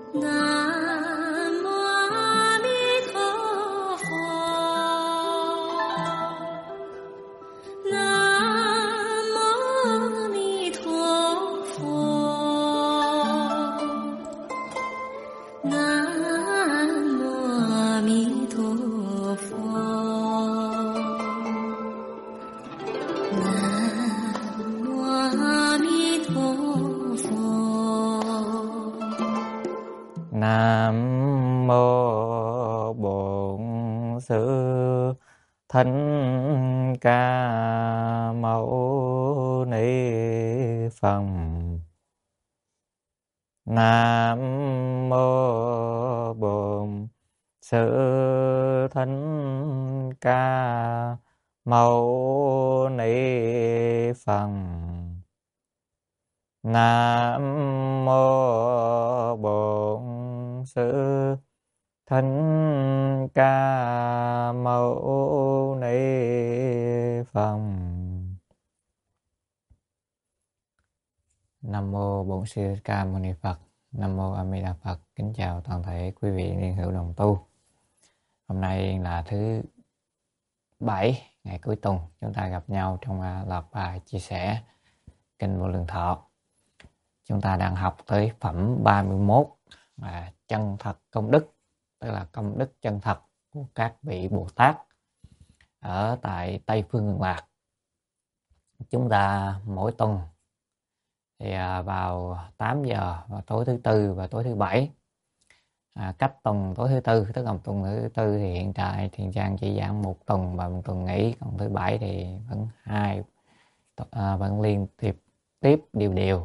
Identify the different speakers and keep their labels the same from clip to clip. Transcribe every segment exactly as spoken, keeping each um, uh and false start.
Speaker 1: Nam mô A Di Đà Phật. Nam mô A Di Đà Phật. Nam mô A Di Đà Phật. Nam mô A Di Đà Phật.
Speaker 2: Nam mô Bổn Sư Thích Ca Mâu Ni Phật. Nam mô Bổn Sư Thích Ca Mâu Ni Phật. Nam mô Bổn Sư Thích Ca Mâu Ni Phật. Nam mô Bổn Sư Thích Ca Mâu Ni Phật. Nam mô A Di Đà Phật. Kính chào toàn thể quý vị liên hữu đồng tu. Hôm nay là thứ bảy, ngày cuối tuần, chúng ta gặp nhau trong loạt bài chia sẻ kinh Vô Lượng Thọ. Chúng ta đang học tới phẩm ba mươi mốt là chân thật công đức, tức là công đức chân thật của các vị Bồ Tát ở tại Tây Phương Cực Lạc. Chúng ta mỗi tuần thì vào tám giờ vào tối thứ tư và tối thứ bảy, à, cách tuần tối thứ tư, tức là tuần thứ tư thì hiện tại Thiền Trang chỉ giảng một tuần và một tuần nghỉ, còn thứ bảy thì vẫn hai à, vẫn liên tiếp tiếp đều đều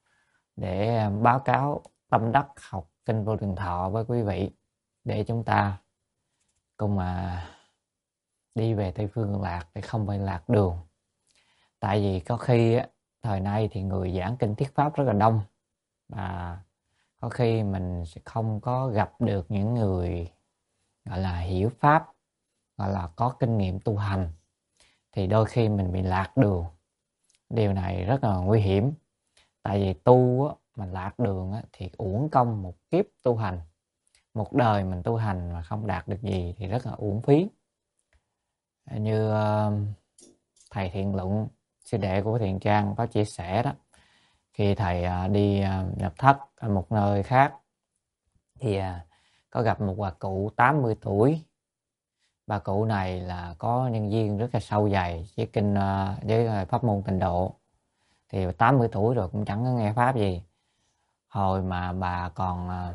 Speaker 2: để báo cáo tâm đắc học kinh Vô Lượng Thọ với quý vị, để chúng ta cùng mà đi về Tây Phương Cực Lạc để không phải lạc đường. Tại vì có khi á, thời nay thì người giảng kinh thuyết pháp rất là đông, và có khi mình sẽ không có gặp được những người gọi là hiểu pháp, gọi là có kinh nghiệm tu hành, thì đôi khi mình bị lạc đường. Điều này rất là nguy hiểm, tại vì tu á, mà lạc đường á, thì uổng công một kiếp tu hành, một đời mình tu hành mà không đạt được gì thì rất là uổng phí. Như uh, thầy Thiện Luận, sư đệ của Thiện Trang có chia sẻ đó, khi thầy uh, đi uh, nhập thất ở một nơi khác thì uh, có gặp một bà cụ tám mươi tuổi. Bà cụ này là có nhân duyên rất là sâu dày với kinh uh, với pháp môn Tịnh Độ, thì tám mươi tuổi rồi cũng chẳng có nghe pháp gì. Hồi mà bà còn uh,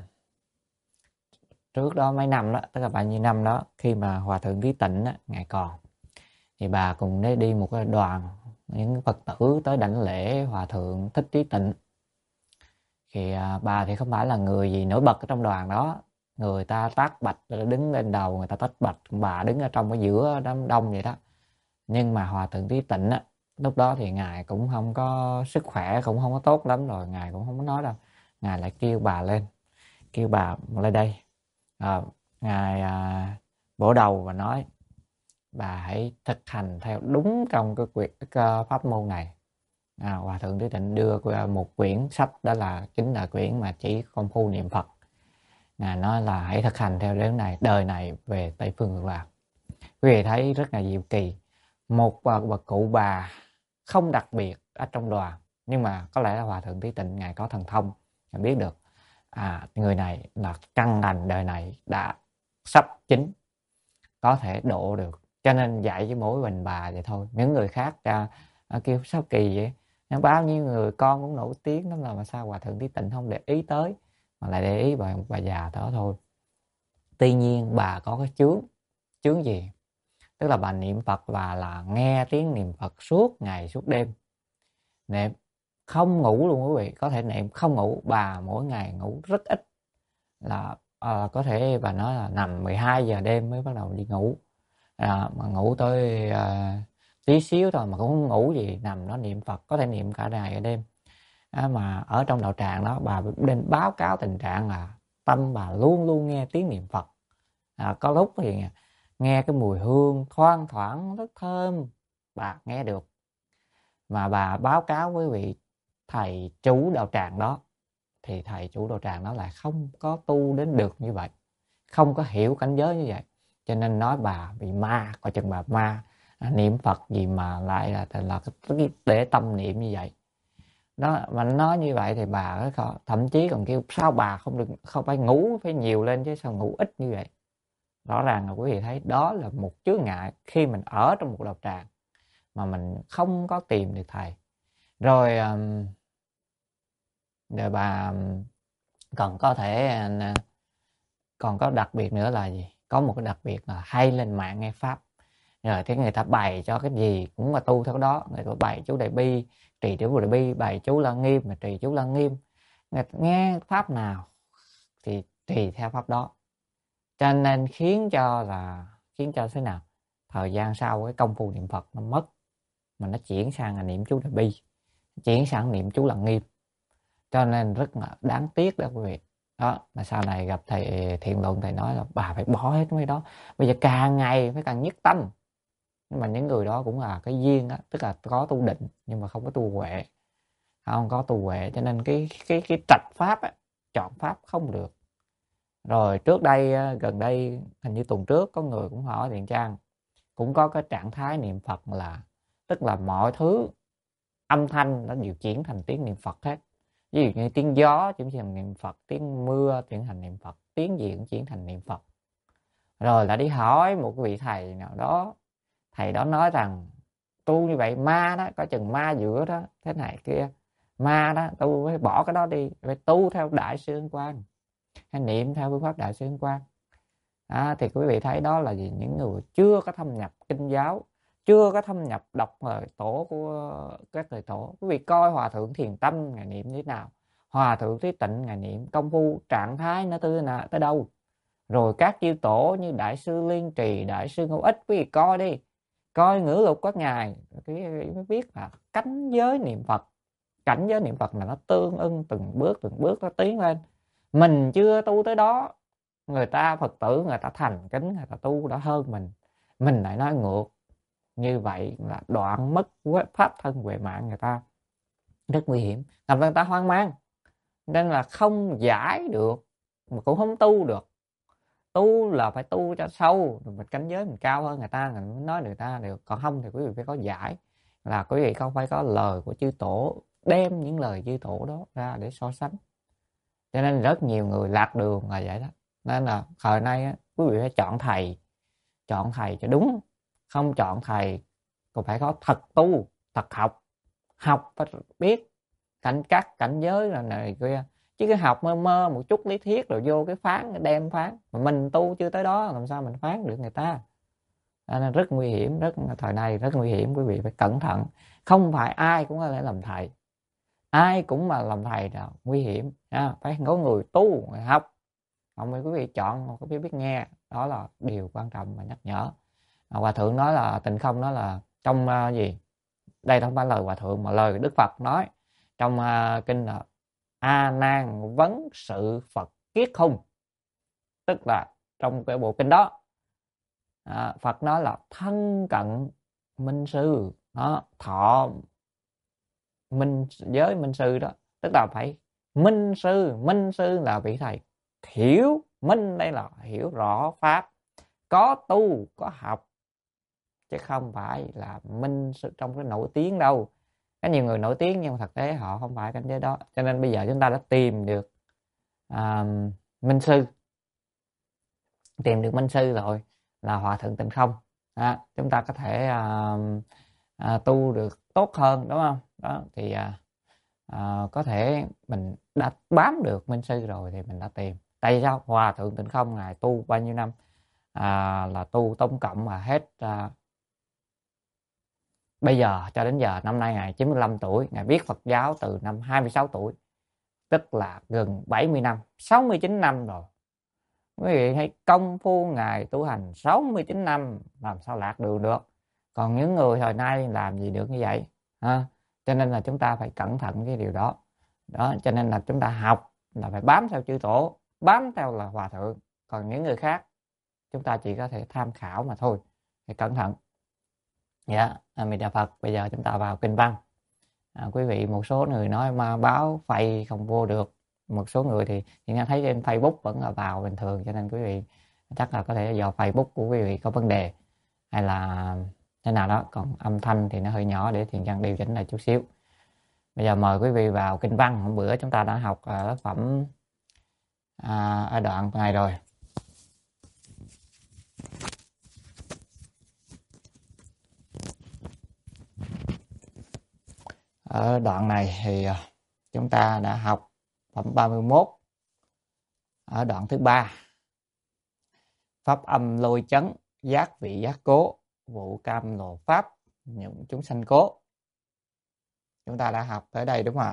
Speaker 2: trước đó mấy năm đó, tức là bao nhiêu năm đó, khi mà Hòa Thượng Trí Tịnh á, ngài còn, thì bà cùng đi một cái đoàn những Phật tử tới đảnh lễ Hòa Thượng Thích Trí Tịnh. Thì à, bà thì không phải là người gì nổi bật ở trong đoàn đó, người ta tát bạch đứng lên đầu, người ta tát bạch, bà đứng ở trong cái giữa đám đông vậy đó. Nhưng mà Hòa Thượng Trí Tịnh á, lúc đó thì ngài cũng không có sức khỏe, cũng không có tốt lắm rồi, ngài cũng không có nói đâu. Ngài lại kêu bà lên, kêu bà lên đây. À, ngài à, vỗ đầu và nói: bà hãy thực hành theo đúng trong cái quyển cái pháp môn này. À, Hòa Thượng Trí Tịnh đưa một quyển sách, đó là chính là quyển mà chỉ công phu niệm Phật. Ngài nói là hãy thực hành theo đến này, đời này về Tây Phương Cực Lạc. Quý vị thấy rất là diệu kỳ. Một bà, bà cụ bà không đặc biệt ở trong đoàn, nhưng mà có lẽ là Hòa Thượng Trí Tịnh ngài có thần thông, ngài biết được à, người này là căn lành đời này đã sắp chín, có thể độ được, cho nên dạy với mỗi mình bà vậy thôi. Những người khác à, à, kêu sao kỳ vậy, bao nhiêu người con cũng nổi tiếng lắm, là mà sao Hòa Thượng Trí Tịnh không để ý tới, mà lại để ý bà, bà già đó thôi. Tuy nhiên bà có cái chướng. Chướng gì? Tức là bà niệm Phật và là nghe tiếng niệm Phật suốt ngày suốt đêm, niệm không ngủ luôn quý vị, có thể niệm không ngủ. Bà mỗi ngày ngủ rất ít, là à, có thể bà nói là nằm mười hai giờ đêm mới bắt đầu đi ngủ, à, mà ngủ tới à, tí xíu thôi mà cũng không ngủ gì, nằm nó niệm Phật, có thể niệm cả ngày cả đêm. À, mà ở trong đạo tràng đó bà nên báo cáo tình trạng là tâm bà luôn luôn nghe tiếng niệm Phật. À, có lúc thì nghe cái mùi hương thoang thoảng rất thơm, bà nghe được, mà bà báo cáo với vị thầy chú đạo tràng đó thì thầy chủ đạo tràng nó lại không có tu đến được như vậy, không có hiểu cảnh giới như vậy, cho nên nói bà bị ma, coi chừng bà ma, à, niệm Phật gì mà lại là là cái để tâm niệm như vậy đó. Mà nói như vậy thì bà thậm chí còn kêu sao bà không được, không phải ngủ phải nhiều lên chứ sao ngủ ít như vậy. Rõ ràng là quý vị thấy đó là một chướng ngại khi mình ở trong một đạo tràng mà mình không có tìm được thầy. Rồi rồi bà còn có thể còn có đặc biệt nữa là gì, có một cái đặc biệt là hay lên mạng nghe pháp, rồi thế người ta bày cho cái gì cũng mà tu theo đó. Người ta bày chú Đại Bi trì chú Đại Bi, bày chú Lăng Nghiêm mà trì chú Lăng Nghiêm, người ta nghe pháp nào thì trì theo pháp đó, cho nên khiến cho là khiến cho thế nào, thời gian sau cái công phu niệm Phật nó mất, mà nó chuyển sang là niệm chú Đại Bi, chuyển sang niệm chú Lăng Nghiêm, cho nên rất là đáng tiếc đó quý vị. Đó mà sau này gặp thầy Thiện Luận, thầy nói là bà phải bỏ hết mấy đó, bây giờ càng ngày phải càng nhất tâm. Nhưng mà những người đó cũng là cái duyên á, tức là có tu định nhưng mà không có tu huệ, không có tu huệ, cho nên cái cái cái trạch pháp á, chọn pháp không được. Rồi trước đây gần đây hình như tuần trước có người cũng hỏi Thiện Trang, cũng có cái trạng thái niệm Phật là tức là mọi thứ âm thanh nó đều chuyển thành tiếng niệm Phật hết. Ví dụ như tiếng gió chuyển thành niệm Phật, tiếng mưa chuyển thành niệm Phật, tiếng gì cũng chuyển thành niệm Phật. Rồi là đi hỏi một vị thầy nào đó, thầy đó nói rằng tu như vậy ma đó, có chừng ma giữa đó, thế này kia, ma đó, tu phải bỏ cái đó đi, phải tu theo Đại Sư Ấn Quang, hay niệm theo phương pháp Đại Sư Ấn Quang. À, thì quý vị thấy đó là gì, những người chưa có thâm nhập kinh giáo, chưa có thâm nhập đọc lời tổ của các thầy tổ. Quý vị coi Hòa Thượng Thiền Tâm ngày niệm như thế nào, Hòa Thượng Thí Tịnh ngày niệm công phu trạng thái nó tới nào tới đâu, rồi các chư tổ như Đại sư Liên Trì, Đại sư Ngô Ích, quý vị coi đi, coi ngữ lục các ngài, quý vị mới biết là cảnh giới niệm Phật, cảnh giới niệm Phật là nó tương ưng từng bước từng bước nó tiến lên. Mình chưa tu tới đó, người ta Phật tử người ta thành kính, người ta tu đã hơn mình, mình lại nói ngược như vậy là đoạn mất pháp thân huệ mạng người ta, rất nguy hiểm, làm cho người ta hoang mang, nên là không giải được mà cũng không tu được. Tu là phải tu cho sâu, mình cảnh giới mình cao hơn người ta, mình nói người ta được, còn không thì quý vị phải có giải, là quý vị không phải có lời của chư tổ, đem những lời chư tổ đó ra để so sánh. Cho nên rất nhiều người lạc đường là vậy đó. Nên là thời nay á, quý vị phải chọn thầy, chọn thầy cho đúng, không chọn thầy còn phải có thật tu, thật học, học phải biết cảnh các cảnh giới là này kia, chứ cái học mơ mơ một chút lý thuyết rồi vô cái phán đem phán, mà mình tu chưa tới đó làm sao mình phán được người ta. Nên rất nguy hiểm, rất thời nay rất nguy hiểm, quý vị phải cẩn thận, không phải ai cũng có thể làm thầy, ai cũng mà làm thầy nào nguy hiểm à, phải có người tu người học, không phải quý vị chọn có biết biết nghe, đó là điều quan trọng mà nhắc nhở. Hòa Thượng nói là Tịnh Không nói là trong uh, gì đây không phải lời Hòa Thượng mà lời Đức Phật nói trong uh, kinh là A Nan vấn sự Phật kiết khung, tức là trong cái bộ kinh đó à, Phật nói là thân cận minh sư đó, thọ minh giới minh sư đó, tức là phải minh sư, minh sư là vị thầy hiểu minh, đây là hiểu rõ pháp, có tu có học, chứ không phải là minh sư trong cái nổi tiếng đâu. Có nhiều người nổi tiếng nhưng mà thực tế họ không phải cảnh giới đó. Cho nên bây giờ chúng ta đã tìm được à, minh sư, tìm được minh sư rồi là Hòa Thượng Tịnh Không à, chúng ta có thể à, à, tu được tốt hơn, đúng không? Đó thì à, à, có thể mình đã bám được minh sư rồi thì mình đã tìm. Tại vì sao? Hòa Thượng Tịnh Không ngài tu bao nhiêu năm à, là tu tổng cộng mà hết à, bây giờ cho đến giờ năm nay ngài chín mươi lăm tuổi, ngài viết Phật giáo từ năm hai mươi sáu tuổi, tức là gần bảy mươi năm, sáu mươi chín năm rồi. Quý vị thấy công phu ngài tu hành sáu mươi chín năm làm sao lạc đường được. Còn những người hồi nay làm gì được như vậy ha? Cho nên là chúng ta phải cẩn thận cái điều đó. Đó, cho nên là chúng ta học là phải bám theo chư tổ, bám theo là Hòa Thượng. Còn những người khác chúng ta chỉ có thể tham khảo mà thôi. Phải cẩn thận. Dạ, à, mình Đà Phật. Bây giờ chúng ta vào kinh văn. À, quý vị một số người nói ma báo phây không vô được. một số người thì hiện nay thấy trên Facebook vẫn là vào bình thường, cho nên quý vị chắc là có thể do Facebook của quý vị có vấn đề hay là thế nào đó. Còn âm thanh thì nó hơi nhỏ, để Thiện Nhân điều chỉnh lại chút xíu. Bây giờ mời quý vị vào kinh văn. Hôm bữa chúng ta đã học ở phẩm à, ở đoạn này rồi. Ở đoạn này thì chúng ta đã học phẩm ba mươi mốt ở đoạn thứ ba. Pháp âm lôi chấn, giác vị giác cố, vụ cam lộ pháp, nhụng chúng sanh cố. Chúng ta đã học tới đây đúng không ạ?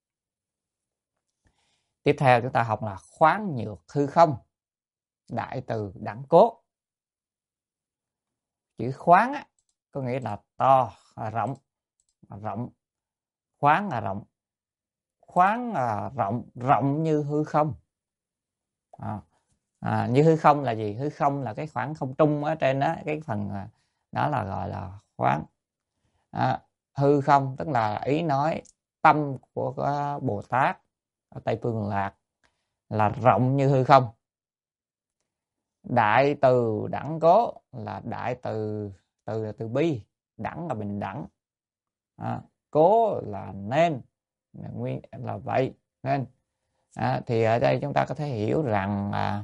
Speaker 2: Tiếp theo chúng ta học là khoáng nhược hư không, đại từ đẳng cố. Chữ khoáng á, có nghĩa là to, là rộng, là rộng. Khoáng là rộng, khoáng là rộng, rộng như hư không. À, à, như hư không là gì? Hư không là cái khoảng không trung ở trên đó, cái phần đó là gọi là khoáng. À, hư không tức là ý nói tâm của Bồ Tát ở Tây Phương Lạc là rộng như hư không. Đại từ đẳng cố là đại từ, từ là từ bi, đẳng là bình đẳng, à, cố là nên, là nguyên là vậy nên. À, thì ở đây chúng ta có thể hiểu rằng à,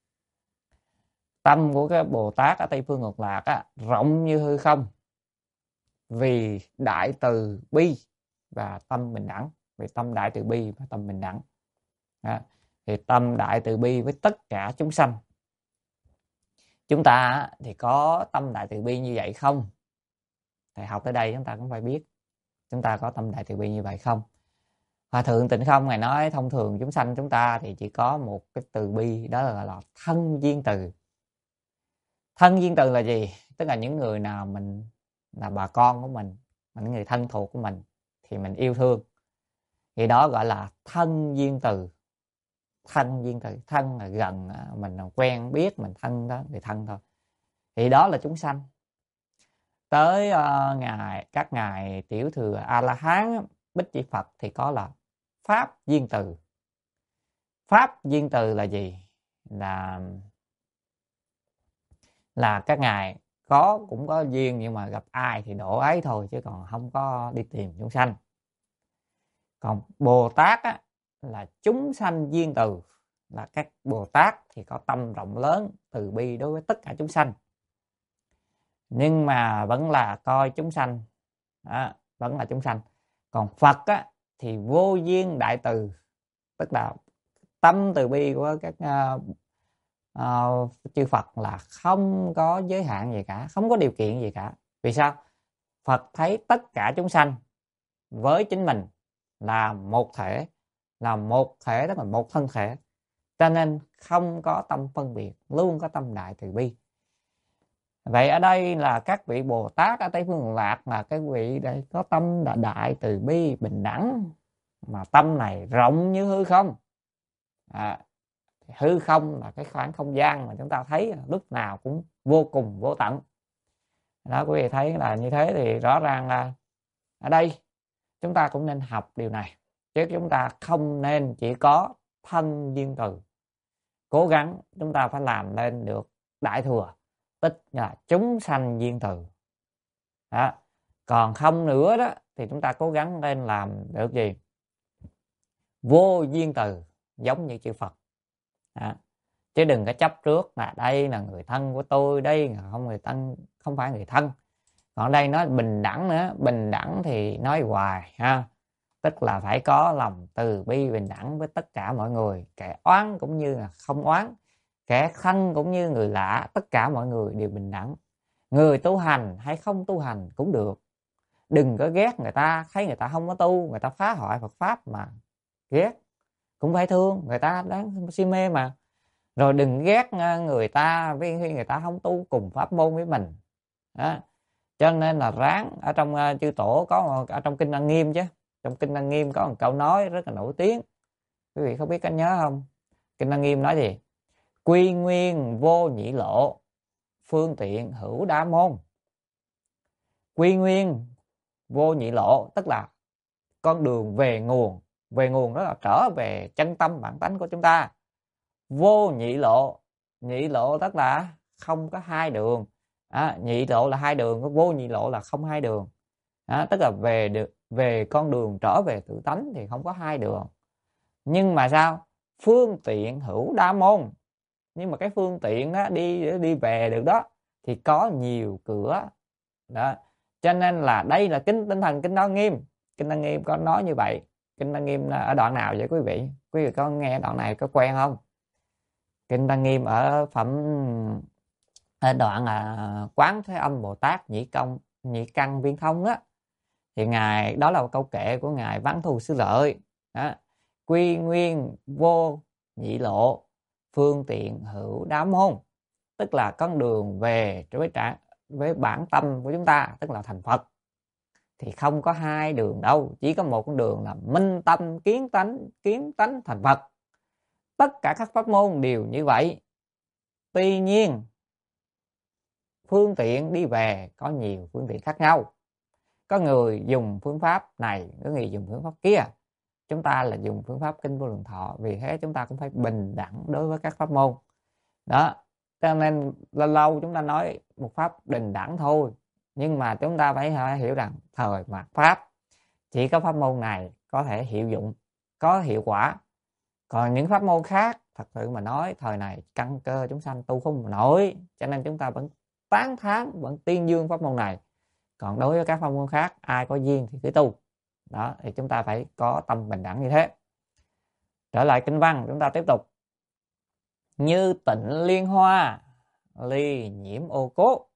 Speaker 2: tâm của cái Bồ Tát ở Tây Phương Cực Lạc á, rộng như hư không vì đại từ bi và tâm bình đẳng, vì tâm đại từ bi và tâm bình đẳng. À, thì tâm đại từ bi với tất cả chúng sanh. Chúng ta thì có tâm đại từ bi như vậy không? Thầy học tới đây chúng ta cũng phải biết chúng ta có tâm đại từ bi như vậy không. Hòa Thượng Tịnh Không Ngài nói thông thường chúng sanh chúng ta thì chỉ có một cái từ bi, đó là gọi là thân duyên từ. Thân duyên từ là gì? Tức là những người nào mình là bà con của mình, những người thân thuộc của mình thì mình yêu thương, thì đó gọi là thân duyên từ. Thân duyên từ, thân là gần, mình là quen biết, mình thân đó thì thân thôi. Thì đó là chúng sanh. Tới uh, ngài các ngài tiểu thừa A La Hán, Bích Chi Phật thì có là pháp duyên từ. Pháp duyên từ là gì? Là là các ngài có cũng có duyên, nhưng mà gặp ai thì độ ấy thôi, chứ còn không có đi tìm chúng sanh. Còn Bồ Tát á, là chúng sanh duyên từ, là các Bồ Tát thì có tâm rộng lớn, từ bi đối với tất cả chúng sanh, nhưng mà vẫn là coi chúng sanh đó, vẫn là chúng sanh. Còn Phật á, thì vô duyên đại từ, tức là tâm từ bi của các uh, uh, chư Phật là không có giới hạn gì cả, không có điều kiện gì cả. Vì sao? Phật thấy tất cả chúng sanh với chính mình là một thể, là một thể, tức là một thân thể, cho nên không có tâm phân biệt, luôn có tâm đại từ bi. Vậy ở đây là các vị Bồ Tát ở Tây Phương Cực Lạc là các vị đây có tâm là đại từ bi bình đẳng, mà tâm này rộng như hư không. À, hư không là cái khoảng không gian mà chúng ta thấy lúc nào cũng vô cùng vô tận. Đó, quý vị thấy là như thế thì rõ ràng là ở đây chúng ta cũng nên học điều này, chứ chúng ta không nên chỉ có thân duyên từ. Cố gắng chúng ta phải làm lên được đại thừa, tức là chúng sanh duyên từ. Đó. Còn không nữa đó thì chúng ta cố gắng lên làm được gì? Vô duyên từ, giống như chư Phật. Đó. Chứ đừng có chấp trước là đây là người thân của tôi, đây là không người thân, không phải người thân. Còn đây nói bình đẳng nữa, bình đẳng thì nói hoài ha, tức là phải có lòng từ bi bình đẳng với tất cả mọi người, kẻ oán cũng như là không oán, kẻ thân cũng như người lạ, tất cả mọi người đều bình đẳng. Người tu hành hay không tu hành cũng được. Đừng có ghét người ta, thấy người ta không có tu, người ta phá hoại Phật pháp mà ghét. Cũng phải thương, người ta đáng si mê mà. Rồi đừng ghét người ta vì khi người ta không tu cùng pháp môn với mình. Đó. Cho nên là ráng, ở trong uh, chư tổ có, ở trong Kinh Lăng Nghiêm chứ, trong Kinh Lăng Nghiêm có một câu nói rất là nổi tiếng, quý vị không biết có nhớ không? Kinh Lăng Nghiêm nói gì? Quy nguyên vô nhị lộ, phương tiện hữu đa môn. Quy nguyên vô nhị lộ tức là con đường về nguồn về nguồn, đó là trở về chân tâm bản tánh của chúng ta. Vô nhị lộ, nhị lộ tức là không có hai đường. À, nhị lộ là hai đường, vô nhị lộ là không hai đường. À, tức là về được về con đường trở về tự tánh thì không có hai đường. Nhưng mà sao? Phương tiện hữu đa môn. Nhưng mà cái phương tiện đó đi để đi về được đó thì có nhiều cửa. Đó. Cho nên là đây là kinh tinh thần Kinh Đăng Nghiêm. Kinh Đăng Nghiêm có nói như vậy. Kinh Đăng Nghiêm ở đoạn nào vậy quý vị? Quý vị có nghe đoạn này có quen không? Kinh Đăng Nghiêm ở phẩm ở đoạn là Quán Thế Âm Bồ Tát Nhĩ Công Nhĩ Căn Viên Thông á, thì ngài đó là một câu kệ của ngài Văn Thù Sư Lợi. Đó. Quy nguyên vô nhị lộ, phương tiện hữu đá môn, tức là con đường về với trạng với bản tâm của chúng ta, tức là thành Phật, thì không có hai đường đâu, chỉ có một con đường là minh tâm kiến tánh, kiến tánh thành Phật. Tất cả các pháp môn đều như vậy. Tuy nhiên phương tiện đi về có nhiều phương tiện khác nhau. Có người dùng phương pháp này, có người dùng phương pháp kia. Chúng ta là dùng phương pháp Kinh Vô Lượng Thọ, vì thế chúng ta cũng phải bình đẳng đối với các pháp môn. Đó, cho nên lâu lâu chúng ta nói một pháp bình đẳng thôi, nhưng mà chúng ta phải hiểu rằng thời mạt pháp chỉ có pháp môn này có thể hiệu dụng, có hiệu quả. Còn những pháp môn khác, thật sự mà nói, thời này căn cơ chúng sanh tu không nổi, cho nên chúng ta vẫn tán thán, vẫn tuyên dương pháp môn này. Còn đối với các pháp môn khác, ai có duyên thì cứ tu. Đó, thì chúng ta phải có tâm bình đẳng như thế. Trở lại kinh văn, chúng ta tiếp tục. Như tịnh liên hoa, ly nhiễm ô cốt.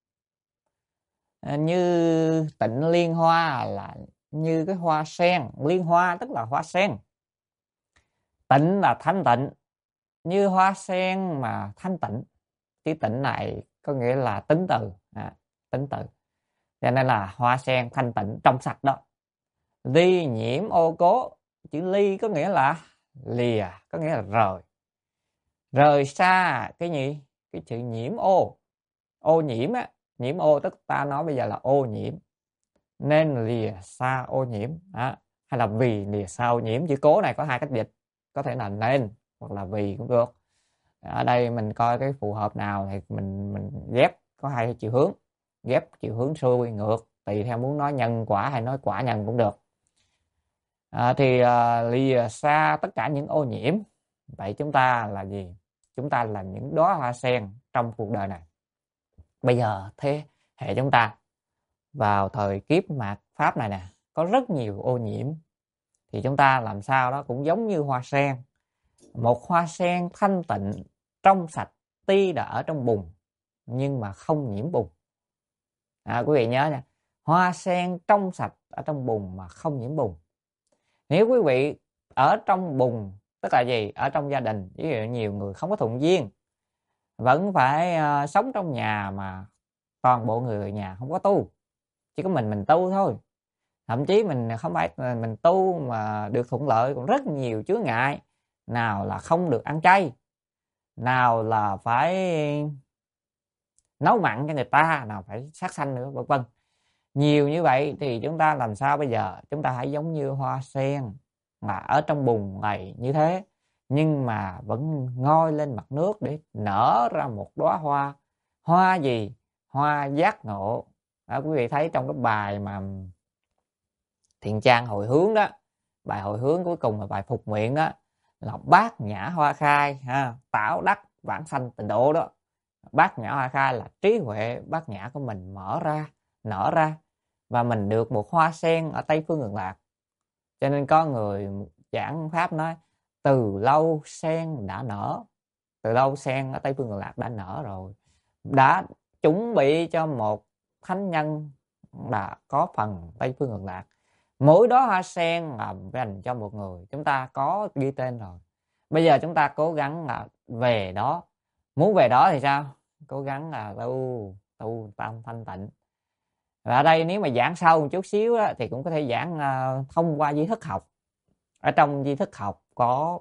Speaker 2: Như tịnh liên hoa là như cái hoa sen. Liên hoa tức là hoa sen. Tịnh là thanh tịnh. Như hoa sen mà thanh tịnh. Cái tịnh này có nghĩa là tính từ. À, tính từ. Cho nên là hoa sen thanh tịnh trong sạch đó. Ly nhiễm ô cố. Chữ ly có nghĩa là lìa, có nghĩa là rời. Rời xa cái gì? Cái chữ nhiễm ô. Ô nhiễm á. Nhiễm ô tức ta nói bây giờ là ô nhiễm. Nên lìa xa ô nhiễm. Đó. Hay là vì lìa xa ô nhiễm. Chữ cố này có hai cách dịch. Có thể là nên hoặc là vì cũng được. Ở đây mình coi cái phù hợp nào thì mình mình ghép có hai chiều hướng. Ghép chiều hướng xuôi ngược. Tùy theo muốn nói nhân quả hay nói quả nhân cũng được. À, thì à, lìa xa tất cả những ô nhiễm. Vậy chúng ta là gì? Chúng ta là những đóa hoa sen trong cuộc đời này. Bây giờ thế hệ chúng ta vào thời kiếp mạt pháp này nè, có rất nhiều ô nhiễm. Thì chúng ta làm sao đó cũng giống như hoa sen. Một hoa sen thanh tịnh, trong sạch, tuy đã ở trong bùn nhưng mà không nhiễm bùn. À, quý vị nhớ nha, hoa sen trong sạch ở trong bùn mà không nhiễm bùn. Nếu quý vị ở trong bùn, tức là gì? Ở trong gia đình, ví dụ nhiều người không có thuận duyên, vẫn phải uh, sống trong nhà mà toàn bộ người nhà không có tu, chỉ có mình mình tu thôi. Thậm chí mình không phải mình tu mà được thuận lợi, còn rất nhiều chướng ngại. Nào là không được ăn chay, nào là phải nấu mặn cho người ta, nào phải sát sanh nữa, vân vân. Nhiều như vậy thì chúng ta làm sao bây giờ? Chúng ta hãy giống như hoa sen mà ở trong bùn này như thế, nhưng mà vẫn ngoi lên mặt nước để nở ra một đóa hoa. Hoa gì? Hoa giác ngộ. Đó, quý vị thấy trong cái bài mà Thiện Trang hồi hướng đó, bài hồi hướng cuối cùng là bài phục nguyện đó, là bát nhã hoa khai, ha, tạo đắc vãng sanh tịnh độ đó. Bát nhã hoa khai là trí huệ bát nhã của mình mở ra, nở ra, và mình được một hoa sen ở Tây Phương Cực Lạc. Cho nên có người giảng pháp nói từ lâu sen đã nở, từ lâu sen ở Tây Phương Cực Lạc đã nở rồi, đã chuẩn bị cho một thánh nhân đã có phần Tây Phương Cực Lạc. Mỗi đó hoa sen là dành cho một người, chúng ta có ghi tên rồi. Bây giờ chúng ta cố gắng là về đó. Muốn về đó thì sao? Cố gắng là tu tu tâm thanh tịnh. Và ở đây nếu mà giảng sâu một chút xíu đó, thì cũng có thể giảng uh, thông qua di thức học. Ở trong di thức học có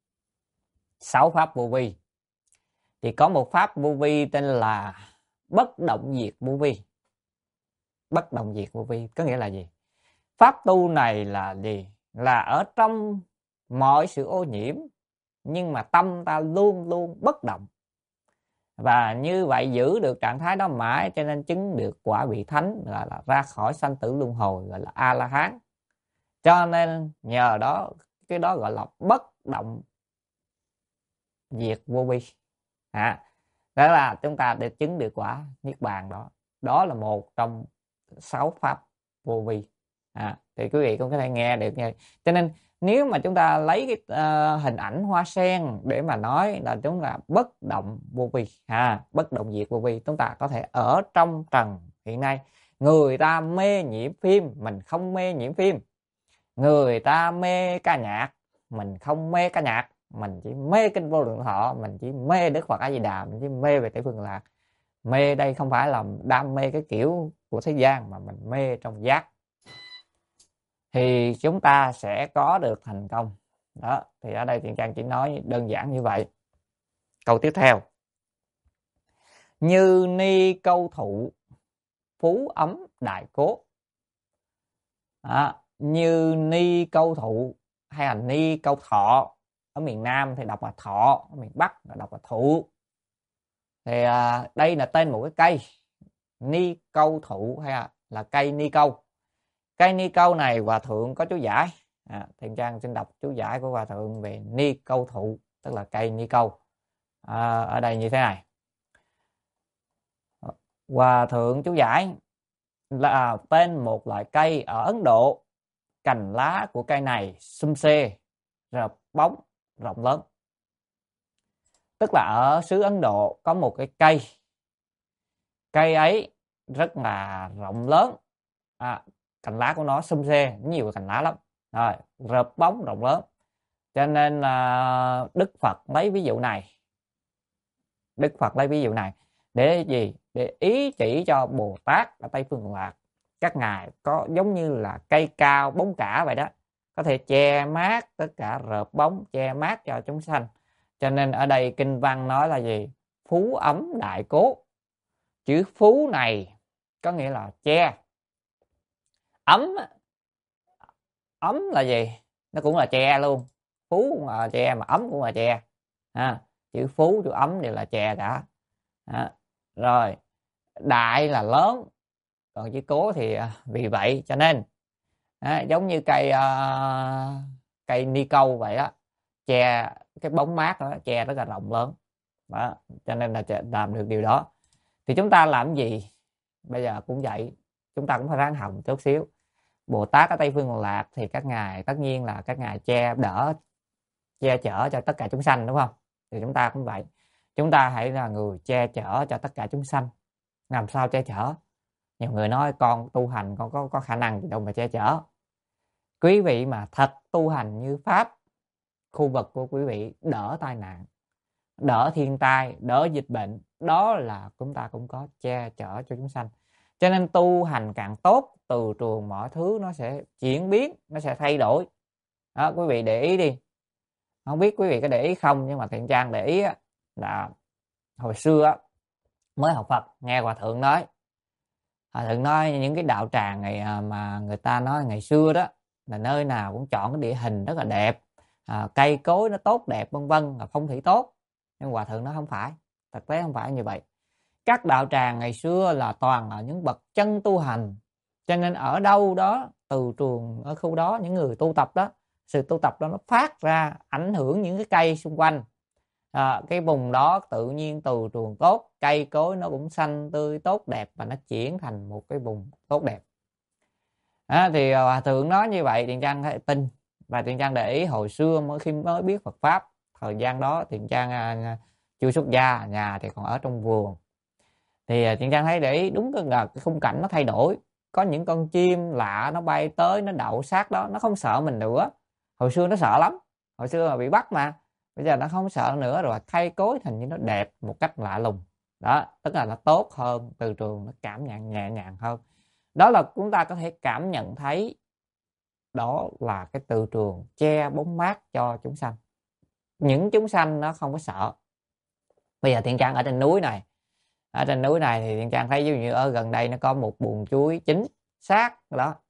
Speaker 2: sáu pháp vô vi. Thì có một pháp vô vi tên là bất động diệt vô vi. Bất động diệt vô vi có nghĩa là gì? Pháp tu này là gì? là ở trong mọi sự ô nhiễm, nhưng mà tâm ta luôn luôn bất động. Và như vậy giữ được trạng thái đó mãi, cho nên chứng được quả vị thánh, gọi là ra khỏi sanh tử luân hồi, gọi là A La Hán. Cho nên nhờ đó, cái đó gọi là bất động diệt vô vi. À, đó là chúng ta để chứng được quả niết bàn đó. Đó là một trong sáu pháp vô vi. À, thì quý vị cũng có thể nghe được nha. Cho nên nếu mà chúng ta lấy cái uh, hình ảnh hoa sen để mà nói là chúng ta bất động vô vi, à, bất động diệt vô vi, chúng ta có thể ở trong trần. Hiện nay người ta mê nhiễm phim, mình không mê nhiễm phim. Người ta mê ca nhạc, mình không mê ca nhạc. Mình chỉ mê kinh vô lượng thọ, mình chỉ mê Đức Phật A Di Đà, mình chỉ mê về Tây Phương Lạc. Mê đây không phải là đam mê cái kiểu của thế gian, mà mình mê trong giác, thì chúng ta sẽ có được thành công. Đó, thì ở đây Thiện Trang chỉ nói đơn giản như vậy. Câu tiếp theo: như ni câu thụ, phú ấm đại cốt. Đó, như ni câu thụ hay là ni câu thọ, ở miền Nam thì đọc là thọ, ở miền Bắc là đọc là thụ. Thì à, đây là tên một cái cây ni câu thụ hay là, là cây ni câu. Cây ni câu này Hòa Thượng có chú giải. À, Thiện Trang xin đọc chú giải của Hòa Thượng về ni câu thụ, tức là cây ni câu. À, ở đây như thế này. Hòa Thượng chú giải là tên một loại cây ở Ấn Độ. Cành lá của cây này xum xê, rợp bóng, rộng lớn. Tức là ở xứ Ấn Độ có một cái cây. Cây ấy rất là rộng lớn. À, cành lá của nó xum xê, nhiều cành lá lắm. Rồi, rợp bóng rộng lớn. Cho nên là Đức Phật lấy ví dụ này. Đức Phật lấy ví dụ này để gì? Để ý chỉ cho Bồ Tát ở Tây Phương Lạc. Các ngài có giống như là cây cao bóng cả vậy đó, có thể che mát tất cả rợp bóng, che mát cho chúng sanh. Cho nên ở đây kinh văn nói là gì? Phú ấm đại cốt. Chữ phú này có nghĩa là che. Ấm, ấm là gì? Nó cũng là che luôn. Phú cũng là che, mà ấm cũng là che. À, chữ phú, chữ ấm đều là che cả. À, rồi, đại là lớn, còn chữ cố thì vì vậy cho nên à, giống như cây uh, cây ni câu vậy đó, che cái bóng mát đó, che rất là rộng lớn đó, cho nên là làm được điều đó. Thì chúng ta làm gì? Bây giờ cũng vậy, chúng ta cũng phải ráng học chút xíu. Bồ Tát ở Tây Phương Cực Lạc thì các ngài tất nhiên là các ngài che đỡ, che chở cho tất cả chúng sanh, đúng không? Thì chúng ta cũng vậy, chúng ta hãy là người che chở cho tất cả chúng sanh. Làm sao che chở? Nhiều người nói con tu hành con có, có khả năng gì đâu mà che chở. Quý vị mà thật tu hành như Pháp, khu vực của quý vị đỡ tai nạn, đỡ thiên tai, đỡ dịch bệnh, đó là chúng ta cũng có che chở cho chúng sanh. Cho nên tu hành càng tốt, từ trường mọi thứ nó sẽ chuyển biến, nó sẽ thay đổi. Đó, quý vị để ý đi. Không biết quý vị có để ý không, nhưng mà Thiện Trang để ý là hồi xưa mới học Phật, nghe Hòa Thượng nói. Hòa Thượng nói những cái đạo tràng này mà người ta nói ngày xưa đó là nơi nào cũng chọn cái địa hình rất là đẹp, à, cây cối nó tốt đẹp vân vân, là phong thủy tốt. Nhưng Hòa Thượng nói không phải, thực tế không phải như vậy. Các đạo tràng ngày xưa là toàn là những bậc chân tu hành, cho nên ở đâu đó từ trường ở khu đó, những người tu tập đó, sự tu tập đó nó phát ra ảnh hưởng những cái cây xung quanh. À, cái vùng đó tự nhiên từ trường tốt, cây cối nó cũng xanh tươi tốt đẹp, và nó chuyển thành một cái vùng tốt đẹp. À, thì Hòa Thượng nói như vậy, Thiện Trang tin. Và Thiện Trang để ý hồi xưa mới khi mới biết Phật Pháp, thời gian đó Thiện Trang à, chưa xuất gia, nhà thì còn ở trong vườn. Thì Thiện Trang thấy để ý đúng là cái khung cảnh nó thay đổi. Có những con chim lạ nó bay tới, nó đậu sát đó, nó không sợ mình nữa. Hồi xưa nó sợ lắm, hồi xưa mà bị bắt mà. Bây giờ nó không sợ nữa rồi, thay cối thành như nó đẹp một cách lạ lùng. Đó, tức là nó tốt hơn, từ trường nó cảm nhận nhẹ nhàng hơn. Đó là chúng ta có thể cảm nhận thấy đó là cái từ trường che bóng mát cho chúng sanh. Những chúng sanh nó không có sợ. Bây giờ Thiện Trang ở trên núi này, ở trên núi này thì Thiện Trang thấy ví dụ như ở gần đây nó có một buồng chuối chín sát đó.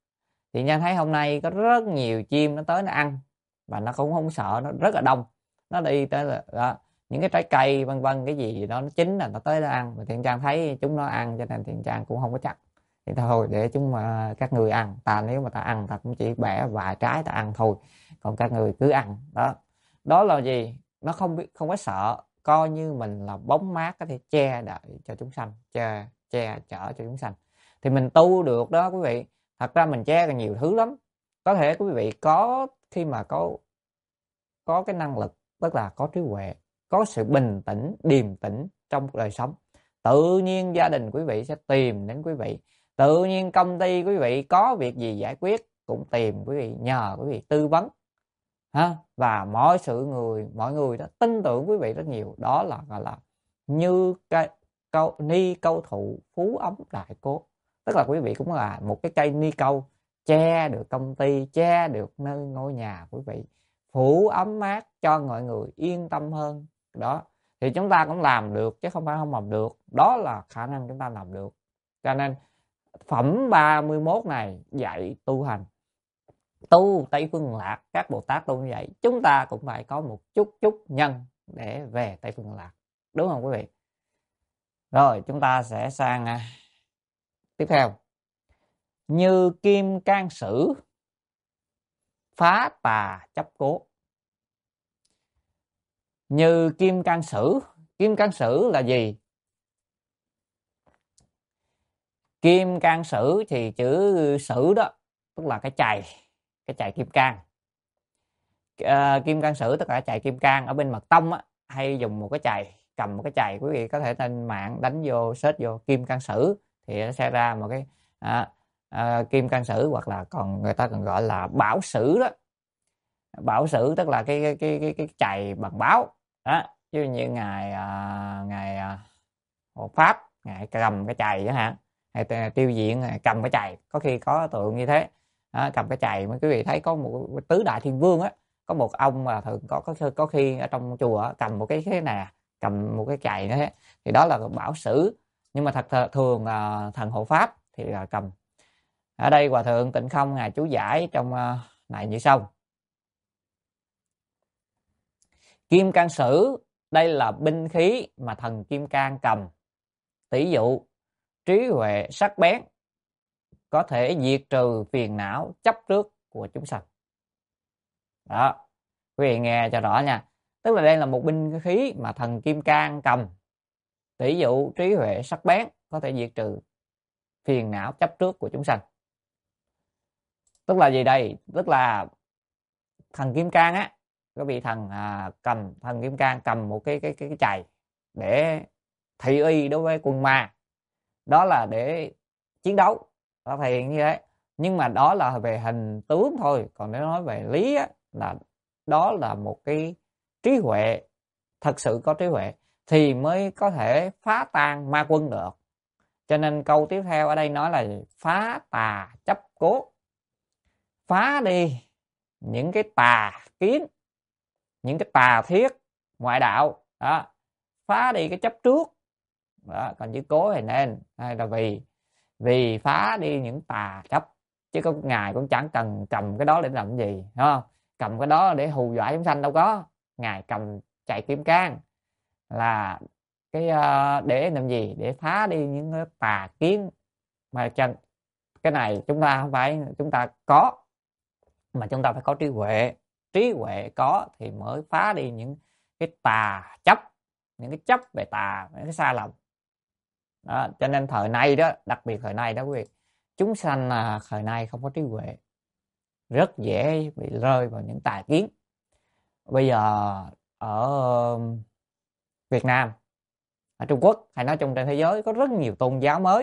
Speaker 2: Thì Trang thấy hôm nay có rất nhiều chim nó tới nó ăn và nó cũng không sợ, nó rất là đông, nó đi tới là đó, những cái trái cây vân vân cái gì đó nó chín là nó tới nó ăn. Và Thiện Trang thấy chúng nó ăn cho nên Thiện Trang cũng không có chắc, thì thôi để chúng mà các người ăn, ta nếu mà ta ăn ta cũng chỉ bẻ vài trái ta ăn thôi, còn các người cứ ăn đó. Đó là gì? Nó không biết, không có sợ, coi như mình là bóng mát có thể che đậy cho chúng sanh, che che chở cho chúng sanh. Thì mình tu được đó quý vị. Thật ra mình che còn nhiều thứ lắm. Có thể quý vị có khi mà có có cái năng lực, tức là có trí huệ, có sự bình tĩnh, điềm tĩnh trong đời sống, tự nhiên gia đình quý vị sẽ tìm đến quý vị, tự nhiên công ty quý vị có việc gì giải quyết cũng tìm quý vị, nhờ quý vị tư vấn ha. Và mọi sự người mọi người đó tin tưởng quý vị rất nhiều. Đó là gọi là như cây câu ni câu thụ phú ấm đại cốt, tức là quý vị cũng là một cái cây ni câu che được công ty, che được nơi ngôi nhà quý vị, phủ ấm mát cho mọi người yên tâm hơn. Đó thì chúng ta cũng làm được chứ không phải không làm được, đó là khả năng chúng ta làm được. Cho nên phẩm ba mươi mốt này dạy tu hành, tu Tây Phương Lạc, các Bồ Tát tu như vậy, chúng ta cũng phải có một chút chút nhân để về Tây Phương Lạc, đúng không quý vị? Rồi chúng ta sẽ sang à, tiếp theo. Như kim can sử, phá tà chấp cố. Như kim can sử, kim can sử là gì? Kim can sử thì chữ sử đó tức là cái chày, cái chày kim cang. À, kim can sử tức là chày kim cang. Ở bên mật tông á, hay dùng một cái chày, cầm một cái chày, quý vị có thể lên mạng đánh vô, search vô kim can sử thì nó sẽ ra một cái à, à, kim can sử, hoặc là còn người ta còn gọi là bảo sử đó. Bảo sử tức là cái cái cái cái, cái chày bằng báo đó, chứ như ngài à, ngài à, hộ pháp ngài cầm cái chày đó hả, hay tiêu diện cầm cái chày, có khi có tượng như thế đó, cầm cái chày. Mấy quý vị thấy có một tứ đại thiên vương á, có một ông mà thường có có có khi ở trong chùa cầm một cái thế này, cầm một cái chày đó thế, thì đó là bảo sử. Nhưng mà thật thường là thần hộ pháp thì là cầm. Ở đây Hòa thượng Tịnh Không ngài chú giải trong này như sau: kim can sử đây là binh khí mà thần kim cang cầm, tỷ dụ trí huệ sắc bén, có thể diệt trừ phiền não chấp trước của chúng sanh. Đó, quý vị nghe cho rõ nha. Tức là đây là một binh khí mà thần kim cang cầm, tỷ dụ trí huệ sắc bén, có thể diệt trừ phiền não chấp trước của chúng sanh. Tức là gì đây? Tức là thần kim cang á, có vị thần à, cầm thần kim cang cầm một cái cái cái, cái chày để thị uy đối với quân ma, đó là để chiến đấu, nó thể hiện như thế. Nhưng mà đó là về hình tướng thôi, còn nếu nói về lý á, là đó là một cái trí huệ, thật sự có trí huệ thì mới có thể phá tan ma quân được. Cho nên câu tiếp theo ở đây nói là phá tà chấp cố, phá đi những cái tà kiến, những cái tà thiết ngoại đạo đó, phá đi cái chấp trước đó. Còn chữ cố thì nên hay là vì vì phá đi những tà chấp, chứ có ngài cũng chẳng cần cầm cái đó để làm gì, đúng không? Cầm cái đó để hù dọa chúng sanh đâu có. Ngài cầm chạy kim cang là cái uh, để làm gì? Để phá đi những cái tà kiến. Mà chân cái này chúng ta không phải chúng ta có, mà chúng ta phải có trí huệ. Trí huệ có thì mới phá đi những cái tà chấp, những cái chấp về tà, những cái sai lầm đó. Cho nên thời nay đó, đặc biệt thời nay đó quý vị, chúng sanh là thời nay không có trí huệ, rất dễ bị rơi vào những tà kiến. Bây giờ ở Việt Nam, ở Trung Quốc, hay nói chung trên thế giới, có rất nhiều tôn giáo mới,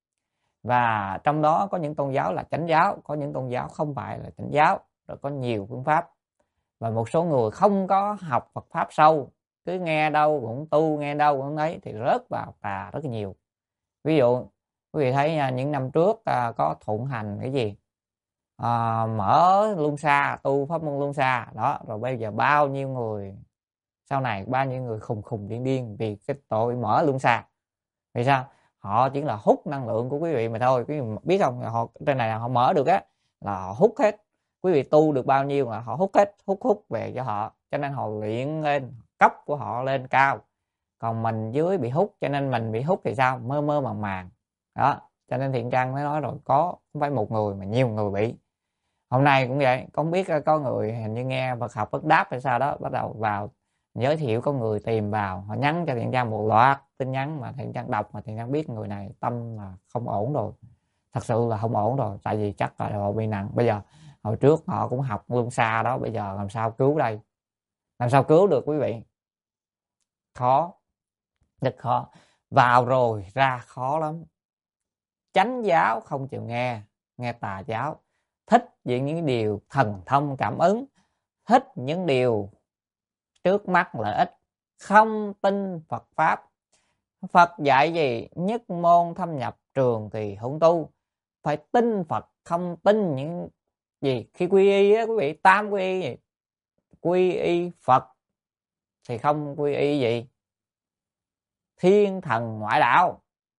Speaker 2: và trong đó có những tôn giáo là chánh giáo, có những tôn giáo không phải là chánh giáo, rồi có nhiều phương pháp. Và một số người không có học Phật pháp sâu, cứ nghe đâu cũng tu, nghe đâu cũng ấy, thì rớt vào tà rất là nhiều. Ví dụ quý vị thấy nha, những năm trước à, có thuận hành cái gì à, mở luân xa, tu pháp môn luân xa đó, rồi bây giờ bao nhiêu người sau này, bao nhiêu người khùng khùng điên điên vì cái tội mở luân xa. Vì sao? Họ chỉ là hút năng lượng của quý vị mà thôi. Quý vị biết không, họ trên này họ mở được á là họ hút hết. Quý vị tu được bao nhiêu là họ hút hết, hút hút về cho họ, cho nên họ luyện lên cấp của họ lên cao. Còn mình dưới bị hút, cho nên mình bị hút thì sao? Mơ mơ màng màng đó. Cho nên Thiện Trang mới nói rồi, có không phải một người mà nhiều người bị. Hôm nay cũng vậy, không biết có người hình như nghe Phật học Phật đáp hay sao đó, bắt đầu vào giới thiệu, có người tìm vào, họ nhắn cho Thiện Trang một loạt tin nhắn mà Thiện Trang đọc mà Thiện Trang biết người này tâm là không ổn rồi, thật sự là không ổn rồi, tại vì chắc là họ bị nặng. Bây giờ hồi trước họ cũng học luôn xa đó, bây giờ làm sao cứu đây, làm sao cứu được quý vị? Khó, rất khó. Vào rồi ra khó lắm. Chánh giáo không chịu nghe, nghe tà giáo, thích những điều thần thông cảm ứng, thích những điều trước mắt lợi ích, không tin Phật Pháp. Phật dạy gì? Nhất môn thâm nhập trường kỳ hữu tu. Phải tin Phật, không tin những gì. Khi quy y á quý vị, tam quy y gì? Quy y Phật thì không quy y gì? Thiên thần ngoại đạo.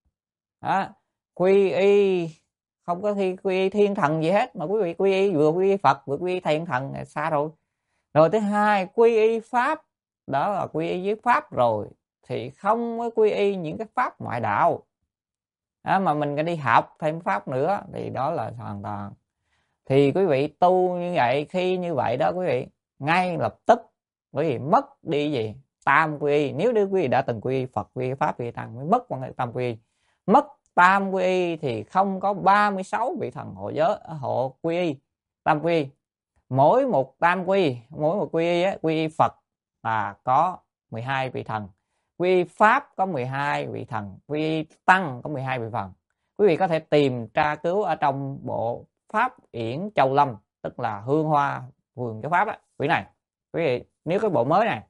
Speaker 2: Đó. Quy y không có thi quy y thiên thần gì hết, mà quý vị quy y vừa quy y Phật vừa quy y thiên thần là xa rồi. Rồi thứ hai, quy y Pháp, đó là quy y với Pháp rồi thì không có quy y những cái pháp ngoại đạo. Đó, mà mình đi học thêm Pháp nữa thì đó là hoàn toàn. Thì quý vị tu như vậy, khi như vậy đó quý vị, ngay lập tức quý vị mất đi gì? Tam quy y. Nếu quý vị đã từng quy y Phật, quy y Pháp, quy y Tăng mới mất quan tam quy y. Mất tam quy y thì không có ba mươi sáu vị thần hộ giới hộ quy y, tam quy y. Mỗi một tam quy y, mỗi một quy y á, quy y Phật là có mười hai vị thần, quy y Pháp có mười hai vị thần, quy y Tăng có mười hai vị thần. Quý vị có thể tìm tra cứu ở trong bộ Pháp Yển Châu Lâm, tức là Hương Hoa Vườn Châu Pháp á, quyển này. Quý vị nếu cái bộ mới này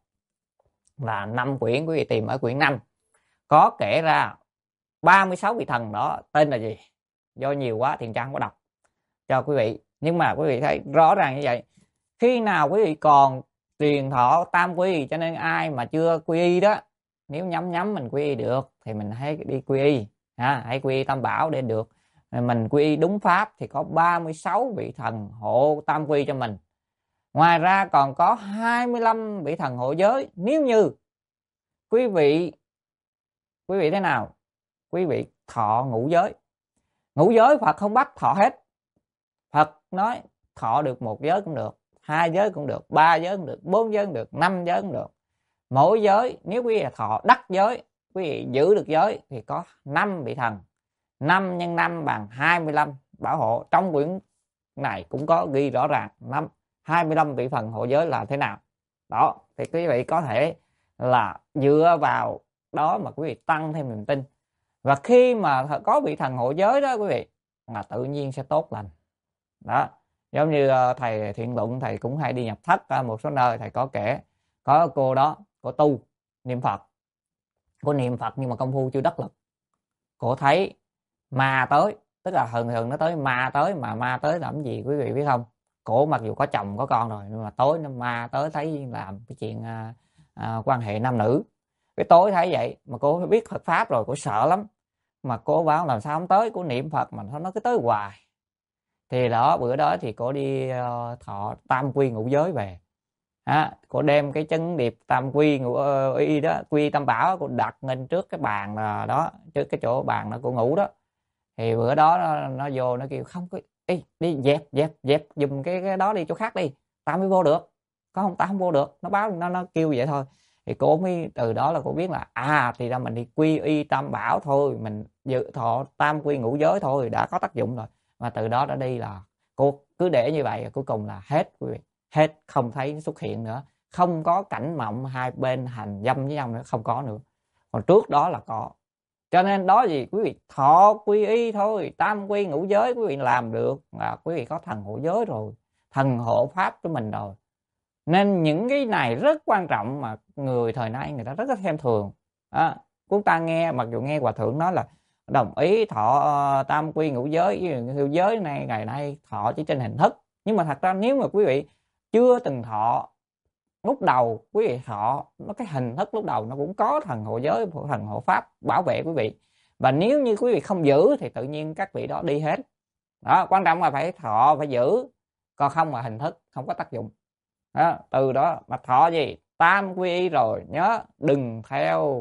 Speaker 2: là năm quyển, quý vị tìm ở quyển năm có kể ra ba mươi sáu vị thần đó tên là gì. Do nhiều quá Thiện Trang không có đọc cho quý vị, nhưng mà quý vị thấy rõ ràng như vậy. Khi nào quý vị còn truyền thọ tam quy y, cho nên ai mà chưa quy y đó, nếu nhắm nhắm mình quy y được thì mình hãy đi quy y, ha, hãy quy y tam bảo để được. Mình quy y đúng pháp thì có ba mươi sáu vị thần hộ tam quy cho mình. Ngoài ra còn có hai mươi lăm vị thần hộ giới. Nếu như quý vị quý vị thế nào? Quý vị thọ ngũ giới. Ngũ giới Phật không bắt thọ hết. Phật nói thọ được một giới cũng được, hai giới cũng được, ba giới cũng được, bốn giới cũng được, năm giới cũng được. Mỗi giới nếu quý vị thọ đắc giới, quý vị giữ được giới thì có năm vị thần. năm nhân năm bằng hai mươi lăm bảo hộ. Trong quyển này cũng có ghi rõ ràng năm hai mươi lăm vị thần hộ giới là thế nào. Đó, thì quý vị có thể là dựa vào đó mà quý vị tăng thêm niềm tin. Và khi mà có vị thần hộ giới đó quý vị, là tự nhiên sẽ tốt lành. Đó, giống như thầy Thiện Luận, thầy cũng hay đi nhập thất ở một số nơi, thầy có kể có cô đó, cô tu niệm Phật, cô niệm Phật nhưng mà công phu chưa đắc lực. Cô thấy ma tới, tức là thường thường nó tới ma tới, mà ma tới làm gì quý vị biết không? Cổ mặc dù có chồng có con rồi, nhưng mà tối nó ma tới thấy làm cái chuyện à, à, quan hệ nam nữ. Cái tối thấy vậy mà cô biết Phật pháp rồi, cô sợ lắm. Mà cô bảo làm sao không tới, cô niệm Phật mà nó cứ tới hoài. Thì đó, bữa đó thì cô đi uh, thọ tam quy ngũ giới về. À, cô đem cái chân điệp tam quy ngũ uh, y đó, quy tam bảo, cô đặt lên trước cái bàn uh, đó, trước cái chỗ bàn đó cô ngủ đó. Thì bữa đó nó, nó vô nó kêu không có, đi đi dẹp dẹp dẹp dùm cái, cái đó đi chỗ khác đi, tao mới vô được. Có không, tao không vô được. Nó báo nó nó kêu vậy thôi. Thì cô mới từ đó là cô biết là à thì ra mình đi quy y tam bảo thôi, mình dự thọ tam quy ngũ giới thôi đã có tác dụng rồi. Mà từ đó đã đi là cô cứ để như vậy, cuối cùng là hết quý vị, hết, không thấy xuất hiện nữa, không có cảnh mộng hai bên hành dâm với nhau nữa, không có nữa. Còn trước đó là có. Cho nên đó gì quý vị thọ quy y thôi, tam quy ngũ giới quý vị làm được là quý vị có thần hộ giới rồi, thần hộ pháp của mình rồi. Nên những cái này rất quan trọng mà người thời nay người ta rất là xem thường. À, chúng ta nghe, mặc dù nghe Hòa Thượng nói là đồng ý thọ uh, tam quy ngũ giới, ngũ giới này ngày nay thọ chỉ trên hình thức, nhưng mà thật ra nếu mà quý vị chưa từng thọ, lúc đầu quý vị thọ nó cái hình thức lúc đầu nó cũng có thần hộ giới, thần hộ pháp bảo vệ quý vị. Và nếu như quý vị không giữ thì tự nhiên các vị đó đi hết. Đó, quan trọng là phải thọ, phải giữ, còn không mà hình thức không có tác dụng. Đó, từ đó mà thọ gì? Tam quy y rồi, nhớ đừng theo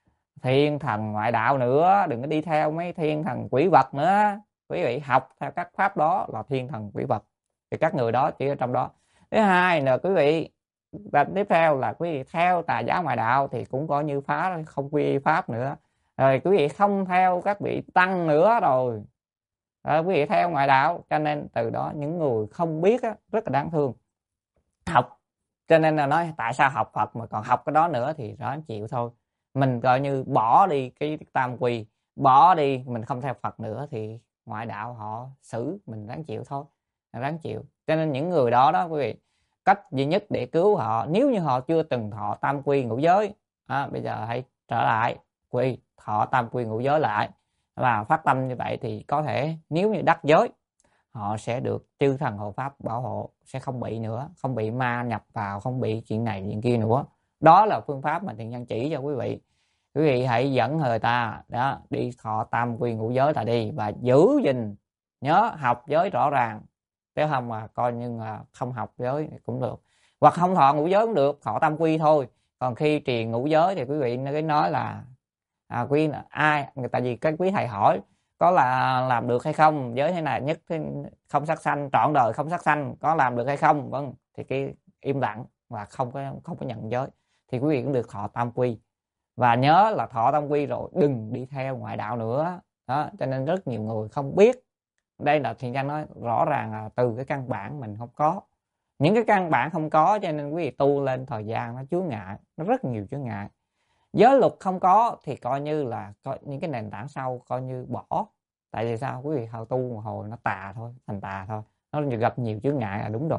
Speaker 2: thiên thần ngoại đạo nữa, đừng có đi theo mấy thiên thần quỷ vật nữa. Quý vị học theo các pháp đó là thiên thần quỷ vật, thì các người đó chỉ ở trong đó. Thứ hai là quý vị, và tiếp theo là quý vị theo tà giáo ngoại đạo thì cũng coi như phá không quy y pháp nữa. Rồi quý vị không theo các vị tăng nữa rồi, rồi quý vị theo ngoại đạo, cho nên từ đó những người không biết á, rất là đáng thương. Học, cho nên là nói tại sao học Phật mà còn học cái đó nữa thì đó chịu thôi. Mình coi như bỏ đi cái tam quy, bỏ đi mình không theo Phật nữa thì ngoại đạo họ xử mình ráng chịu thôi, ráng chịu. Cho nên những người đó đó quý vị, cách duy nhất để cứu họ, nếu như họ chưa từng thọ tam quy ngũ giới, à, bây giờ hãy trở lại quy thọ tam quy ngũ giới lại và phát tâm như vậy thì có thể nếu như đắc giới họ sẽ được chư thần hộ pháp bảo hộ, sẽ không bị nữa, không bị ma nhập vào, không bị chuyện này chuyện kia nữa. Đó là phương pháp mà thiện nhân chỉ cho quý vị. Quý vị hãy dẫn người ta đó đi thọ tam quy ngũ giới là đi, và giữ gìn, nhớ học giới rõ ràng, nếu không mà coi như là không học giới cũng được, hoặc không thọ ngũ giới cũng được, thọ tam quy thôi. Còn khi trì ngũ giới thì quý vị nó nói là à, quý là ai, tại vì các quý thầy hỏi có là làm được hay không, giới thế này nhất không sát sanh, trọn đời không sát sanh, có làm được hay không? Vâng, thì cái im lặng và không có không có nhận giới thì quý vị cũng được thọ tam quy. Và nhớ là thọ tam quy rồi đừng đi theo ngoại đạo nữa đó. Cho nên rất nhiều người không biết, đây là thiện nhân nói rõ ràng là từ cái căn bản mình không có, những cái căn bản không có, cho nên quý vị tu lên thời gian nó chướng ngại, nó rất nhiều chướng ngại. Giới luật không có thì coi như là coi những cái nền tảng sau coi như bỏ. Tại vì sao? Quý vị hồi tu một hồi nó tà thôi, thành tà thôi, nó gặp nhiều chướng ngại là đúng rồi.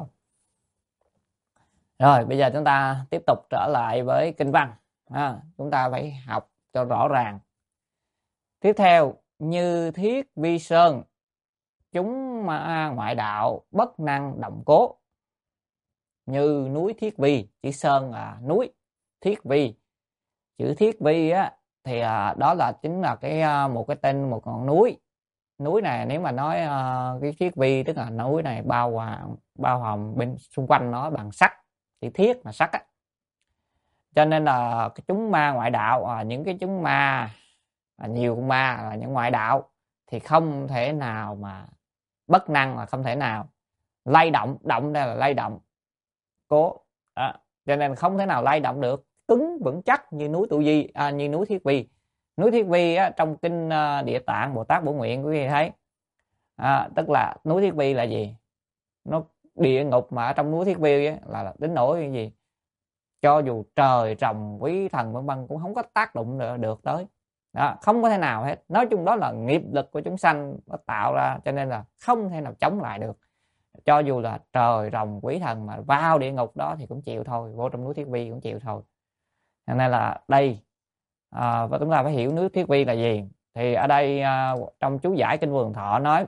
Speaker 2: Rồi bây giờ chúng ta tiếp tục trở lại với kinh văn, à, chúng ta phải học cho rõ ràng. Tiếp theo, như thiết vi sơn, chúng ma ngoại đạo bất năng động cố. Như núi thiết vi, chữ sơn là núi, thiết vi, chữ thiết vi á thì à, đó là chính là cái à, một cái tên một ngọn núi. Núi này nếu mà nói à, cái thiết vi tức là núi này bao hòa bao hòm bên xung quanh nó bằng sắt, thì thiết là sắt á. Cho nên là cái chúng ma ngoại đạo, à, những cái chúng ma à, nhiều con ma là những ngoại đạo thì không thể nào mà bất năng, là không thể nào lay động, động đây là lay động, cố đó. Cho nên không thể nào lay động được, cứng vững chắc như núi Tu Di, à, như núi Thiết Vi. Núi Thiết Vi á, trong kinh uh, Địa Tạng Bồ Tát Bổ Nguyện quý vị thấy, à, tức là núi Thiết Vi là gì? Nó địa ngục mà ở trong núi Thiết Vi á, là đến nỗi cái gì? Cho dù trời rồng quý thần vân vân cũng không có tác động được, được tới. Đó, không có thể nào hết. Nói chung đó là nghiệp lực của chúng sanh nó tạo ra, cho nên là không thể nào chống lại được. Cho dù là trời rồng quý thần mà vào địa ngục đó thì cũng chịu thôi, vô trong núi Thiết Vi cũng chịu thôi. Nên là đây à, và chúng ta phải hiểu núi Thiết Vi là gì. Thì ở đây à, trong chú giải kinh Vườn Thọ nói,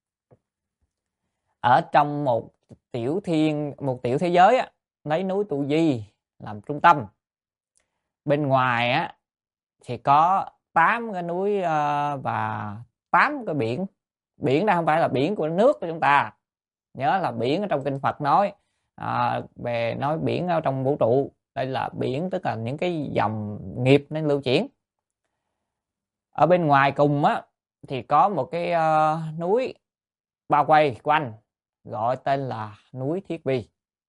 Speaker 2: ở trong một tiểu thiên, một tiểu thế giới á, lấy núi Tu Di làm trung tâm, bên ngoài á thì có tám cái núi uh, và tám cái biển. Biển đây không phải là biển của nước của chúng ta, nhớ là biển ở trong kinh Phật nói à, về nói biển ở trong vũ trụ, đây là biển tức là những cái dòng nghiệp nên lưu chuyển. Ở bên ngoài cùng á thì có một cái uh, núi bao quay quanh, gọi tên là núi Thiết Vi.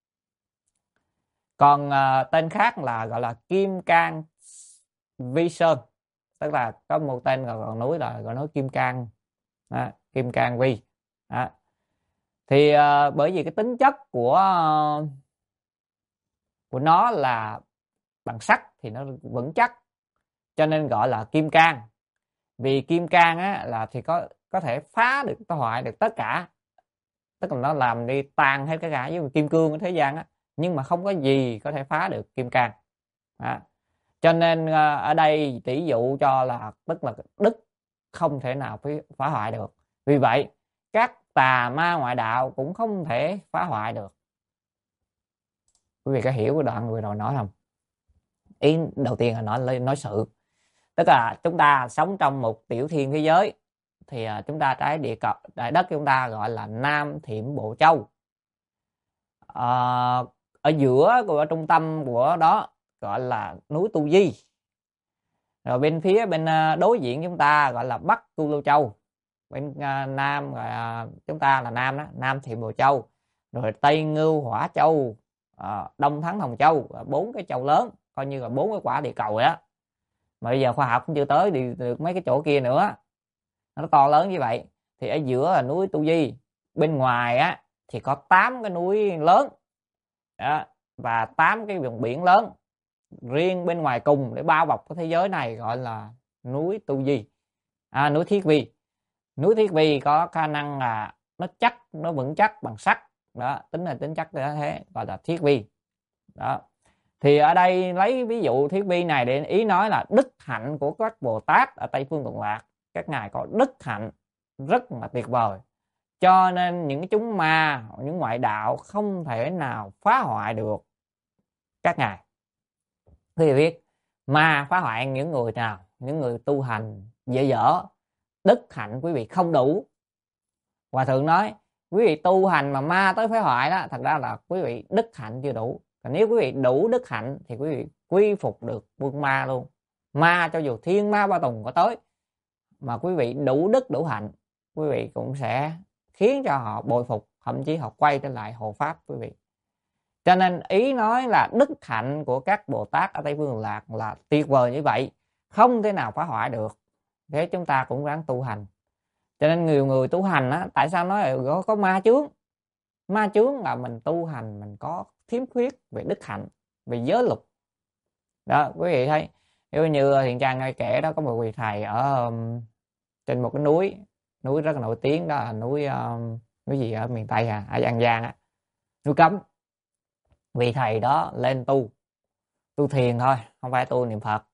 Speaker 2: Còn uh, tên khác là gọi là Kim Cang Vi Sơn, tức là có một tên gọi núi là gọi núi Kim Cang, đó, Kim Cang Vi. Đó. Thì uh, bởi vì cái tính chất của uh, của nó là bằng sắt thì nó vững chắc, cho nên gọi là Kim Cang. Vì Kim Cang á là thì có có thể phá được, phá hoại được tất cả, tức là nó làm đi tan hết cái cả với kim cương của thế gian á, nhưng mà không có gì có thể phá được Kim Cang. Đó. Cho nên uh, ở đây tỷ dụ cho là tức là đức không thể nào phá hoại được. Vì vậy các tà ma ngoại đạo cũng không thể phá hoại được. Quý vị có hiểu cái đoạn vừa rồi nói không? Ý đầu tiên là nói nói sự, tức là chúng ta sống trong một tiểu thiên thế giới thì à, chúng ta trái địa cầu đại đất chúng ta gọi là Nam Thiểm Bộ Châu. À, ở giữa của trung tâm của đó gọi là núi Tu Di. Rồi bên phía bên à, đối diện chúng ta gọi là Bắc Cù Lô Châu. Bên à, Nam à, chúng ta là Nam đó, Nam Thiểm Bộ Châu. Rồi Tây Ngưu Hỏa Châu, à, Đông Thắng Hồng Châu, bốn cái châu lớn, coi như là bốn cái quả địa cầu vậy đó. Mà bây giờ khoa học cũng chưa tới đi được mấy cái chỗ kia nữa, nó to lớn như vậy. Thì ở giữa là núi Tu Di, bên ngoài á thì có tám cái núi lớn đó, và tám cái vùng biển lớn. Riêng bên ngoài cùng để bao bọc cái thế giới này gọi là núi Tu Di, à, núi Thiết Vi. Núi Thiết Vi có khả năng là nó chắc, nó vững chắc bằng sắt đó, tính là tính chắc như thế, gọi là Thiết Vi đó. Thì ở đây lấy ví dụ Thiết Vi này để ý nói là đức hạnh của các Bồ Tát ở Tây Phương Cực Lạc. Các ngài có đức hạnh rất là tuyệt vời, cho nên những chúng ma, những ngoại đạo không thể nào phá hoại được các ngài. Quý vị biết ma phá hoại những người nào? Những người tu hành dễ dở, đức hạnh quý vị không đủ. Hòa thượng nói quý vị tu hành mà ma tới phá hoại đó, thật ra là quý vị đức hạnh chưa đủ. Còn nếu quý vị đủ đức hạnh thì quý vị quy phục được quân ma luôn. Ma cho dù thiên ma ba tùng có tới, mà quý vị đủ đức đủ hạnh, quý vị cũng sẽ khiến cho họ bội phục, thậm chí họ quay trở lại hộ pháp quý vị. Cho nên ý nói là đức hạnh của các Bồ Tát ở Tây Phương Cực Lạc là tuyệt vời như vậy, không thể nào phá hoại được. Thế chúng ta cũng ráng tu hành. Cho nên nhiều người tu hành á, tại sao nói có, có ma chướng? Ma chướng là mình tu hành mình có khiếm khuyết về đức hạnh, về giới luật. Đó, quý vị thấy, nếu như Thiện Trang ngay kể đó, có một vị thầy ở um, trên một cái núi, núi rất là nổi tiếng, đó là núi um, núi gì ở miền Tây à, ở An Giang á, núi Cấm. Vị thầy đó lên tu, tu thiền thôi, không phải tu niệm Phật.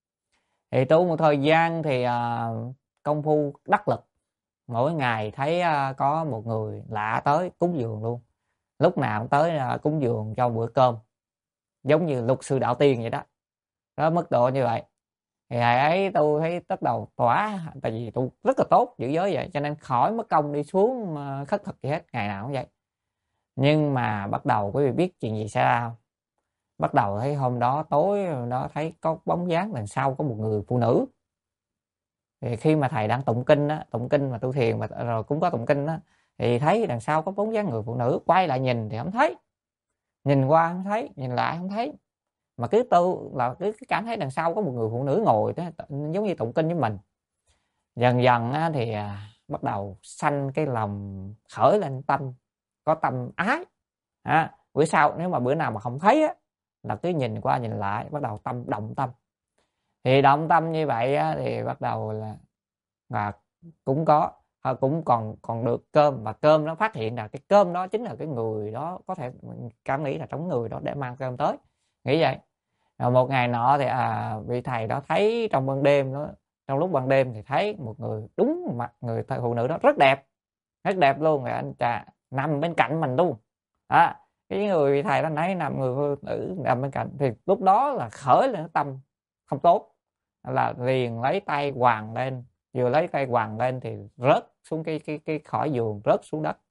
Speaker 2: Thì tu một thời gian thì uh, công phu đắc lực. Mỗi ngày thấy uh, có một người lạ tới cúng dường luôn. Lúc nào cũng tới uh, cúng dường cho bữa cơm, giống như luật sư đạo tiên vậy đó. Đó, mức độ như vậy. Thì thầy ấy tôi thấy bắt đầu tỏa, tại vì tôi rất là tốt giữ giới vậy, cho nên khỏi mất công đi xuống uh, khất thực gì hết, ngày nào cũng vậy. Nhưng mà bắt đầu quý vị biết chuyện gì xảy ra không? Bắt đầu thấy hôm đó tối đó thấy có bóng dáng đằng sau có một người phụ nữ. Thì khi mà thầy đang tụng kinh á, tụng kinh mà tu thiền mà rồi cũng có tụng kinh á, thì thấy đằng sau có bóng dáng người phụ nữ, quay lại nhìn thì không thấy, nhìn qua không thấy, nhìn lại không thấy, mà cứ tu là cứ cảm thấy đằng sau có một người phụ nữ ngồi đó, giống như tụng kinh với mình. Dần dần á, thì à, bắt đầu sanh cái lòng khởi lên tâm, có tâm ái. À, bữa sau nếu mà bữa nào mà không thấy á, là cứ nhìn qua nhìn lại, bắt đầu tâm động tâm. Thì động tâm như vậy á, thì bắt đầu là, là cũng có cũng còn còn được cơm, và cơm nó phát hiện là cái cơm đó chính là cái người đó, có thể cảm nghĩ là trong người đó để mang cơm tới, nghĩ vậy. Rồi một ngày nọ thì à, vị thầy đó thấy trong ban đêm đó, trong lúc ban đêm thì thấy một người, đúng mặt người phụ nữ đó rất đẹp, rất đẹp luôn, rồi anh chà nằm bên cạnh mình luôn. À, cái người vị thầy đó nãy nằm người phụ nữ nằm bên cạnh, thì lúc đó là khởi lên tâm không tốt, là liền lấy tay quàng lên, vừa lấy tay quàng lên thì rớt xuống cái cái cái khỏi giường, rớt xuống đất.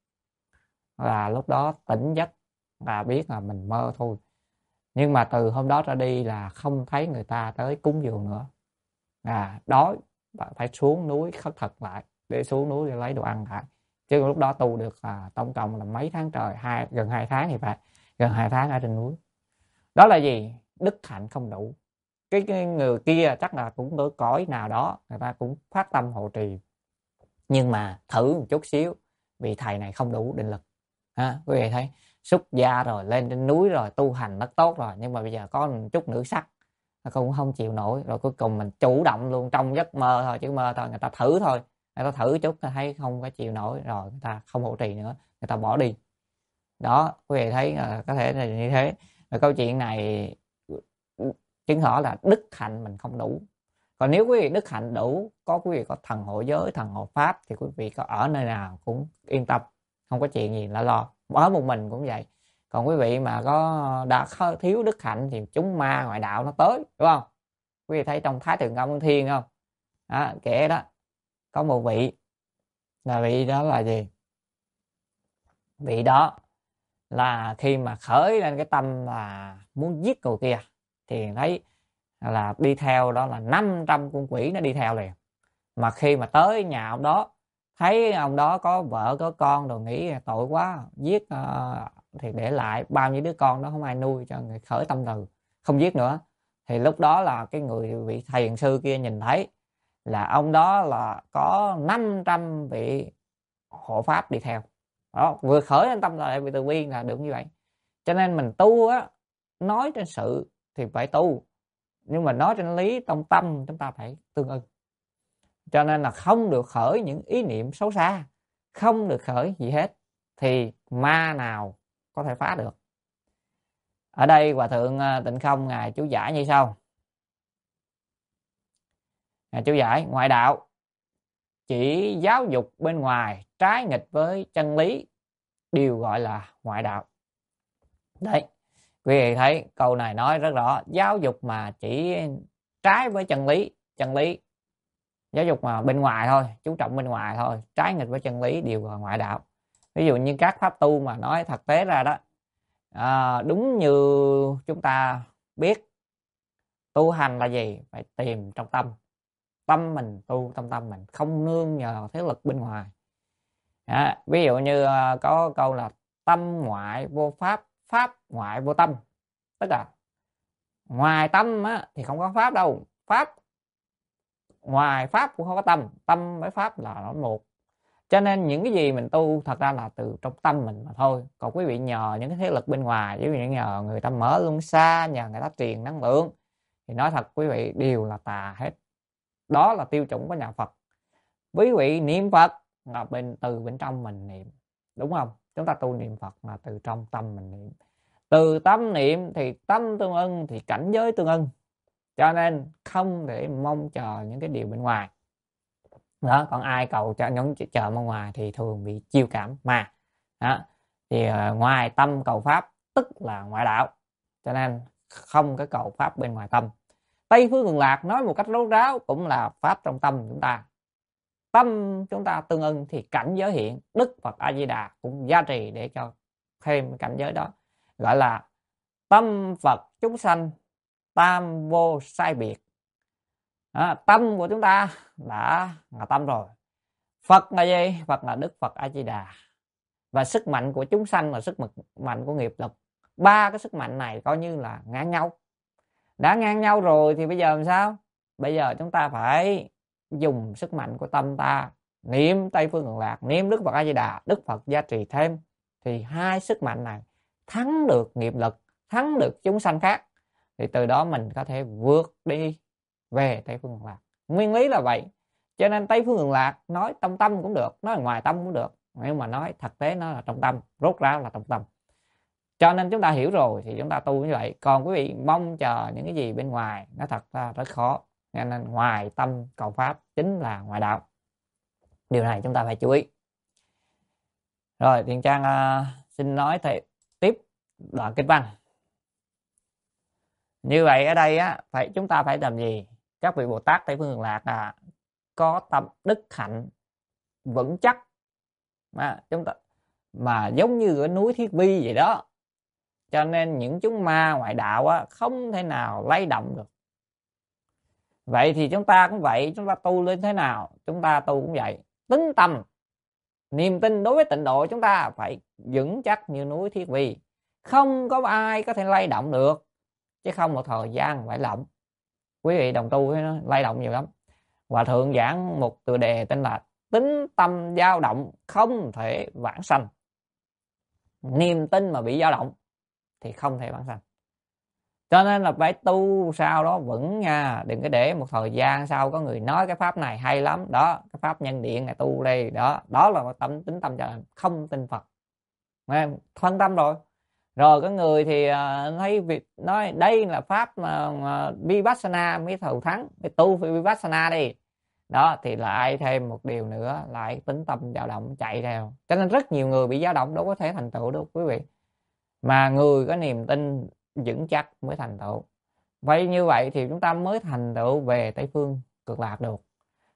Speaker 2: Là lúc đó tỉnh giấc và biết là mình mơ thôi. Nhưng mà từ hôm đó ra đi là không thấy người ta tới cúng dường nữa. À, đói phải xuống núi khất thực lại, để xuống núi để lấy đồ ăn lại. Chứ lúc đó tu được à, tổng cộng là mấy tháng trời, hai gần hai tháng thì phải, gần hai tháng ở trên núi. Đó là gì? Đức hạnh không đủ. Cái, cái người kia chắc là cũng ở cõi nào đó, người ta cũng phát tâm hộ trì, nhưng mà thử một chút xíu, vị thầy này không đủ định lực. À, quý vị thấy xuất gia rồi, lên trên núi rồi, tu hành rất tốt rồi, nhưng mà bây giờ có một chút nữ sắc, nó cũng không chịu nổi. Rồi cuối cùng mình chủ động luôn, trong giấc mơ thôi, chứ mơ thôi, người ta thử thôi, người ta thử chút thấy không có chịu nổi, rồi người ta không hộ trì nữa, người ta bỏ đi. Đó, quý vị thấy là có thể là như thế. Rồi câu chuyện này chứng tỏ là đức hạnh mình không đủ. Còn nếu quý vị đức hạnh đủ, có quý vị có thần hộ giới, thần hộ pháp, thì quý vị có ở nơi nào cũng yên tâm, không có chuyện gì là lo. Ở một mình cũng vậy. Còn quý vị mà có đã thiếu đức hạnh thì chúng ma ngoại đạo nó tới, đúng không? Quý vị thấy trong Thái Thượng Công Thiên không? Đó, kể đó, có một vị Là vị đó là gì? Vị đó là khi mà khởi lên cái tâm là muốn giết người kia thì thấy là đi theo đó là năm trăm con quỷ nó đi theo liền. Mà khi mà tới nhà ông đó, thấy ông đó có vợ có con rồi nghĩ tội quá, giết uh, thì để lại bao nhiêu đứa con đó không ai nuôi, cho người khởi tâm từ không giết nữa. Thì lúc đó là cái người vị thiền sư kia nhìn thấy là ông đó là có năm trăm vị hộ pháp đi theo. Đó, vừa khởi lên tâm lại vị từ bi là được như vậy. Cho nên mình tu á, nói trên sự thì phải tu, nhưng mà nói trên lý trong tâm chúng ta phải tương ưng. Cho nên là không được khởi những ý niệm xấu xa, không được khởi gì hết, thì ma nào có thể phá được. Ở đây Hòa Thượng Tịnh Không Ngài chú giải như sau. Ngài chú giải: ngoại đạo chỉ giáo dục bên ngoài trái nghịch với chân lý đều gọi là ngoại đạo. Đấy, quý vị thấy câu này nói rất rõ, giáo dục mà chỉ trái với chân lý, chân lý giáo dục mà bên ngoài thôi, chú trọng bên ngoài thôi, trái nghịch với chân lý đều là ngoại đạo. Ví dụ như các pháp tu mà nói thực tế ra đó, à, đúng như chúng ta biết, tu hành là gì? Phải tìm trong tâm, tâm mình tu trong tâm mình, không nương nhờ thế lực bên ngoài. À, ví dụ như có câu là tâm ngoại vô pháp, pháp ngoại vô tâm. Tức là ngoài tâm á, thì không có pháp đâu, pháp ngoài pháp cũng không có tâm, tâm với pháp là nó một. Cho nên những cái gì mình tu thật ra là từ trong tâm mình mà thôi. Còn quý vị nhờ những cái thế lực bên ngoài, ví dụ như nhờ người ta mở luân xa, nhờ người ta truyền năng lượng, thì nói thật quý vị đều là tà hết. Đó là tiêu chuẩn của nhà Phật. Quý vị niệm Phật là bên từ bên trong mình niệm, đúng không? Chúng ta tu niệm Phật là từ trong tâm mình niệm. Từ tâm niệm thì tâm tương ưng thì cảnh giới tương ưng. Cho nên không để mong chờ những cái điều bên ngoài. Đó, còn ai cầu cho những chờ bên ngoài thì thường bị chiêu cảm mà. Đó. Thì uh, ngoài tâm cầu pháp tức là ngoại đạo. Cho nên không có cầu pháp bên ngoài tâm. Tây phương cực lạc nói một cách rốt ráo cũng là pháp trong tâm chúng ta. Tâm chúng ta tương ưng thì cảnh giới hiện. Đức Phật A Di Đà cũng gia trì để cho thêm cảnh giới đó, gọi là tâm Phật chúng sanh tam vô sai biệt. À, tâm của chúng ta đã là tâm rồi. Phật là gì? Phật là Đức Phật A Di Đà. Và sức mạnh của chúng sanh là sức mạnh của nghiệp lực. Ba cái sức mạnh này coi như là ngang nhau. Đã ngang nhau rồi thì bây giờ làm sao? Bây giờ chúng ta phải dùng sức mạnh của tâm ta, niệm Tây phương cực lạc, niệm Đức Phật A Di Đà, Đức Phật gia trì thêm, thì hai sức mạnh này thắng được nghiệp lực, thắng được chúng sanh khác, thì từ đó mình có thể vượt đi về Tây phương cực lạc. Nguyên lý là vậy. Cho nên Tây phương cực lạc nói trong tâm cũng được, nói ngoài tâm cũng được, nhưng mà nói thực tế nó là trong tâm, rốt ráo là trong tâm. Cho nên chúng ta hiểu rồi thì chúng ta tu như vậy. Còn quý vị mong chờ những cái gì bên ngoài nó thật ra rất khó. Cho nên ngoài tâm cầu pháp chính là ngoại đạo. Điều này chúng ta phải chú ý. Rồi Thiện Trang uh, xin nói thầy, tiếp đoạn kinh văn. Như vậy ở đây á, phải chúng ta phải làm gì? Các vị Bồ Tát Tây phương cực lạc là có tâm đức hạnh vững chắc, mà chúng ta mà giống như cái núi Thiết Vi vậy đó. Cho nên những chúng ma ngoại đạo á, không thể nào lay động được. Vậy thì chúng ta cũng vậy, chúng ta tu lên thế nào? Chúng ta tu cũng vậy. Tính tâm, niềm tin đối với tịnh độ chúng ta phải vững chắc như núi Thiết Vi. Không có ai có thể lay động được, chứ không một thời gian phải lộng. Quý vị đồng tu nó lay động nhiều lắm. Hòa Thượng giảng một tựa đề tên là tính tâm dao động không thể vãng sanh. Niềm tin mà bị dao động thì không thể vãng sanh. Cho nên là phải tu sao đó vững nha. Đừng có để một thời gian sau có người nói cái pháp này hay lắm đó, cái pháp nhân điện này tu đây đó, đó là một tâm tính tâm cho không tin Phật, phân tâm rồi. Rồi có người thì thấy việc nói đây là pháp mà Vipassana mới thù thắng, mới tu Vipassana đi. Đó thì lại thêm một điều nữa, lại tính tâm dao động chạy theo. Cho nên rất nhiều người bị dao động đâu có thể thành tựu đâu quý vị. Mà người có niềm tin vững chắc mới thành tựu. Vậy như vậy thì chúng ta mới thành tựu về Tây phương cực lạc được.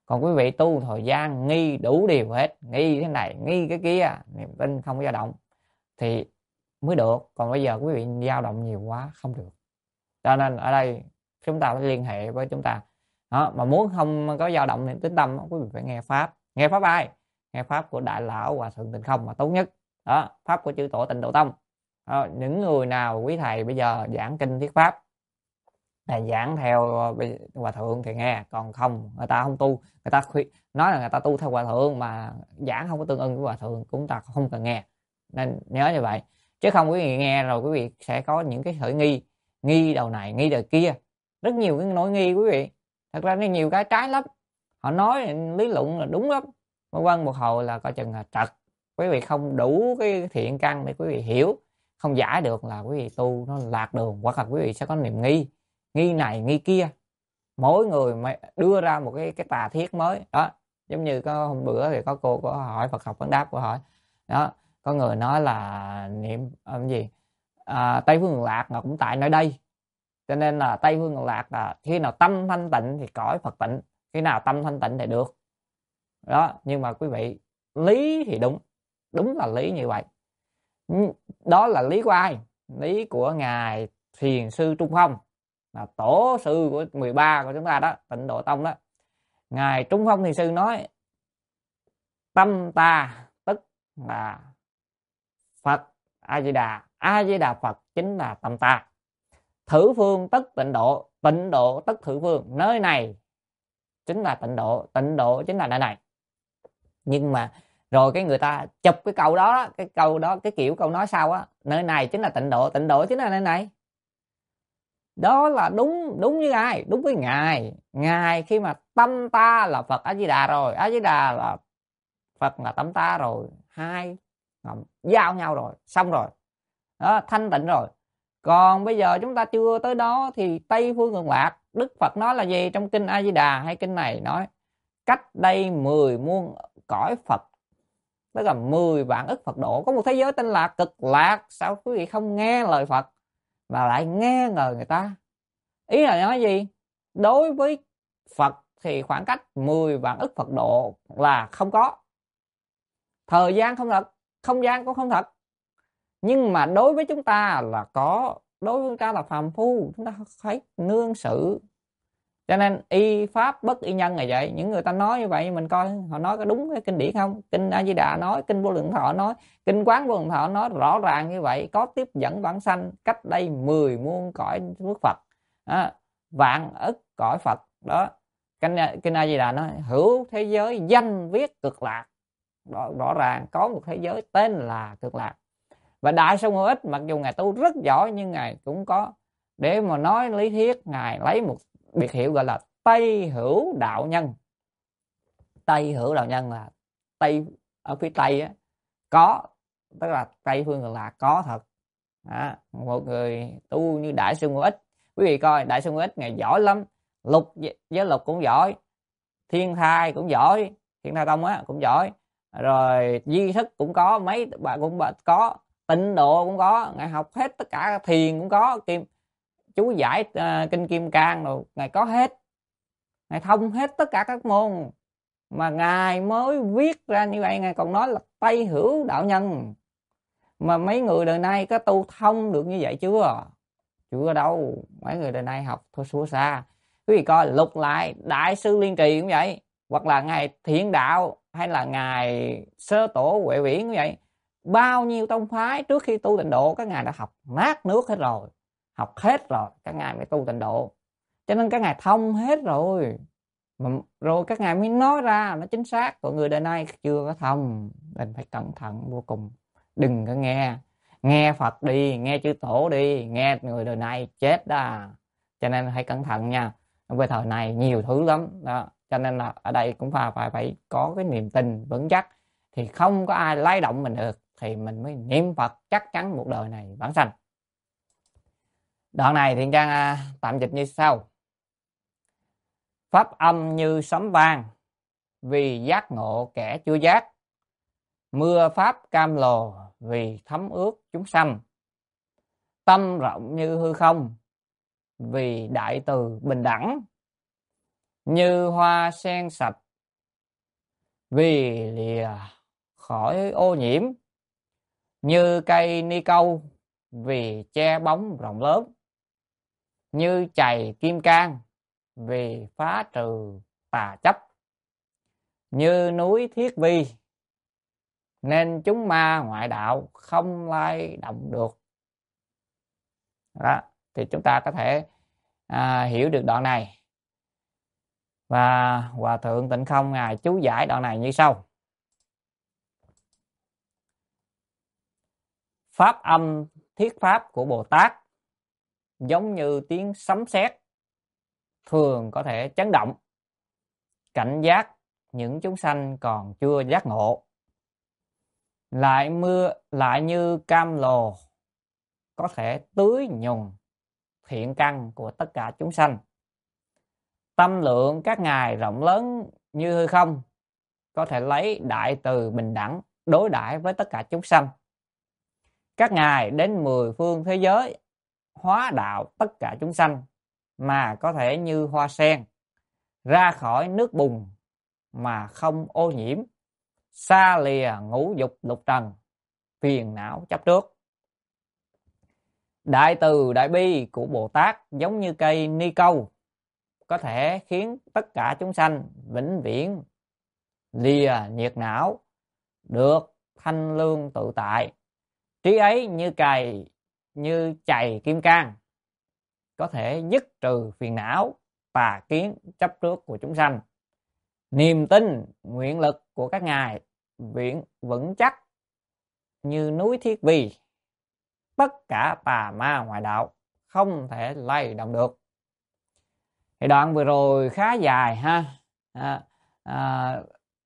Speaker 2: Còn quý vị tu thời gian nghi đủ điều hết, nghi thế này nghi cái kia, niềm tin không dao động thì mới được. Còn bây giờ quý vị dao động nhiều quá không được. Cho nên ở đây chúng ta phải liên hệ với chúng ta đó. Mà muốn không có dao động niềm tín tâm, quý vị phải nghe pháp. Nghe pháp ai? Nghe pháp của Đại Lão Hòa Thượng Tịnh Không mà tốt nhất đó, pháp của chư tổ Tịnh Độ Tông đó. Những người nào quý thầy bây giờ giảng kinh thuyết pháp là giảng theo Hòa Thượng thì nghe, còn không người ta không tu, người ta khuyên, nói là người ta tu theo Hòa Thượng mà giảng không có tương ưng với Hòa Thượng, chúng ta không cần nghe. Nên nhớ như vậy, chứ không quý vị nghe rồi quý vị sẽ có những cái khởi nghi, nghi đầu này nghi đầu kia, rất nhiều cái nỗi nghi quý vị. Thật ra nó nhiều cái trái lắm, họ nói lý luận là đúng lắm, vân vân, một hồi là coi chừng là trật. Quý vị không đủ cái thiện căn để quý vị hiểu, không giải được là quý vị tu nó lạc đường, hoặc là quý vị sẽ có niềm nghi, nghi này nghi kia. Mỗi người mà đưa ra một cái cái tà thiết mới đó. Giống như có hôm bữa thì có cô có hỏi Phật học vấn đáp, cô hỏi đó, có người nói là niệm um, gì à, Tây Phương Cực Lạc là cũng tại nơi đây, cho nên là Tây Phương Cực Lạc là khi nào tâm thanh tịnh thì cõi Phật tịnh, khi nào tâm thanh tịnh thì được đó. Nhưng mà quý vị, lý thì đúng, đúng là lý như vậy. Đó là lý của ai? Lý của ngài Thiền sư Trung Phong, là tổ sư của mười ba của chúng ta đó, Tịnh Độ Tông đó. Ngài Trung Phong Thiền sư nói tâm ta tức là Phật A Di Đà, A Di Đà Phật chính là tâm ta. Thử phương tức tịnh độ, tịnh độ tức thử phương, nơi này chính là tịnh độ, tịnh độ chính là nơi này. Nhưng mà rồi cái người ta chụp cái câu đó, cái câu đó, cái kiểu câu nói sau á, nơi này chính là tịnh độ, tịnh độ chính là nơi này. Đó là đúng, đúng với ai? Đúng với ngài. Ngài khi mà tâm ta là Phật A Di Đà rồi, A Di Đà là Phật là tâm ta rồi, hai giao nhau rồi, xong rồi đó, thanh tịnh rồi. Còn bây giờ chúng ta chưa tới đó thì Tây Phương Cực Lạc, Đức Phật nói là gì trong kinh A Di Đà hay kinh này? Nói cách đây mười muôn cõi Phật, tức là mười vạn ức Phật độ, có một thế giới tên là Cực Lạc. Sao quý vị không nghe lời Phật mà lại nghe lời người ta? Ý là nói gì? Đối với Phật thì khoảng cách mười vạn ức Phật độ là không có, thời gian không thật, không gian cũng không thật. Nhưng mà đối với chúng ta là có, đối với chúng ta là phàm phu, chúng ta phải nương sự. Cho nên y pháp bất y nhân là vậy. Những người ta nói như vậy mình coi họ nói có đúng cái kinh điển không? Kinh A Di Đà nói, kinh Vô Lượng Thọ nói, kinh Quán Vô Lượng Thọ nói rõ ràng như vậy, có tiếp dẫn vãng sanh cách đây mười muôn cõi nước Phật đó, vạn ức cõi Phật đó. Kinh, kinh A Di Đà nói hữu thế giới danh viết Cực Lạc, rõ, rõ ràng có một thế giới tên là Cực Lạc. Và Đại Sư Ngô Ích mặc dù ngài tu rất giỏi nhưng ngài cũng có, để mà nói lý thuyết, ngài lấy một biệt hiệu gọi là Tây Hữu Đạo Nhân. Tây Hữu Đạo Nhân là Tây, ở phía Tây á, có, tức là Tây Phương Cực Lạc có thật đó. Một người tu như Đại Sư Ngô Ích, quý vị coi Đại Sư Ngô Ích ngài giỏi lắm, Lục với Lục cũng giỏi, Thiên Thai cũng giỏi, Thiên Thai Tông á cũng giỏi, rồi Di Thức cũng có, mấy bạn cũng có, Tịnh Độ cũng có, ngài học hết tất cả, Thiền cũng có, Kim chú giải uh, kinh Kim Cang rồi ngài có hết, ngài thông hết tất cả các môn, mà ngài mới viết ra như vậy. Ngài còn nói là Tây Hữu Đạo Nhân. Mà mấy người đời nay có tu thông được như vậy chưa? Chưa đâu. Mấy người đời nay học thôi xua xa. Quý vị coi lục lại Đại sư Liên Trì cũng vậy, hoặc là ngài Thiện Đạo, hay là ngài Sơ Tổ Huệ Viễn cũng vậy. Bao nhiêu tông phái trước khi tu Tịnh Độ các ngài đã học nát nước hết rồi, học hết rồi các ngài mới tu Tịnh Độ. Cho nên các ngài thông hết rồi, mà rồi các ngài mới nói ra nó chính xác. Còn người đời nay chưa có thông, nên phải cẩn thận vô cùng. Đừng có nghe, nghe Phật đi, nghe chư tổ đi, nghe người đời nay chết đó. Cho nên hãy cẩn thận nha. Về thời này nhiều thứ lắm đó. Cho nên là ở đây cũng phải phải phải có cái niềm tin vững chắc, thì không có ai lay động mình được, thì mình mới niệm Phật chắc chắn một đời này vãng sanh. Đoạn này Thiện Trang tạm dịch như sau: pháp âm như sấm vang, vì giác ngộ kẻ chưa giác. Mưa pháp cam lồ, vì thấm ướt chúng sanh. Tâm rộng như hư không, vì đại từ bình đẳng. Như hoa sen sạch vì lìa khỏi ô nhiễm, như cây ni câu vì che bóng rộng lớn, như chày kim cang vì phá trừ tà chấp, như núi thiết vi nên chúng ma ngoại đạo không lay động được. Đó, thì chúng ta có thể à, hiểu được đoạn này. Và Hòa Thượng Tịnh Không Ngài chú giải đoạn này như sau: pháp âm thiết pháp của Bồ Tát giống như tiếng sấm sét, thường có thể chấn động, cảnh giác những chúng sanh còn chưa giác ngộ. Lại mưa lại như cam lồ, có thể tưới nhuần thiện căn của tất cả chúng sanh. Tâm lượng các ngài rộng lớn như hư không, có thể lấy đại từ bình đẳng đối đãi với tất cả chúng sanh. Các ngài đến mười phương thế giới hóa đạo tất cả chúng sanh, mà có thể như hoa sen ra khỏi nước bùn mà không ô nhiễm, xa lìa ngũ dục lục trần, phiền não chấp trước. Đại từ đại bi của Bồ Tát giống như cây ni câu, có thể khiến tất cả chúng sanh vĩnh viễn lìa nhiệt não, được thanh lương tự tại. Trí ấy như cày như chày kim cang, có thể dứt trừ phiền não, tà kiến chấp trước của chúng sanh. Niềm tin nguyện lực của các ngài viện vững chắc như núi thiết vi, tất cả tà ma ngoại đạo không thể lay động được. Thì đoạn vừa rồi khá dài ha, à, à,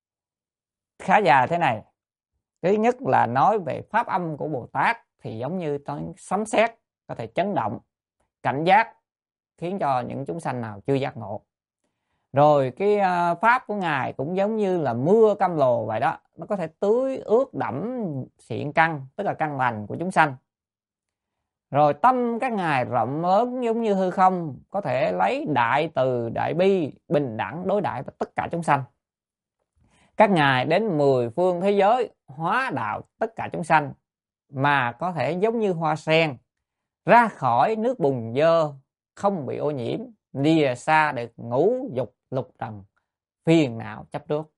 Speaker 2: khá dài thế này. Thứ nhất là nói về pháp âm của Bồ Tát thì giống như tiếng sấm sét, có thể chấn động, cảnh giác, khiến cho những chúng sanh nào chưa giác ngộ. Rồi cái uh, pháp của ngài cũng giống như là mưa cam lồ vậy đó, nó có thể tưới ướt đẫm thiện căn, tức là căn lành của chúng sanh. Rồi tâm các ngài rộng lớn giống như hư không, có thể lấy đại từ đại bi bình đẳng đối đãi với tất cả chúng sanh. Các ngài đến mười phương thế giới hóa đạo tất cả chúng sanh, mà có thể giống như hoa sen ra khỏi nước bùn dơ, không bị ô nhiễm, lìa xa được ngũ dục lục trần, phiền não chấp trước.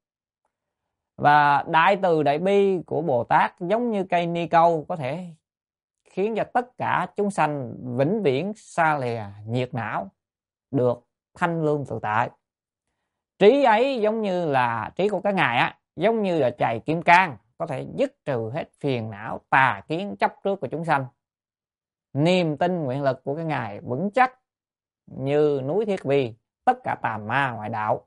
Speaker 2: Và đại từ đại bi của Bồ Tát giống như cây ni câu, có thể khiến cho tất cả chúng sanh vĩnh viễn xa lìa nhiệt não, được thanh lương tự tại. Trí ấy giống như là trí của các ngài á, giống như là chày kim cang, có thể dứt trừ hết phiền não, tà kiến chấp trước của chúng sanh. Niềm tin nguyện lực của các ngài vững chắc như núi thiết vi, tất cả tà ma ngoại đạo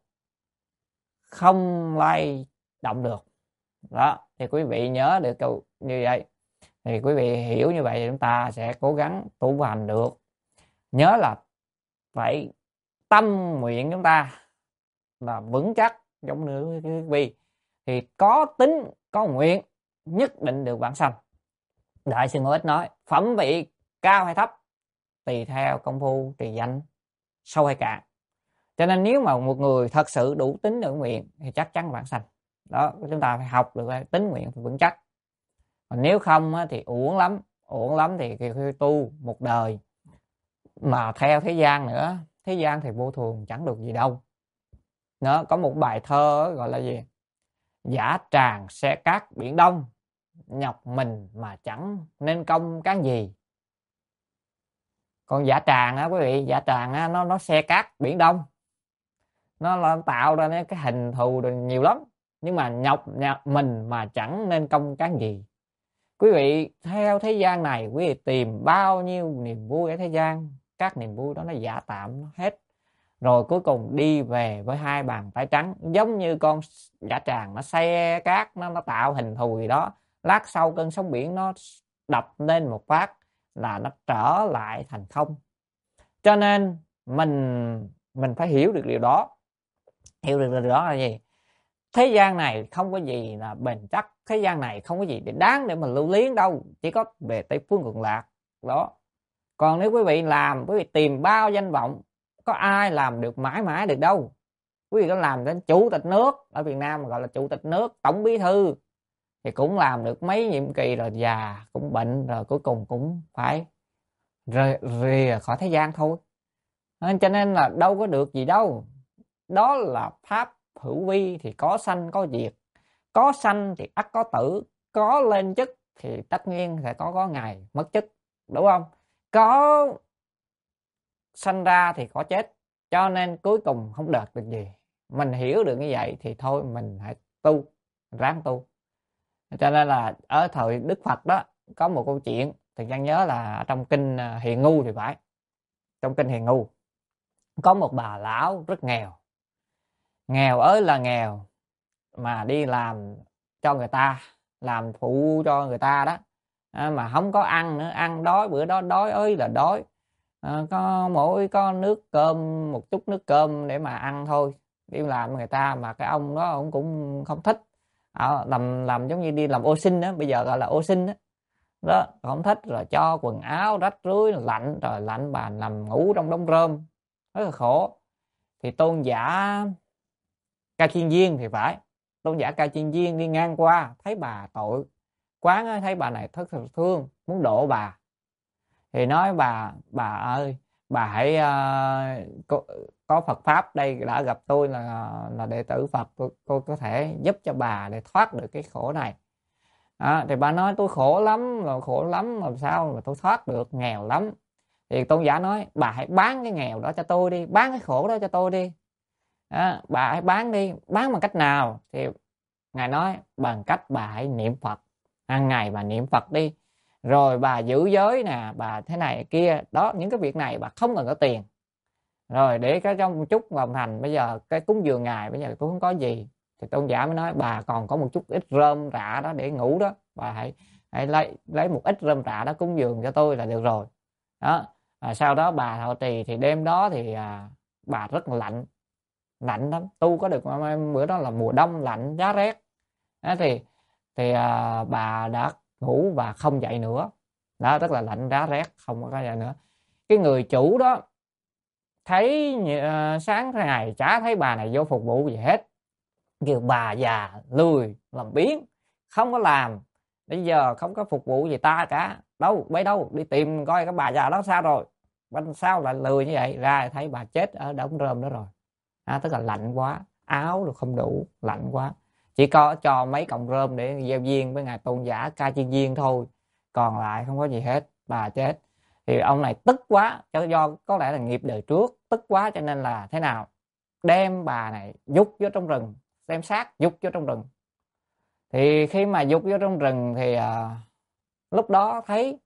Speaker 2: không lay động được. Đó, thì quý vị nhớ được câu như vậy. Thì quý vị hiểu như vậy thì chúng ta sẽ cố gắng tu hành được. Nhớ là phải tâm nguyện chúng ta là vững chắc giống như núi thiết vi, thì có tính có nguyện nhất định được vãng sanh. Đại sư Ngô Ích nói phẩm vị cao hay thấp tùy theo công phu trì danh sâu hay cạn. Cho nên nếu mà một người thật sự đủ tính đủ nguyện thì chắc chắn vãng sanh. Đó, chúng ta phải học được tính nguyện phải vững chắc. Còn nếu không thì uổng lắm, uổng lắm thì khi tu một đời mà theo thế gian nữa, thế gian thì vô thường chẳng được gì đâu. Nó có một bài thơ gọi là gì? Giả tràng xe cát biển đông, nhọc mình mà chẳng nên công cán gì. Còn giả tràng á quý vị, giả tràng á, nó nó xe cát biển đông, nó là tạo ra cái hình thù rồi nhiều lắm, nhưng mà nhọc, nhọc mình mà chẳng nên công cán gì. Quý vị theo thế gian này, quý vị tìm bao nhiêu niềm vui ở thế gian, các niềm vui đó nó giả tạm nó hết, rồi cuối cùng đi về với hai bàn tay trắng, giống như con giả tràng nó xe cát, nó nó tạo hình thù gì đó, lát sau cơn sóng biển nó đập lên một phát là nó trở lại thành không. Cho nên mình mình phải hiểu được điều đó. Hiểu được điều đó là gì? Thế gian này không có gì là bền chắc, thế gian này không có gì để đáng để mình lưu luyến đâu, chỉ có về Tây phương cực lạc đó. Còn nếu quý vị làm, quý vị tìm bao danh vọng, có ai làm được mãi mãi được đâu. quý vị có làm đến chủ tịch nước, ở Việt Nam mà gọi là chủ tịch nước, tổng bí thư, thì cũng làm được mấy nhiệm kỳ rồi già, cũng bệnh rồi, cuối cùng cũng phải rời rìa khỏi thế gian thôi. Cho nên là đâu có được gì đâu. Đó là pháp hữu vi thì có sanh có diệt, có sanh thì ắt có tử, có lên chức thì tất nhiên sẽ có có ngày mất chức, đúng không? Có sanh ra thì có chết, cho nên cuối cùng không đạt được gì. Mình hiểu được như vậy thì thôi mình hãy tu, ráng tu. Cho nên là ở thời Đức Phật đó có một câu chuyện, thì Giang nhớ là trong kinh Hiền Ngu thì phải. Trong kinh Hiền Ngu có một bà lão rất nghèo, nghèo ơi là nghèo, mà đi làm cho người ta, làm phụ cho người ta đó, à, mà không có ăn nữa, ăn đói bữa đó đói ơi là đói, à, có mỗi có nước cơm, một chút nước cơm để mà ăn thôi. Đi làm người ta mà cái ông đó ông cũng không thích, à, làm làm giống như đi làm ô sin đó, bây giờ gọi là ô sin đó, đó không thích, rồi cho quần áo rách rưới, lạnh rồi lạnh, bà nằm ngủ trong đống rơm rất là khổ. Thì tôn giả Ca Chiên Viên thì phải, tôn giả Ca Chiên Viên đi ngang qua thấy bà tội quán, thấy bà này rất là thương, muốn độ bà, thì nói bà bà ơi, bà hãy uh, có, có Phật pháp đây đã gặp tôi là là đệ tử Phật, tôi, tôi có thể giúp cho bà để thoát được cái khổ này. À, thì bà nói tôi khổ lắm, rồi khổ lắm làm sao mà tôi thoát được, nghèo lắm. Thì tôn giả nói bà hãy bán cái nghèo đó cho tôi đi, bán cái khổ đó cho tôi đi. À, bà hãy bán đi, bán bằng cách nào? Thì ngài nói bằng cách bà hãy niệm Phật, hàng ngày bà niệm Phật đi, rồi bà giữ giới nè, bà thế này kia đó, những cái việc này bà không cần có tiền, rồi để cái trong một chút lòng thành. Bây giờ cái cúng dường ngài bây giờ tôi không có gì, thì tôn giả mới nói bà còn có một chút ít rơm rạ đó để ngủ đó, bà hãy hãy lấy lấy một ít rơm rạ đó cúng dường cho tôi là được rồi đó. À, sau đó bà thọ trì, thì đêm đó thì à, bà rất lạnh, lạnh lắm, tu có được bữa đó là mùa đông lạnh giá rét đó, thì thì à, bà đã ngủ và không dậy nữa đó, rất là lạnh giá rét, không có dậy nữa. Cái người chủ đó thấy uh, sáng ngày chả thấy bà này vô phục vụ gì hết, kêu bà già lười làm biếng, không có làm, bây giờ không có phục vụ gì ta cả, đâu bấy đâu, đi tìm coi cái bà già đó sao rồi, bên sao lại lười như vậy. Ra thấy bà chết ở đống rơm đó rồi, à, tức là lạnh quá, áo rồi không đủ, lạnh quá, chỉ có cho mấy cọng rơm để gieo duyên với ngài tôn giả Ca Chiên Viên thôi, còn lại không có gì hết, bà chết. Thì ông này tức quá, cho do có lẽ là nghiệp đời trước, tức quá cho nên là thế nào, đem bà này dút vô trong rừng, đem xác dút vô trong rừng. Thì khi mà dút vô trong rừng thì à, lúc đó thấy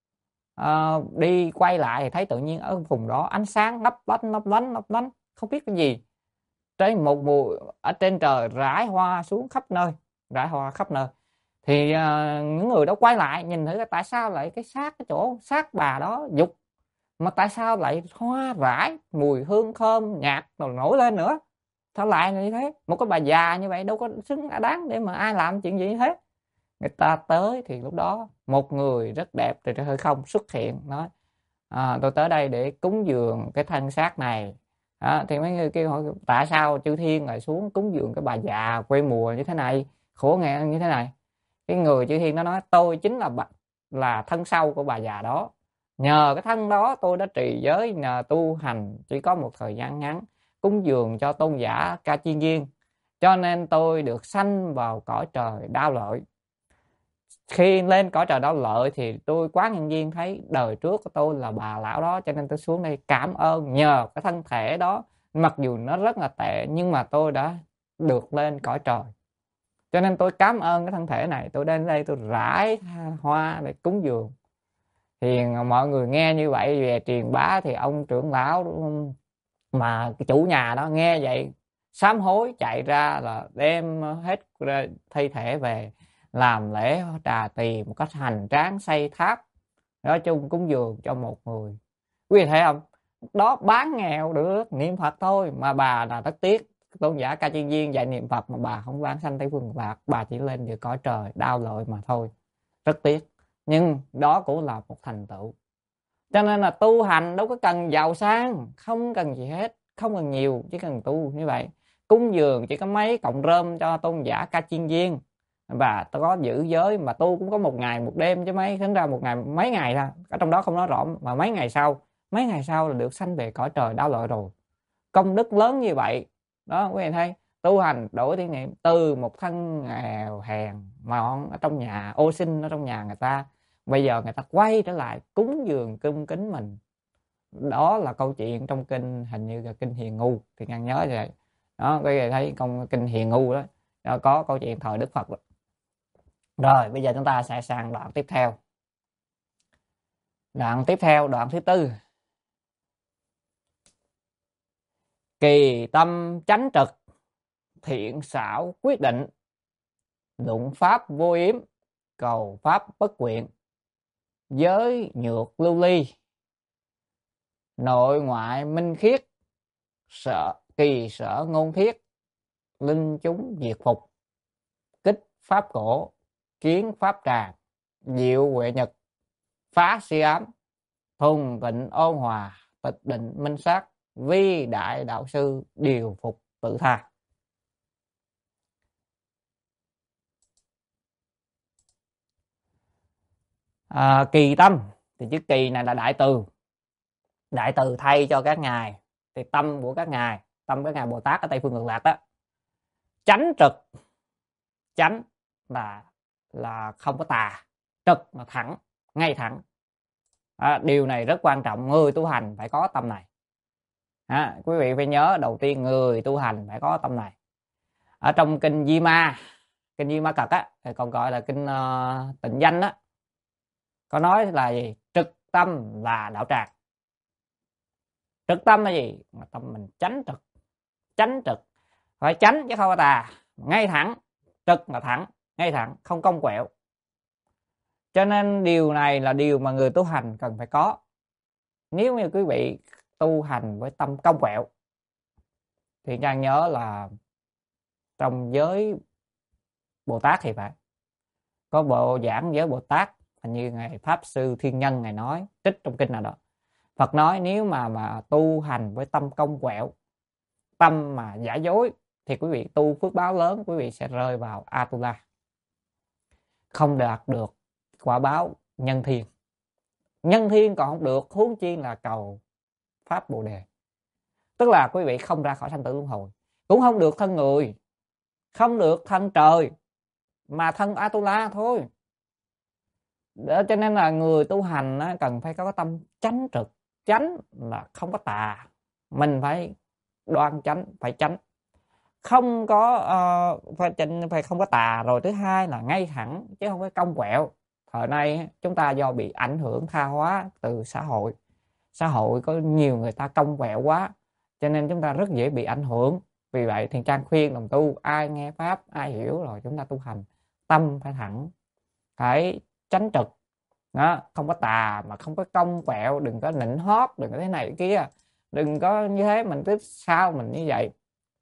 Speaker 2: à, đi quay lại thì thấy tự nhiên ở vùng đó ánh sáng lấp lánh lấp lánh lấp lánh, không biết cái gì, trên một mùa ở trên trời rải hoa xuống khắp nơi, rải hoa khắp nơi. Thì uh, những người đó quay lại nhìn thử tại sao lại cái xác, cái chỗ xác bà đó dục mà tại sao lại hoa rải, mùi hương thơm nhạt rồi nổi lên nữa, sao lại như thế, một cái bà già như vậy đâu có xứng đáng để mà ai làm chuyện gì như thế. Người ta tới thì lúc đó một người rất đẹp từ trên hư không xuất hiện, nói à, tôi tới đây để cúng dường cái thân xác này. À, thì mấy người kêu hỏi tại sao chư thiên lại xuống cúng dường cái bà già quê mùa như thế này, khổ nghèo như thế này. Cái người chư thiên nó nói tôi chính là bà, là thân sau của bà già đó, nhờ cái thân đó tôi đã trì giới, nhờ tu hành chỉ có một thời gian ngắn cúng dường cho tôn giả Ca Chiên Viên, cho nên tôi được sanh vào cõi trời Đao Lợi. Khi lên cõi trời Đao Lợi thì tôi Quán Nhân Viên thấy đời trước của tôi là bà lão đó, cho nên tôi xuống đây cảm ơn, nhờ cái thân thể đó mặc dù nó rất là tệ nhưng mà tôi đã được lên cõi trời, cho nên tôi cảm ơn cái thân thể này, tôi đến đây tôi rải hoa để cúng dường. Thì mọi người nghe như vậy về truyền bá, thì ông trưởng lão mà cái chủ nhà đó nghe vậy sám hối chạy ra là đem hết thi thể về làm lễ trà tỳ một cách hành tráng, xây tháp nói chung cúng dường cho một người. Quý vị thấy không, đó bán nghèo được niệm Phật thôi mà bà là rất tiếc. Tôn giả Ca Chiên Viên dạy niệm Phật mà bà không bán sanh Tây Phương Lạc, bà chỉ lên được cõi trời Đao Lợi mà thôi, rất tiếc. Nhưng đó cũng là một thành tựu. Cho nên là tu hành đâu có cần giàu sang, không cần gì hết, không cần nhiều, chỉ cần tu như vậy. cúng dường chỉ có mấy cọng rơm cho tôn giả Ca Chiên Viên, và tôi có giữ giới mà tu cũng có một ngày một đêm chứ mấy, tính ra một ngày mấy ngày thôi, ở trong đó không nói rõ, mà mấy ngày sau mấy ngày sau là được sanh về cõi trời Đau Lợi rồi. Công đức lớn như vậy đó, quý vị thấy tu hành đổi thiên niệm từ một thân nghèo hèn mọn ở trong nhà, ô xin ở trong nhà người ta, bây giờ người ta quay trở lại cúng dường cung kính mình. Đó là câu chuyện trong kinh, hình như là kinh Hiền Ngu thì ngăn nhớ vậy đó. Quý vị thấy trong kinh Hiền Ngu đó, đó có câu chuyện thời Đức Phật đó. Rồi bây giờ chúng ta sẽ sang đoạn tiếp theo. Đoạn tiếp theo, đoạn thứ tư. Kỳ tâm chánh trực, thiện xảo quyết định, luận pháp vô yếm, cầu pháp bất quyện, giới nhược lưu ly, nội ngoại minh khiết, sợ kỳ sở ngôn thiết, linh chúng diệt phục, kích pháp cổ, kiến pháp tràng, diệu huệ nhật, phá si ám, thuần tịnh ôn hòa, tịch định minh sát, vi đại đạo sư, điều phục tự tha. À, kỳ tâm thì chữ kỳ này là đại từ, đại từ thay cho các ngài, thì tâm của các ngài, tâm các ngài Bồ Tát ở Tây Phương Cực Lạc đó. Chánh trực, chánh là là không có tà, trực là thẳng, ngay thẳng. À, điều này rất quan trọng, người tu hành phải có tâm này. À, quý vị phải nhớ đầu tiên người tu hành phải có tâm này. Ở trong kinh Di Ma, kinh Di Ma Cật á, còn gọi là kinh uh, Tịnh Danh á, có nói là gì? Trực tâm là đạo tràng. Trực tâm là gì? Mà tâm mình chánh trực, chánh trực phải chánh chứ không có tà, ngay thẳng, trực là thẳng, ngay thẳng, không cong quẹo. Cho nên điều này là điều mà người tu hành cần phải có. Nếu như quý vị tu hành với tâm cong quẹo thì Trang nhớ là trong giới Bồ Tát thì phải có bộ giảng giới Bồ Tát, hình như ngài Pháp Sư Thiên Nhân ngài nói, trích trong kinh nào đó, Phật nói nếu mà mà tu hành với tâm cong quẹo, tâm mà giả dối, thì quý vị tu phước báo lớn, quý vị sẽ rơi vào Atula, không đạt được quả báo nhân thiên. Nhân thiên còn không được, huống chi là cầu pháp Bồ Đề. Tức là quý vị không ra khỏi sanh tử luân hồi, cũng không được thân người, không được thân trời, mà thân Atula thôi. Đó, cho nên là người tu hành á, cần phải có tâm chánh trực. Chánh là không có tà, mình phải đoan chánh, phải chánh, không có uh, phải, phải không có tà. Rồi thứ hai là ngay thẳng chứ không có cong quẹo. Thời nay chúng ta do bị ảnh hưởng tha hóa từ xã hội, xã hội có nhiều người ta cong quẹo quá, cho nên chúng ta rất dễ bị ảnh hưởng. Vì vậy thì Trang khuyên đồng tu, ai nghe pháp, ai hiểu rồi chúng ta tu hành, tâm phải thẳng, phải chánh trực đó, không có tà mà không có cong quẹo, đừng có nịnh hót, đừng có thế này thế kia, đừng có như thế mình tiếp sao mình như vậy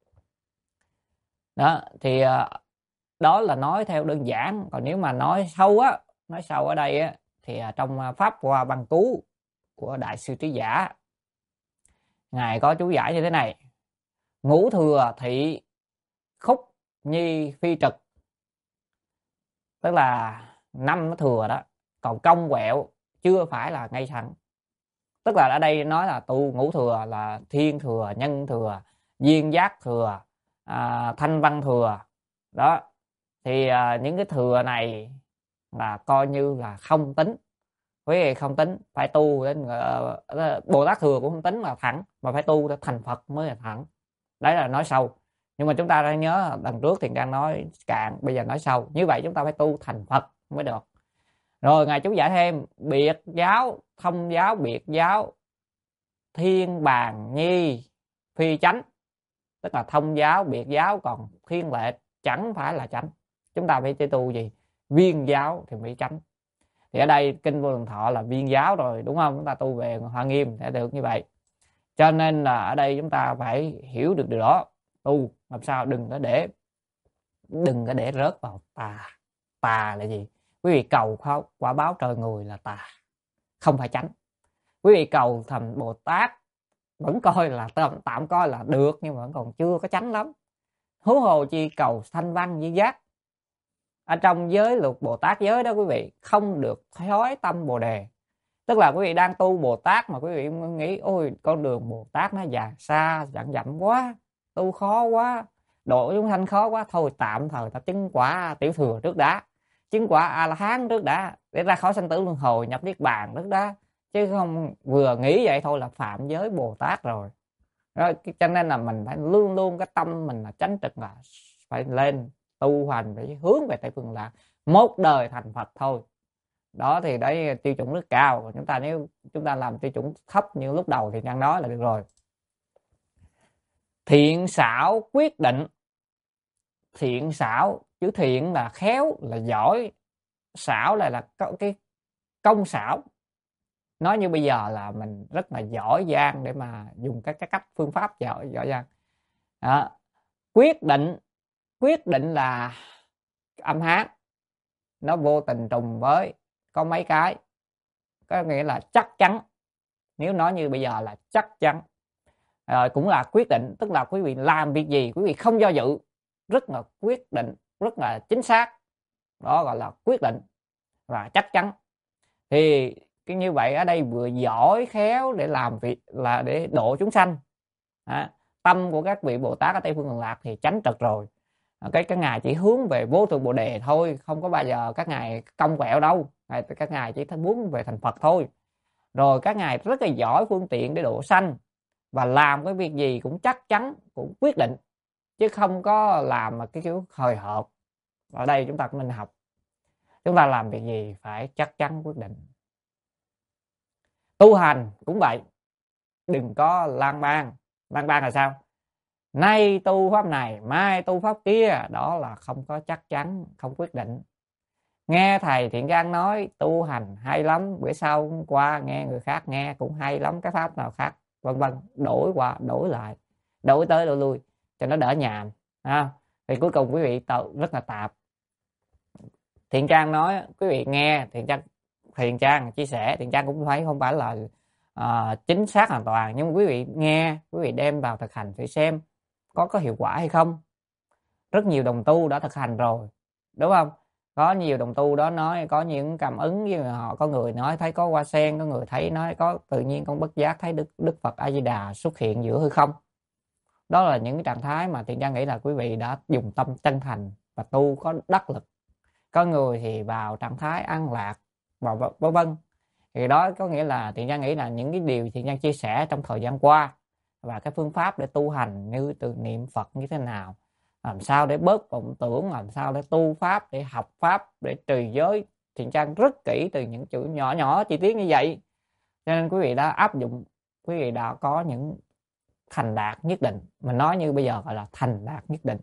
Speaker 2: đó. Thì đó là nói theo đơn giản. Còn nếu mà nói sâu á, nói sâu ở đây á, thì trong Pháp Hoa Văn Cú của Đại sư Trí Giả, ngài có chú giải như thế này: ngũ thừa thị khúc nhi phi trực, tức là năm thừa đó, còn cong quẹo chưa phải là ngay thẳng. Tức là ở đây nói là tu ngũ thừa là thiên thừa, nhân thừa, duyên giác thừa, à, thanh văn thừa đó. Thì à, những cái thừa này là coi như là không tính, quý vị không tính, phải tu đến uh, Bồ Tát thừa cũng không tính là thẳng, mà phải tu để thành Phật mới là thẳng. Đấy là nói sâu. Nhưng mà chúng ta đã nhớ lần trước thì đang nói cạn, bây giờ nói sâu. Như vậy chúng ta phải tu thành Phật mới được. Rồi ngài chú giải thêm: biệt giáo, thông giáo, biệt giáo, thiên bàn nhi phi chánh, tức là thông giáo, biệt giáo còn thiên lệ chẳng phải là chánh. Chúng ta phải tu gì? Viên giáo thì mới chánh. Thì ở đây kinh Vô Lượng Thọ là viên giáo rồi, đúng không? Chúng ta tu về Hoa Nghiêm sẽ được như vậy. Cho nên là ở đây chúng ta phải hiểu được điều đó. Tu làm sao đừng có để đừng có để rớt vào tà. Tà là gì? Quý vị cầu quả báo trời người là tà, không phải chánh. Quý vị cầu thành Bồ Tát vẫn coi là tạm, tạm coi là được, nhưng mà vẫn còn chưa có chánh lắm. Huống hồ chi cầu thanh văn với giác. Ở trong giới luật Bồ Tát giới đó quý vị, không được thói tâm Bồ đề. Tức là quý vị đang tu Bồ Tát mà quý vị nghĩ ôi con đường Bồ Tát nó dài xa dặn dặm quá, tu khó quá, độ chúng sanh khó quá, thôi tạm thời ta chứng quả tiểu thừa trước đã, chứng quả A La Hán trước đã, để ra khỏi sanh tử luân hồi nhập niết bàn trước đã, chứ không vừa nghĩ vậy thôi là phạm giới Bồ Tát rồi. Đó, cho nên là mình phải luôn luôn cái tâm mình là chánh trực, là phải lên tu hành, phải hướng về Tây Phương Lạc, một đời thành Phật thôi. Đó thì đấy tiêu chuẩn rất cao. Còn chúng ta nếu chúng ta làm tiêu chuẩn thấp như lúc đầu thì đang nói là được rồi. Thiện xảo quyết định. Thiện xảo, chữ thiện là khéo, là giỏi, xảo là là cái công xảo. Nói như bây giờ là mình rất là giỏi giang để mà dùng các cái cách phương pháp giỏi giỏi giang. Đó. Quyết định, quyết định là âm Hán, nó vô tình trùng với có mấy cái, có nghĩa là chắc chắn. Nếu nói như bây giờ là chắc chắn. Rồi cũng là quyết định, tức là quý vị làm việc gì quý vị không do dự, rất là quyết định, rất là chính xác. Đó gọi là quyết định và chắc chắn. Thì cái như vậy ở đây vừa giỏi khéo để làm việc, là để độ chúng sanh. À, tâm của các vị Bồ Tát ở Tây Phương Cực Lạc thì chánh trực rồi. Cái các ngài chỉ hướng về vô thượng Bồ đề thôi, không có bao giờ các ngài cong quẹo đâu. Các ngài chỉ muốn về thành Phật thôi. Rồi các ngài rất là giỏi phương tiện để độ sanh, và làm cái việc gì cũng chắc chắn, cũng quyết định, chứ không có làm mà cái kiểu hời hợt. Ở đây chúng ta cũng nên học, chúng ta làm việc gì phải chắc chắn quyết định. Tu hành cũng vậy, đừng có lang bang. Lang bang là sao? Nay tu pháp này, mai tu pháp kia, đó là không có chắc chắn, không quyết định. Nghe thầy Thiện Căn nói tu hành hay lắm, bữa sau hôm qua nghe người khác nghe cũng hay lắm, cái pháp nào khác, vân vân, đổi qua đổi lại, đổi tới đổi lui cho nó đỡ nhàm. À, thì cuối cùng quý vị tự rất là tạp. Thiện Căn nói quý vị nghe, Thiện Căn Thiện Căn chia sẻ, Thiện Căn cũng thấy không phải là uh, chính xác hoàn toàn, nhưng mà quý vị nghe, quý vị đem vào thực hành phải xem có có hiệu quả hay không. Rất nhiều đồng tu đã thực hành rồi, đúng không? Có nhiều đồng tu đó nói có những cảm ứng với họ, có người nói thấy có hoa sen, có người thấy nói có tự nhiên con bất giác thấy Đức Đức Phật A Di Đà xuất hiện giữa hư không. Đó là những cái trạng thái mà Thiện Căn nghĩ là quý vị đã dùng tâm chân thành và tu có đắc lực. Có người thì vào trạng thái an lạc và vân vân. Thì đó có nghĩa là Thiện Căn nghĩ là những cái điều Thiện Căn chia sẻ trong thời gian qua và cái phương pháp để tu hành như từ niệm Phật như thế nào, làm sao để bớt vọng tưởng, làm sao để tu pháp, để học pháp, để trì giới, Thiện Căn rất kỹ từ những chữ nhỏ nhỏ chi tiết như vậy. Cho nên quý vị đã áp dụng, quý vị đã có những thành đạt nhất định. Mình nói như bây giờ gọi là thành đạt nhất định.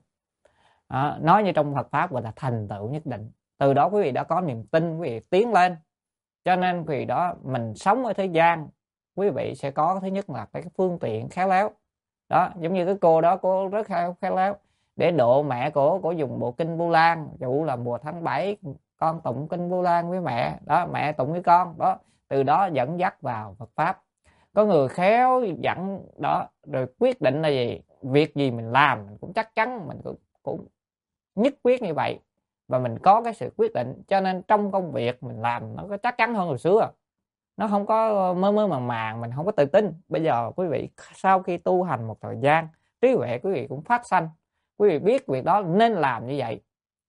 Speaker 2: Đó, nói như trong Phật pháp gọi là thành tựu nhất định. Từ đó quý vị đã có niềm tin, quý vị tiến lên. Cho nên vì đó mình sống ở thế gian, quý vị sẽ có thứ nhất là cái phương tiện khéo léo. Đó, giống như cái cô đó, cô rất khéo, khéo léo. Để độ mẹ cổ, cổ dùng bộ kinh Vu Lan, dụ là mùa tháng bảy con tụng kinh Vu Lan với mẹ, đó, mẹ tụng với con, đó, từ đó dẫn dắt vào Phật pháp. Có người khéo dẫn đó, rồi quyết định là gì, việc gì mình làm mình cũng chắc chắn, mình cũng, cũng nhất quyết như vậy, và mình có cái sự quyết định, cho nên trong công việc mình làm nó có chắc chắn hơn hồi xưa, nó không có mơ mơ màng màng, mình không có tự tin. Bây giờ quý vị sau khi tu hành một thời gian, trí huệ quý vị cũng phát sanh, quý vị biết việc đó nên làm như vậy.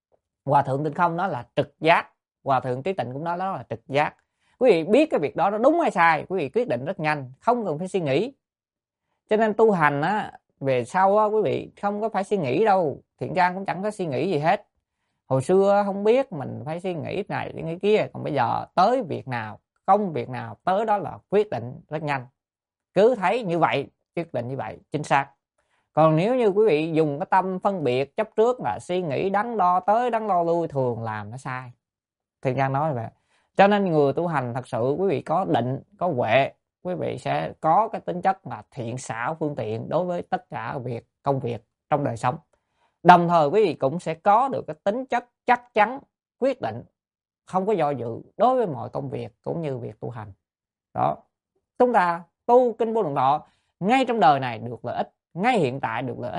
Speaker 2: Hòa thượng Tinh Không nói là trực giác, Hòa thượng Trí Tịnh cũng nói đó là trực giác. Quý vị biết cái việc đó nó đúng hay sai, quý vị quyết định rất nhanh, không cần phải suy nghĩ. Cho nên tu hành á, về sau á, quý vị không có phải suy nghĩ đâu. Thiện Căn cũng chẳng có suy nghĩ gì hết. Hồi xưa không biết mình phải suy nghĩ này suy nghĩ kia, còn bây giờ tới việc nào, công việc nào tới đó là quyết định rất nhanh, cứ thấy như vậy quyết định như vậy chính xác. Còn nếu như quý vị dùng cái tâm phân biệt chấp trước là suy nghĩ đắn đo tới đắn đo lui, thường làm nó sai. Thiện Căn nói vậy. Cho nên người tu hành thật sự quý vị có định, có huệ, quý vị sẽ có cái tính chất là thiện xảo phương tiện đối với tất cả việc công việc trong đời sống. Đồng thời quý vị cũng sẽ có được cái tính chất chắc chắn, quyết định, không có do dự đối với mọi công việc cũng như việc tu hành. Đó, chúng ta tu kinh Vô Lượng Thọ ngay trong đời này được lợi ích, ngay hiện tại được lợi ích,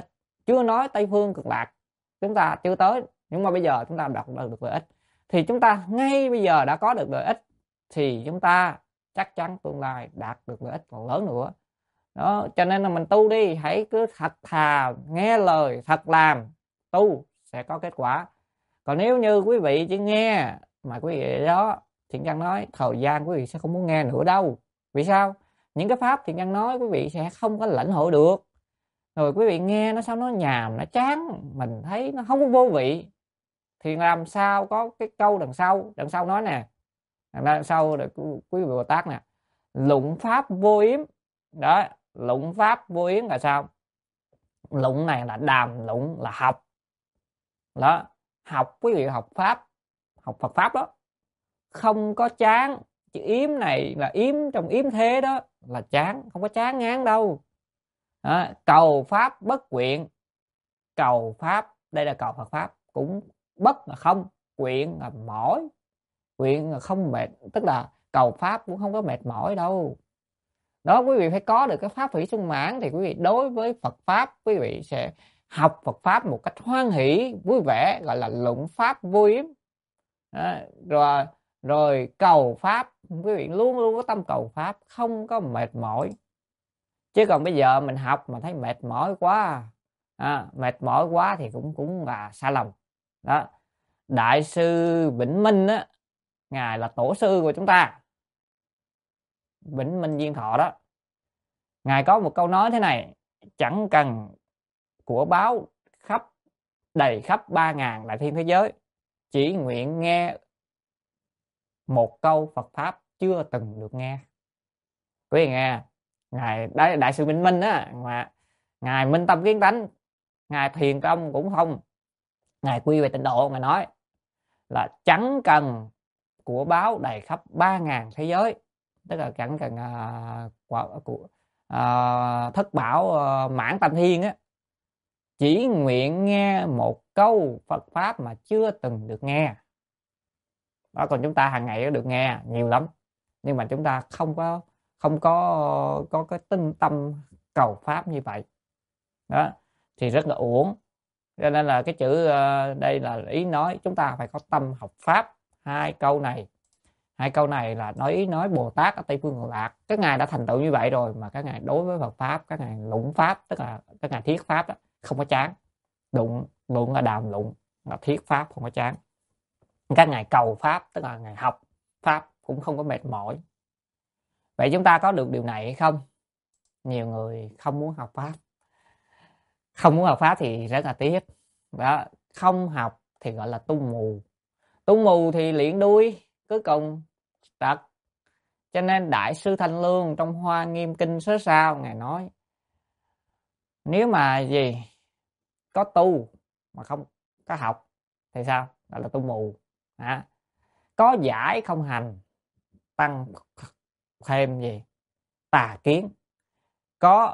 Speaker 2: chưa nói Tây phương cực lạc chúng ta chưa tới, nhưng mà bây giờ chúng ta đạt được lợi ích, thì chúng ta ngay bây giờ đã có được lợi ích thì chúng ta chắc chắn tương lai đạt được lợi ích còn lớn nữa. Đó, cho nên là mình tu đi, hãy cứ thật thà nghe lời, thật làm, tu sẽ có kết quả. Còn nếu như quý vị chỉ nghe mà quý vị đó, Thiện Nhân nói thời gian quý vị sẽ không muốn nghe nữa đâu. Vì sao? Những cái pháp Thiện Nhân nói quý vị sẽ không có lãnh hội được. Rồi quý vị nghe nó sao nó nhàm, nó chán, mình thấy nó không có vô vị. Thì làm sao có cái câu đằng sau, đằng sau nói nè, đằng sau để quý vị Bồ Tát nè, luận pháp vô yếm. Đó, luận pháp vô yếm là sao? Luận này là đàm luận, là học. Đó, học quý vị học pháp, học Phật pháp đó, không có chán. Chữ yếm này là yếm trong yếm thế đó, là chán, không có chán ngán đâu. Đó, cầu pháp bất quyện. Cầu pháp, đây là cầu Phật pháp, cũng bất là không, quyện là mỏi, quyện là không mệt, tức là cầu pháp cũng không có mệt mỏi đâu. Đó, quý vị phải có được cái pháp hỷ sung mãn thì quý vị đối với Phật pháp quý vị sẽ học Phật pháp một cách hoan hỷ vui vẻ, gọi là luận pháp vô yếm. Đó, rồi rồi cầu pháp, quý vị luôn luôn có tâm cầu pháp, không có mệt mỏi. Chứ còn bây giờ mình học mà thấy mệt mỏi quá, à, mệt mỏi quá thì cũng cũng là sai lầm. Đó, Đại sư Vĩnh Minh á, ngài là tổ sư của chúng ta, Vĩnh Minh Viên Thọ đó, ngài có một câu nói thế này: chẳng cần của báo khắp đầy khắp ba ngàn đại thiên thế giới, chỉ nguyện nghe một câu Phật pháp chưa từng được nghe. Quý vị nghe, ngài đại, đại sư Minh Minh á, mà ngài minh tâm kiến tánh, ngài thiền công cũng không, ngài quy về tịnh độ, ngài nói là chẳng cần của báo đầy khắp ba ngàn thế giới, tức là chẳng cần uh, của, của uh, thất bảo uh, mãn tam thiên á, chỉ nguyện nghe một câu Phật pháp mà chưa từng được nghe. Đó, còn chúng ta hàng ngày được nghe nhiều lắm, nhưng mà chúng ta không có không có có cái tinh tâm cầu pháp như vậy. Đó thì rất là uổng. Cho nên là cái chữ uh, đây là ý nói chúng ta phải có tâm học pháp. Hai câu này hai câu này là nói ý nói Bồ Tát ở Tây phương Cực Lạc, các ngài đã thành tựu như vậy rồi, mà các ngài đối với Phật pháp các ngài luận pháp, tức là các ngài thiết pháp đó, không có chán. Luận luận là đàm luận, là thiết pháp không có chán. Các ngài cầu pháp, tức là ngài học pháp cũng không có mệt mỏi. Vậy chúng ta có được điều này hay không? Nhiều người không muốn học pháp. Không muốn học pháp thì rất là tiếc. Đó, không học thì gọi là tu mù. Tu mù thì liệng đuôi, cuối cùng tật. Cho nên Đại sư Thanh Lương trong Hoa Nghiêm Kinh số sau ngài nói, nếu mà gì có tu mà không có học thì sao? Gọi là tu mù. À, có giải không hành, tăng thêm gì? Tà kiến. Có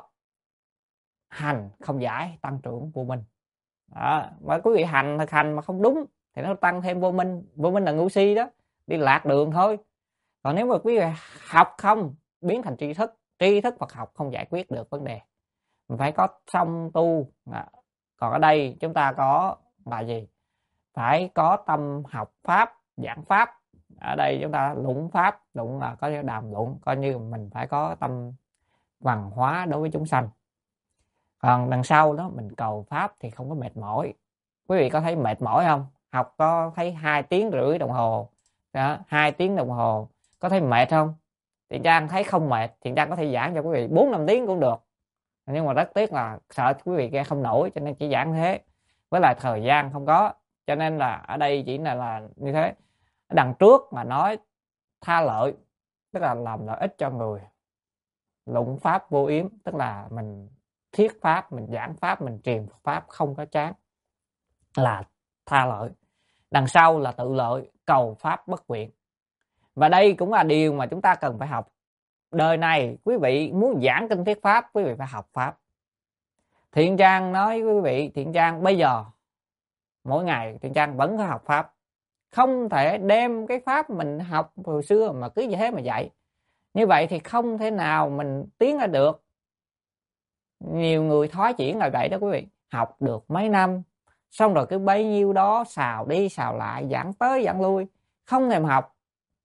Speaker 2: hành không giải, tăng trưởng vô minh. Đó, mà quý vị hành thực hành mà không đúng thì nó tăng thêm vô minh. Vô minh là ngu si đó, đi lạc đường thôi. Còn nếu mà quý vị học không, biến thành tri thức, tri thức Phật học không giải quyết được vấn đề, mình phải có song tu. Còn ở đây chúng ta có là gì? Phải có tâm học pháp, giảng pháp. Ở đây chúng ta luận pháp, luận là có đàm luận, coi như mình phải có tâm văn hóa đối với chúng sanh. Còn đằng sau đó mình cầu pháp thì không có mệt mỏi. Quý vị có thấy mệt mỏi không? Học có thấy hai tiếng rưỡi đồng hồ đó, hai tiếng đồng hồ có thấy mệt không? Thiện Trang thấy không mệt. Thiện Trang có thể giảng cho quý vị bốn năm tiếng cũng được, nhưng mà rất tiếc là sợ quý vị nghe không nổi, cho nên chỉ giảng thế, với lại thời gian không có. Cho nên là ở đây chỉ là là như thế. Đằng trước mà nói tha lợi, tức là làm lợi ích cho người. Luận pháp vô yếm, tức là mình thiết pháp, mình giảng pháp, mình truyền pháp không có chán, là tha lợi. Đằng sau là tự lợi, cầu pháp bất quyện. Và đây cũng là điều mà chúng ta cần phải học. Đời này quý vị muốn giảng kinh thiết pháp, quý vị phải học pháp. Thiện Trang nói quý vị, Thiện Trang bây giờ mỗi ngày Thiện Trang vẫn phải học pháp. Không thể đem cái pháp mình học hồi xưa mà cứ như thế mà dạy. Như vậy thì không thể nào mình tiến ra được. Nhiều người thói chuyển là vậy đó quý vị. học được mấy năm, xong rồi cứ bấy nhiêu đó xào đi xào lại, giảng tới giảng lui, không thèm học.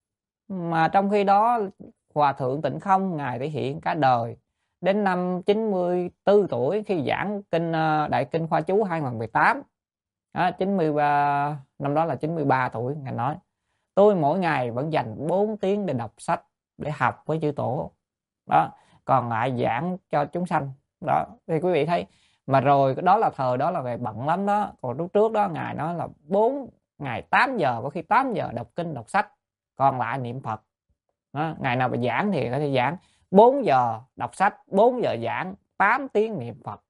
Speaker 2: Mà trong khi đó Hòa Thượng Tịnh Không Ngài thể hiện cả đời. Đến năm chín mươi tư tuổi khi giảng kinh Đại Kinh Khoa Chú hai không một tám, đó, chín mươi ba, năm đó là chín mươi ba tuổi, Ngài nói: tôi mỗi ngày vẫn dành bốn tiếng để đọc sách, để học với chư Tổ. Đó, còn lại giảng cho chúng sanh. Đó, thì quý vị thấy. Mà rồi đó là thời đó là về bận lắm đó. Còn lúc trước đó Ngài nói là bốn ngày tám giờ, có khi tám giờ đọc kinh đọc sách, còn lại niệm Phật. Đó, ngày nào mà giảng thì có thể giảng bốn giờ đọc sách, bốn giờ giảng, tám tiếng niệm Phật.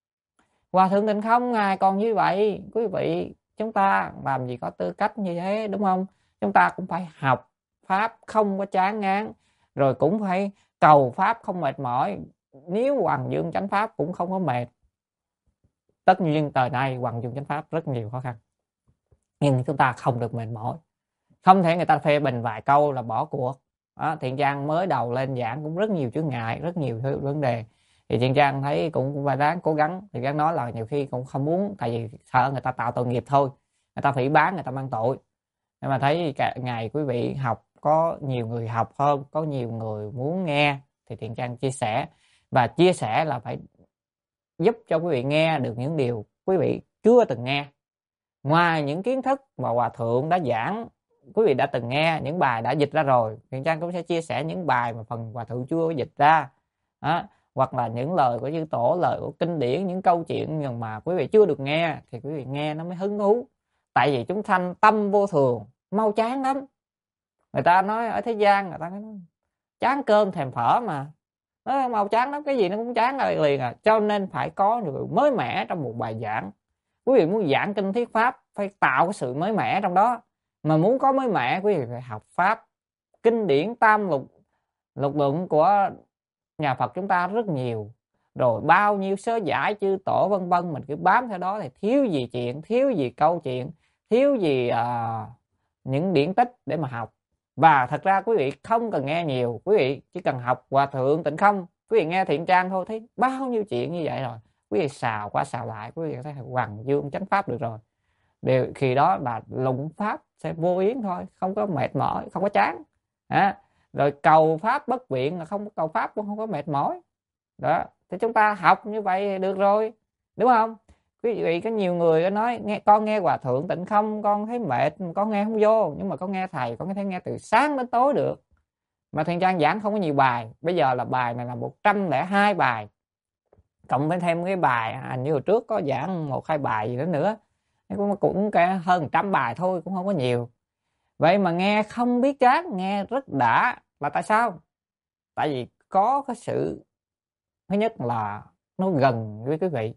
Speaker 2: Hòa Thượng Tịnh Không Ngài còn như vậy. Quý vị, chúng ta làm gì có tư cách như thế, đúng không? Chúng ta cũng phải học Pháp không có chán ngán, rồi cũng phải cầu Pháp không mệt mỏi. Nếu Hoàng Dương Chánh Pháp cũng không có mệt. Tất nhiên thời nay Hoàng Dương Chánh Pháp rất nhiều khó khăn, nhưng chúng ta không được mệt mỏi. Không thể người ta phê bình vài câu là bỏ cuộc. Đó, Thiện Trang mới đầu lên giảng cũng rất nhiều chướng ngại, rất nhiều thứ vấn đề. Thì Thiện Trang thấy cũng phải đáng cố gắng. Thiện Trang nói là nhiều khi cũng không muốn, tại vì sợ người ta tạo tội nghiệp thôi, người ta phỉ báng, người ta mang tội. Nhưng mà thấy cả ngày quý vị học, có nhiều người học hơn, có nhiều người muốn nghe, thì Thiện Trang chia sẻ. Và chia sẻ là phải giúp cho quý vị nghe được những điều quý vị chưa từng nghe. Ngoài những kiến thức mà Hòa Thượng đã giảng, quý vị đã từng nghe những bài đã dịch ra rồi, Thiện Trang cũng sẽ chia sẻ những bài mà phần Hòa Thượng chưa dịch ra. Đó, hoặc là những lời của chư Tổ, lời của kinh điển, những câu chuyện nhưng mà quý vị chưa được nghe, thì quý vị nghe nó mới hứng thú. Tại vì chúng sanh tâm vô thường, mau chán lắm. Người ta nói ở thế gian, người ta nói chán cơm thèm phở mà. Nó mau chán lắm, cái gì nó cũng chán lại liền à. Cho nên phải có điều mới mẻ trong một bài giảng. Quý vị muốn giảng kinh thuyết Pháp phải tạo cái sự mới mẻ trong đó. Mà muốn có mới mẻ, quý vị phải học Pháp. Kinh điển tam lục lục luận của nhà Phật chúng ta rất nhiều, rồi bao nhiêu sớ giải chư Tổ vân vân, mình cứ bám theo đó thì thiếu gì chuyện, thiếu gì câu chuyện, thiếu gì uh, những điển tích để mà học. Và thật ra quý vị không cần nghe nhiều, quý vị chỉ cần học Hòa Thượng Tịnh Không, quý vị nghe Thiện Trang thôi, thấy bao nhiêu chuyện như vậy rồi. Quý vị xào qua xào lại, quý vị có thể Hoàng Dương Chánh Pháp được rồi. Điều khi đó là luận Pháp sẽ vô yến thôi, không có mệt mỏi, không có chán. À, rồi cầu Pháp bất viện là không có cầu Pháp cũng không có mệt mỏi. Đó, thì chúng ta học như vậy được rồi, đúng không? Quý vị có nhiều người có nói nghe con nghe Hòa Thượng Tịnh Không con thấy mệt, con nghe không vô, nhưng mà con nghe thầy con có thể nghe từ sáng đến tối được. Mà Thiện Trang giảng không có nhiều bài, bây giờ là bài này là một trăm lẻ hai bài, cộng với thêm cái bài hình như hồi trước có giảng một hai bài gì đó nữa, cũng cũng hơn trăm bài thôi, cũng không có nhiều. Vậy mà nghe không biết chán, nghe rất đã. Là tại sao? Tại vì có cái sự, thứ nhất là nó gần với quý vị.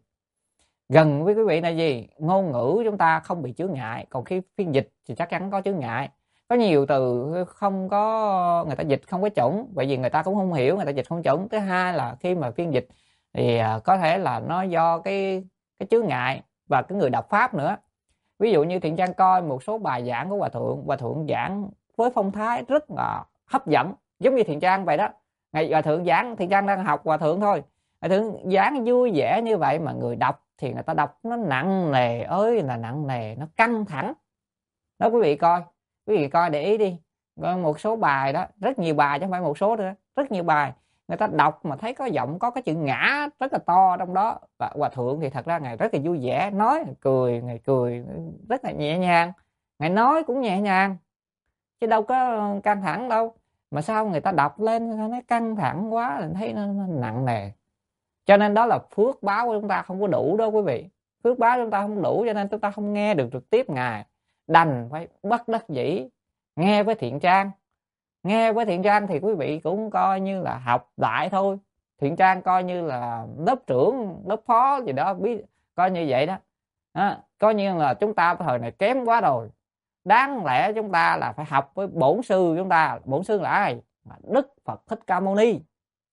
Speaker 2: Gần với quý vị là gì? Ngôn ngữ chúng ta không bị chướng ngại. Còn khi phiên dịch thì chắc chắn có chướng ngại. Có nhiều từ không có, người ta dịch không có chuẩn, vậy vì người ta cũng không hiểu, người ta dịch không chuẩn. Thứ hai là khi mà phiên dịch thì có thể là nó do cái cái chướng ngại và cái người đọc Pháp nữa. Ví dụ như Thiện Trang coi một số bài giảng của Hòa Thượng, Hòa Thượng giảng với phong thái rất là hấp dẫn, giống như Thiện Trang vậy đó. Ngày Hòa Thượng giảng, Thiện Trang đang học Hòa Thượng thôi, Hòa Thượng giảng vui vẻ như vậy mà người đọc thì người ta đọc nó nặng nề ơi là nặng nề, nó căng thẳng. Đó quý vị coi, quý vị coi để ý đi. Một số bài đó, rất nhiều bài chứ không phải một số nữa, rất nhiều bài người ta đọc mà thấy có giọng, có cái chữ ngã rất là to trong đó. Và Hòa Thượng thì thật ra Ngài rất là vui vẻ, nói cười, Ngài cười rất là nhẹ nhàng, Ngài nói cũng nhẹ nhàng chứ đâu có căng thẳng đâu. Mà sao người ta đọc lên nó căng thẳng quá, là thấy nó, nó nặng nề. Cho nên đó là phước báo của chúng ta không có đủ đó quý vị. Phước báo chúng ta không đủ, cho nên chúng ta không nghe được trực tiếp Ngài, đành phải bất đắc dĩ nghe với Thiện Trang. Nghe với Thiện Trang thì quý vị cũng coi như là học đại thôi. Thiện Trang coi như là lớp trưởng, lớp phó gì đó, biết coi như vậy đó. À, coi như là chúng ta thời này kém quá rồi. Đáng lẽ chúng ta là phải học với bổn sư chúng ta. Bổn sư là ai? Đức Phật Thích Ca Mâu Ni.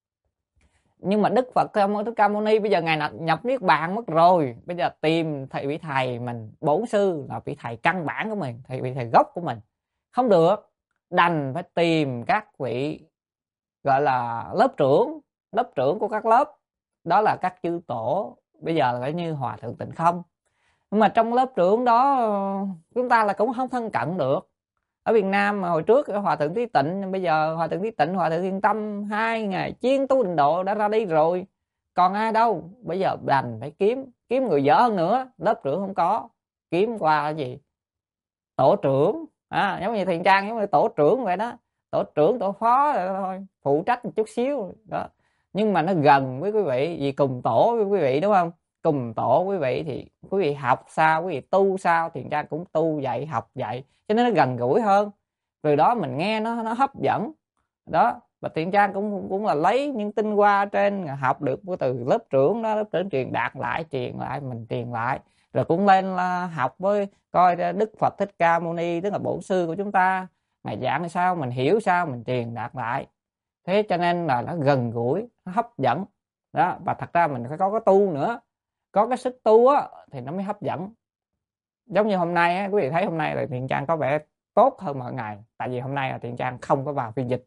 Speaker 2: Nhưng mà Đức Phật Thích Ca Mâu Ni bây giờ Ngài nhập Niết Bàn mất rồi. Bây giờ tìm thầy vị thầy mình, bổn sư là vị thầy căn bản của mình, thầy vị thầy gốc của mình. Không được, đành phải tìm các vị gọi là lớp trưởng, lớp trưởng của các lớp. Đó là các chư Tổ bây giờ là phải như Hòa Thượng Tịnh Không. Nhưng mà trong lớp trưởng đó chúng ta là cũng không thân cận được. Ở Việt Nam mà hồi trước Hòa Thượng Trí Tịnh, bây giờ Hòa Thượng Trí Tịnh, Hòa Thượng Thiên Tâm, hai ngày chiến tú Tịnh Độ đã ra đi rồi, còn ai đâu. Bây giờ đành phải kiếm kiếm người dở hơn nữa. Lớp trưởng không có, kiếm qua cái gì tổ trưởng, à, giống như Thiện Trang giống như tổ trưởng vậy đó, tổ trưởng tổ phó thôi, phụ trách một chút xíu đó. Nhưng mà nó gần với quý vị, vì cùng tổ với quý vị, đúng không? Cùng tổ quý vị thì quý vị học sao, quý vị tu sao, Thiện Trang cũng tu dạy, học dạy, cho nên nó gần gũi hơn. Từ đó mình nghe nó nó hấp dẫn đó. Và Thiện Trang cũng cũng là lấy những tinh hoa trên học được từ lớp trưởng đó, lớp trưởng truyền đạt lại, truyền lại, mình truyền lại, rồi cũng lên học với coi Đức Phật Thích Ca Mâu Ni, tức là bổn sư của chúng ta, ngài giảng sao mình hiểu sao mình truyền đạt lại. Thế cho nên là nó gần gũi, nó hấp dẫn đó. Và thật ra mình phải có cái tu nữa, có cái sức tu á thì nó mới hấp dẫn. Giống như hôm nay á, quý vị thấy hôm nay là Thiện Trang có vẻ tốt hơn mọi ngày, tại vì hôm nay là Thiện Trang không có vào phiên dịch.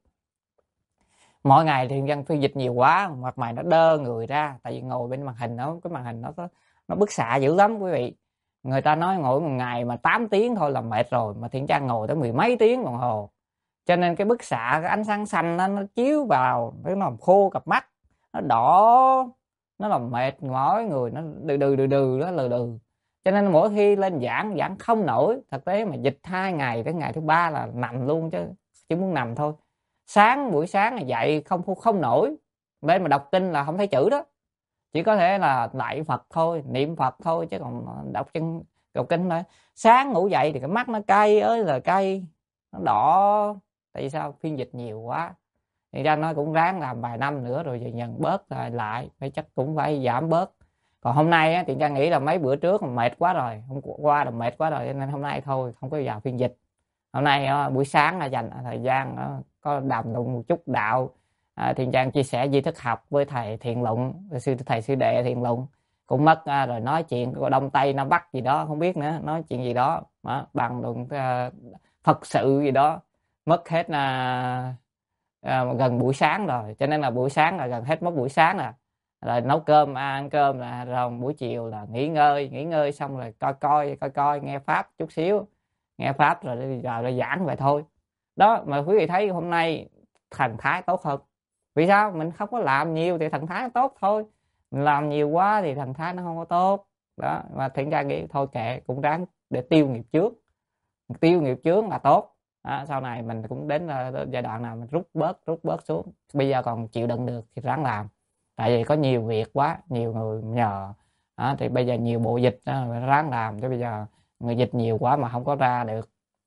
Speaker 2: Mỗi ngày Thiện Trang phiên dịch nhiều quá, mặt mày nó đơ người ra, tại vì ngồi bên màn hình nó cái màn hình nó nó bức xạ dữ lắm quý vị. Người ta nói ngồi một ngày mà tám tiếng thôi là mệt rồi, mà Thiện Trang ngồi tới mười mấy tiếng đồng hồ, cho nên cái bức xạ, cái ánh sáng xanh nó, nó chiếu vào, nó làm khô cặp mắt, nó đỏ, nó làm mệt mỏi người, nó đừ đừ đừ đừ đó, lừ đừ. Cho nên mỗi khi lên giảng giảng không nổi. Thực tế mà dịch hai ngày tới ngày thứ ba là nằm luôn, chứ chỉ muốn nằm thôi. Sáng buổi sáng là dậy không không nổi, lên mà đọc kinh là không thấy chữ đó, chỉ có thể là lạy Phật thôi, niệm Phật thôi, chứ còn đọc chân đọc kinh thôi. Sáng ngủ dậy thì cái mắt nó cay ơi là cay, nó đỏ. Tại vì sao? Phiên dịch nhiều quá. Thì ra nó cũng ráng làm vài năm nữa rồi dần bớt rồi lại, phải chắc cũng phải giảm bớt. Còn hôm nay á, thì Trang nghĩ là mấy bữa trước mệt quá rồi, hôm qua là mệt quá rồi, nên hôm nay thôi không có vào phiên dịch. Hôm nay buổi sáng là dành thời gian có đàm luận một chút đạo. À, Thiện Trang chia sẻ di thức học với thầy Thiện Luận, sư thầy sư đệ Thiện Luận cũng mất, à, rồi nói chuyện của Đông Tây Nam Bắc gì đó không biết nữa, nói chuyện gì đó mà bằng luận uh, Phật sự gì đó, mất hết là uh, gần buổi sáng rồi. Cho nên là buổi sáng là gần hết mất buổi sáng rồi, rồi nấu cơm, ăn cơm là rồi buổi chiều là nghỉ ngơi, nghỉ ngơi xong rồi coi coi coi coi nghe pháp chút xíu, nghe pháp rồi rồi, rồi giảng vậy thôi đó. Mà quý vị thấy hôm nay thần thái tốt hơn. Vì sao? Mình không có làm nhiều thì thần thái nó tốt thôi, mình làm nhiều quá thì thần thái nó không có tốt đó. Mà Thiện Trang nghĩ thôi kệ, cũng ráng để tiêu nghiệp trước, tiêu nghiệp trước là tốt đó. Sau này mình cũng đến uh, giai đoạn nào mình rút bớt rút bớt xuống. Bây giờ còn chịu đựng được thì ráng làm, tại vì có nhiều việc quá, nhiều người nhờ đó, thì bây giờ nhiều bộ dịch đó, ráng làm. Chứ bây giờ người dịch nhiều quá mà không có ra được.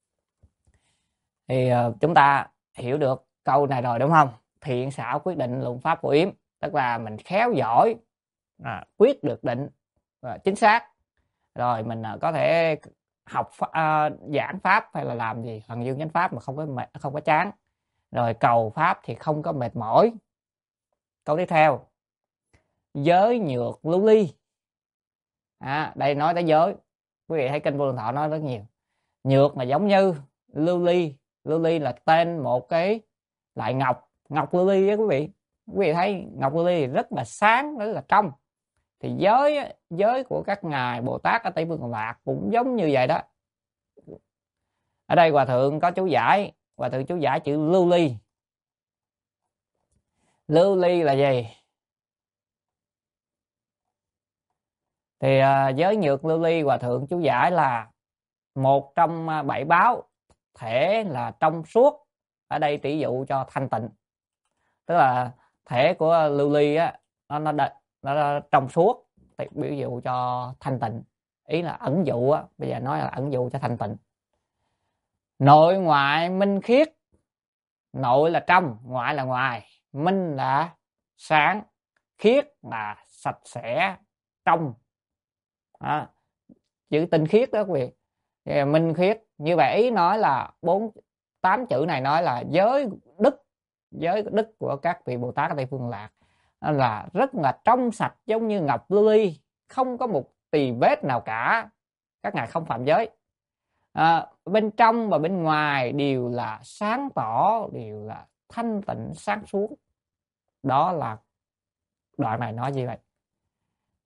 Speaker 2: Thì uh, chúng ta hiểu được câu này rồi đúng không? Thiện xảo quyết định luận pháp của Yếm, tức là mình khéo giỏi, à, quyết được định à, chính xác, rồi mình à, có thể học à, giảng pháp hay là làm gì Hoàng Dương chánh pháp mà không có mệt, không có chán, rồi cầu pháp thì không có mệt mỏi. Câu tiếp theo, giới nhược lưu ly. À, đây nói tới giới, quý vị thấy kênh Vô Lượng Thọ nói rất nhiều. Nhược là giống như, lưu ly, lưu ly là tên một cái loại ngọc, ngọc lưu ly á quý vị. Quý vị thấy ngọc lưu ly rất là sáng, rất là trong. Thì giới giới của các ngài Bồ Tát ở Tây Phương Cực Lạc cũng giống như vậy đó. Ở đây Hòa Thượng có chú giải, Hòa Thượng chú giải chữ lưu ly. Lưu ly là gì? Thì uh, giới nhược lưu ly Hòa Thượng chú giải là một trong bảy báo, thể là trong suốt. Ở đây tỷ dụ cho thanh tịnh, tức là thể của lưu ly á, nó nó, nó, nó trong suốt, thì biểu dụ cho thanh tịnh. Ý là ẩn dụ á, bây giờ nói là ẩn dụ cho thanh tịnh. Nội ngoại minh khiết. Nội là trong, ngoại là ngoài, minh là sáng, khiết là sạch sẽ, trong. À, chữ tinh khiết đó quý vị, minh khiết. Như vậy ý nói là bốn tám chữ này nói là giới đức, giới đức của các vị Bồ Tát ở Tây Phương Lạc là rất là trong sạch, giống như ngọc lưu ly, không có một tì vết nào cả. Các ngài không phạm giới, à, bên trong và bên ngoài đều là sáng tỏ, đều là thanh tịnh sáng suốt. Đó là đoạn này nói như vậy.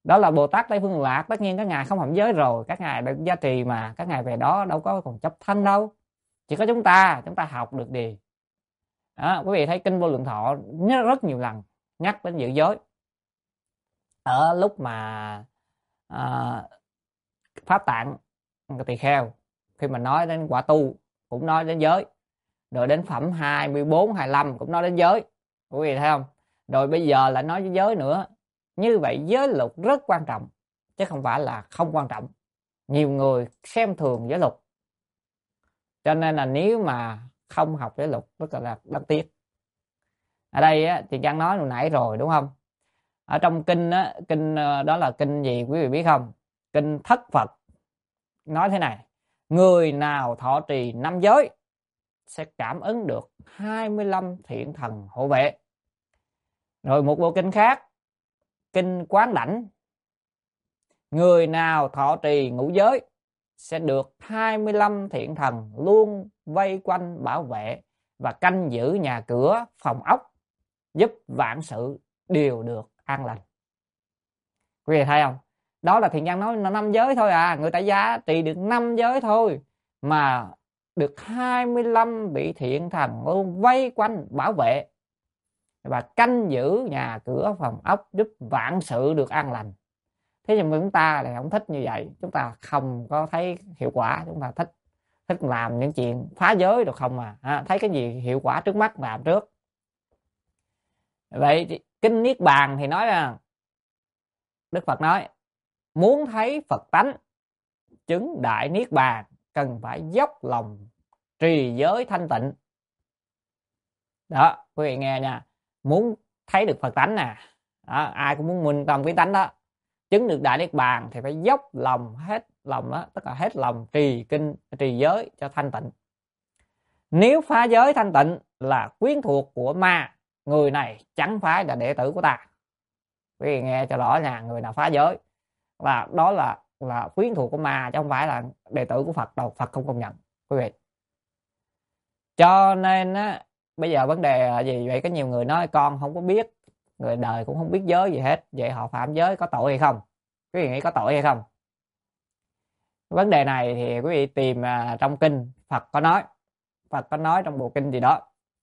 Speaker 2: Đó là Bồ Tát Tây Phương Lạc. Tất nhiên các ngài không phạm giới rồi, các ngài được gia trì mà, các ngài về đó đâu có còn chấp thân đâu. Chỉ có chúng ta, chúng ta học được đi. Đó, quý vị thấy kinh Vô Lượng Thọ nhớ rất nhiều lần nhắc đến giữ giới. Ở lúc mà à, Pháp Tạng Tỳ Kheo, khi mà nói đến quả tu cũng nói đến giới. Rồi đến phẩm hai mươi bốn, hai mươi lăm cũng nói đến giới. Quý vị thấy không? Rồi bây giờ lại nói với giới nữa. Như vậy giới luật rất quan trọng, chứ không phải là không quan trọng. Nhiều người xem thường giới luật, cho nên là nếu mà không học giới luật rất là đáng tiếc. Ở đây á, thì Giang nói hồi nãy rồi đúng không? Ở trong kinh á, kinh đó là kinh gì quý vị biết không? Kinh Thất Phật nói thế này: người nào thọ trì năm giới sẽ cảm ứng được hai mươi lăm thiện thần hộ vệ. Rồi một bộ kinh khác, kinh Quán Đảnh: người nào thọ trì ngũ giới sẽ được hai mươi lăm thiện thần luôn vây quanh bảo vệ và canh giữ nhà cửa, phòng ốc, giúp vạn sự đều được an lành. Quý vị thấy không? Đó là Thiện Nhân nói năm giới thôi à. Người ta giá trị được năm giới thôi mà được hai mươi lăm vị thiện thần luôn vây quanh bảo vệ và canh giữ nhà cửa, phòng ốc, giúp vạn sự được an lành. Thế nhưng mà chúng ta lại không thích như vậy. Chúng ta không có thấy hiệu quả. Chúng ta thích thích làm những chuyện phá giới được không à, à thấy cái gì hiệu quả trước mắt làm trước. Vậy kinh Niết Bàn thì nói là Đức Phật nói muốn thấy Phật tánh chứng đại Niết Bàn cần phải dốc lòng trì giới thanh tịnh. Đó, quý vị nghe nha. Muốn thấy được Phật tánh nè, đó, ai cũng muốn minh tâm cái tánh đó, chứng được đại Niết Bàn thì phải dốc lòng hết lòng đó, tất cả hết lòng trì kinh, trì giới cho thanh tịnh. Nếu phá giới thanh tịnh là quyến thuộc của ma, người này chẳng phải là đệ tử của ta. Quý vị nghe cho rõ nha, người nào phá giới là đó là là quyến thuộc của ma, chứ không phải là đệ tử của Phật đâu. Phật không công nhận quý vị. Cho nên á, bây giờ vấn đề là gì vậy? Có nhiều người nói con không có biết, người đời cũng không biết giới gì hết, vậy họ phạm giới có tội hay không? Quý vị nghĩ có tội hay không? Vấn đề này thì quý vị tìm uh, trong kinh Phật có nói. Phật có nói trong bộ kinh gì đó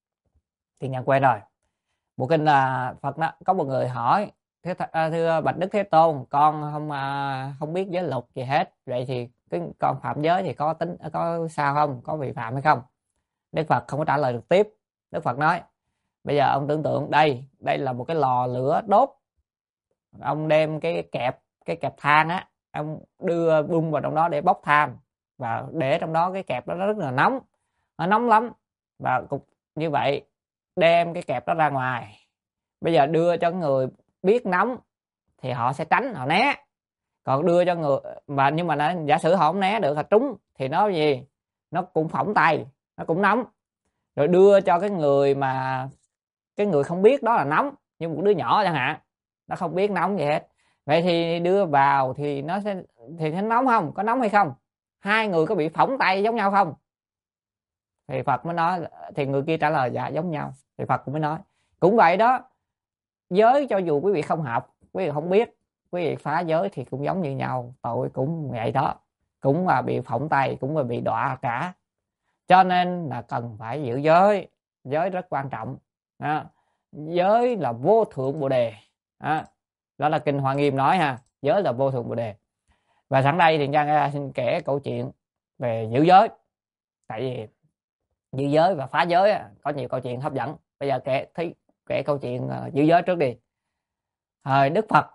Speaker 2: thì nhận quên rồi. Bộ kinh là Phật đó, có một người hỏi thưa, thưa Bạch Đức Thế Tôn, con không uh, không biết giới luật gì hết, vậy thì cái con phạm giới thì có tính có sao không, có vi phạm hay không? Đức Phật không có trả lời được tiếp. Đức Phật nói bây giờ ông tưởng tượng đây đây là một cái lò lửa đốt, ông đem cái kẹp cái kẹp than á, ông đưa bung vào trong đó để bốc than, và để trong đó cái kẹp đó nó rất là nóng, nó nóng lắm, và cục như vậy đem cái kẹp đó ra ngoài. Bây giờ đưa cho người biết nóng thì họ sẽ tránh, họ né. Còn đưa cho người mà nhưng mà giả sử họ không né được, họ trúng thì nó gì, nó cũng phỏng tay, nó cũng nóng. Rồi đưa cho cái người mà cái người không biết đó là nóng, như một đứa nhỏ chẳng hạn, nó không biết nóng gì hết, vậy thì đưa vào thì nó sẽ thì nó nóng không, có nóng hay không, hai người có bị phỏng tay giống nhau không? Thì Phật mới nói, thì người kia trả lời dạ giống nhau, thì Phật cũng mới nói cũng vậy đó. Giới cho dù quý vị không học, quý vị không biết, quý vị phá giới thì cũng giống như nhau, tội cũng vậy đó, cũng là bị phỏng tay, cũng là bị đọa cả. Cho nên là cần phải giữ giới. Giới rất quan trọng đó. Giới là vô thượng bồ đề đó. Đó là kinh Hoa Nghiêm nói ha, giới là vô thượng bồ đề. Và sẵn đây thì Giang xin kể câu chuyện về giữ giới. Tại vì giữ giới và phá giới có nhiều câu chuyện hấp dẫn. Bây giờ kể thấy kể câu chuyện giữ giới trước đi. Thời Đức Phật